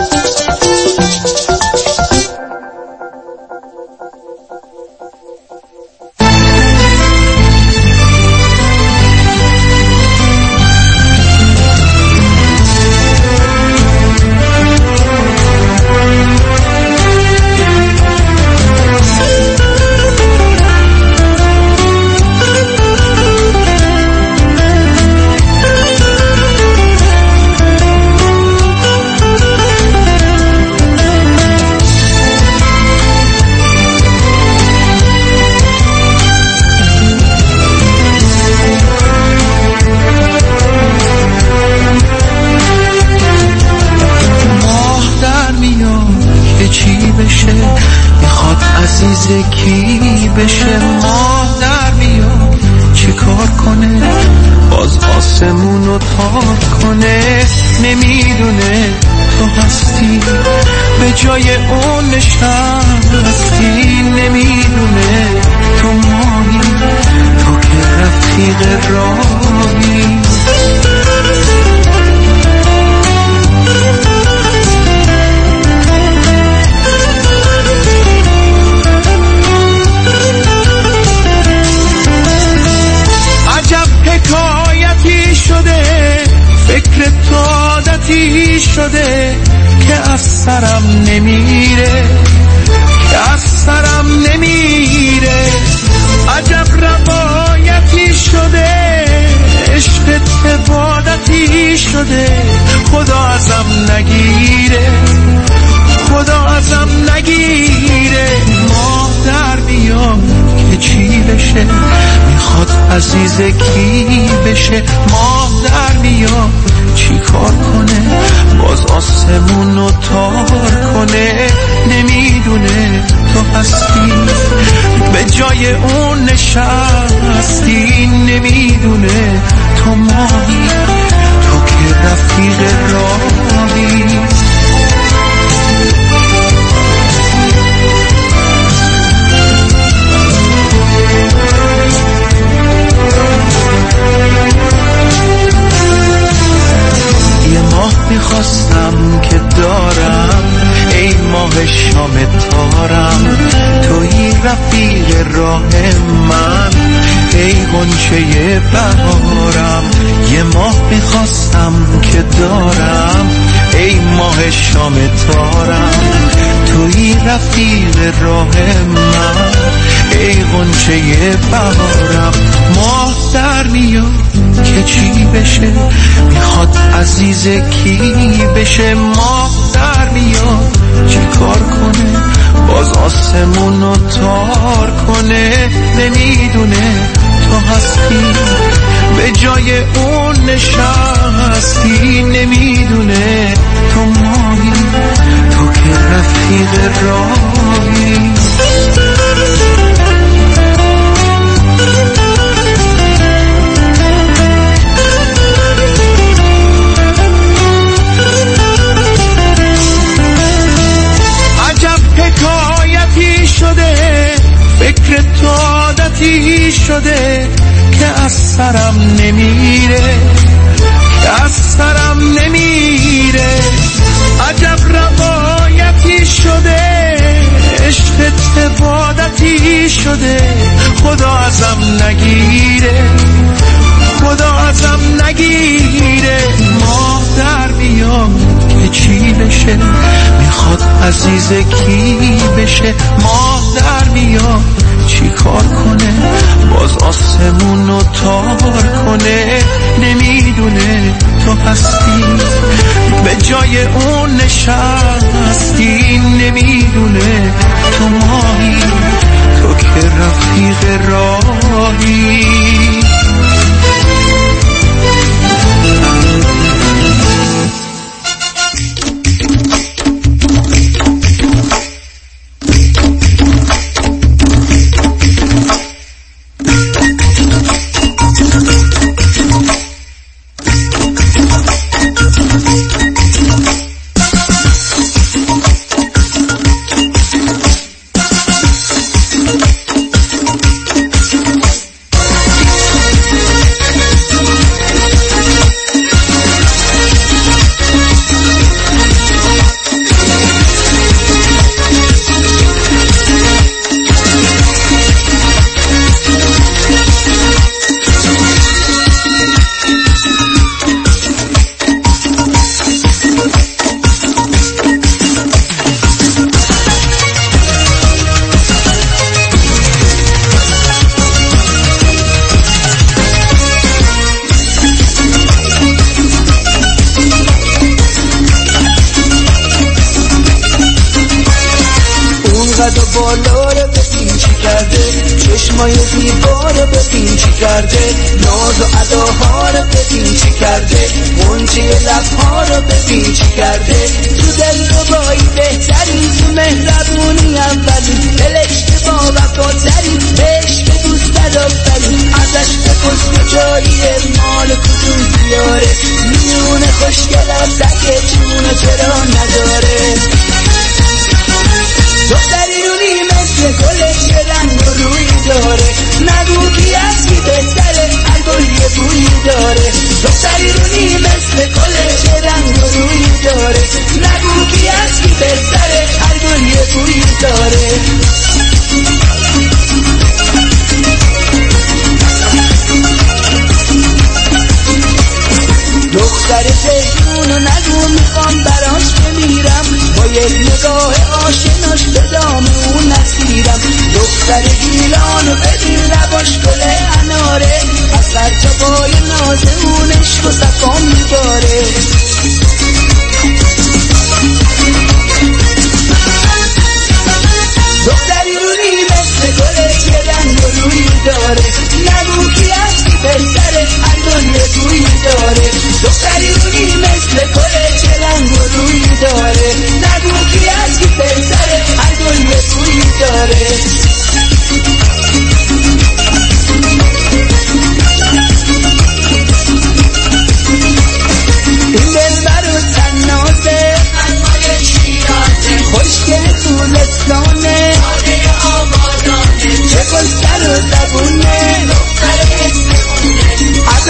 کی بشه ماه در میاد چه کار کنه باز آسمونو تار کنه نمیدونه تو هستی به جای اون نشستی نمیدونه تو ماهی تو که رفیق راهی حکایتی شده فکر تو عادتی شده که از سرم نمیره که از سرم نمیره عجب روایتی شده عشق عبادتی شده خدا ازم نگیره خدا ازم نگیره ماه در میاد که چی بشه عزیز کی بشه ماه در میاد چی کار کنه باز آسمونو تار کنه نمیدونه تو هستی به جای اون نشستی نمیدونه تو ماهی تو که رفیق راهی یه ماه میخواستم که دارم ای ماه شام تارم توی رفیق راه من ای غنچه بهارم یه ماه میخواستم که دارم ای ماه شام تارم توی رفیق راه من ای غنچه بهارم ماه در میاد که چی بشه میخواد عزیز کی بشه ماه در میاد چی کار کنه باز آسمونو تار کنه نمیدونه تو هستی به جای اون نشستی نمیدونه تو ماهی تو که رفیق راهی حکایتی شده فکر تو عادتی شده که از سرم نمیره که از سرم نمیره عجب روایتی شده عشق عبادتی شده خدا ازم نگیره خدا ازم نگیره ماه در میاد که چی بشه میخواد عزیز کی بشه ماه در میاد چی کار کنه باز آسمونو تار کنه نمیدونه تو هستی به جای اون نشستی نمیدونه تو ماهی تو که رفیق راهی دختری رو مثل گل که رنگ و روی داره نگو کی از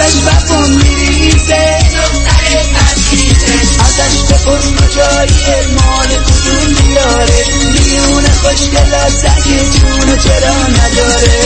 از بفون میریزه ازش بپرس کجاییه مال کدوم دیاره میونه خوشگلا سگه جونو چرا نداره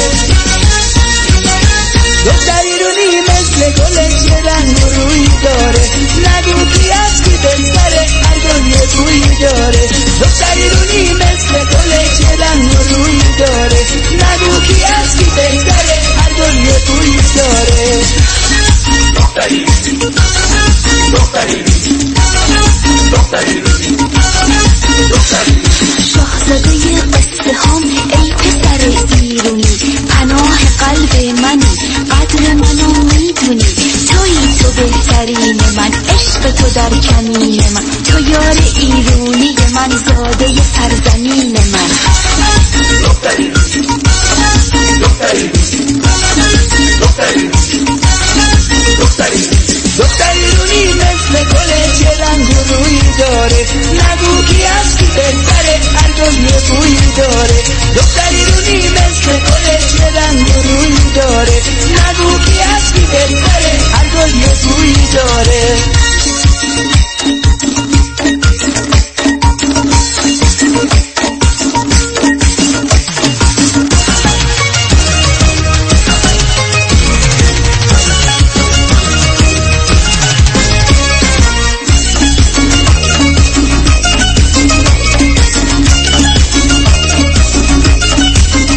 دختری رونی مثل گلش یه رنگ و روی داره نگو کی از کی بهتره هر گل یه بوی داره دختری رونی مثل گلش یه رنگ و روی داره نگو کی از کی بهتره هر گل یه بوی داره دختری دختری دختری دختری شاهزاده قصه هم ای پسر ایرونی پناه قلب منی قدر منو میدونی تویی تو بهترین من عشق تو در کمین من تو یار ایرونی من زاده سرزمین من دختری دختری دختری دختری دختری رونی مثل گل چه رنگ و روی داره نگو کی از کی بهتره هر گل یه بوی داره دختری رونی مثل گل چه رنگ و روی داره نگو کی از کی بهتره هر گل یه بوی داره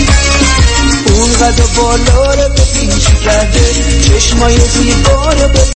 قد و بالا رو ببین چی کرده چشمای زیبا رو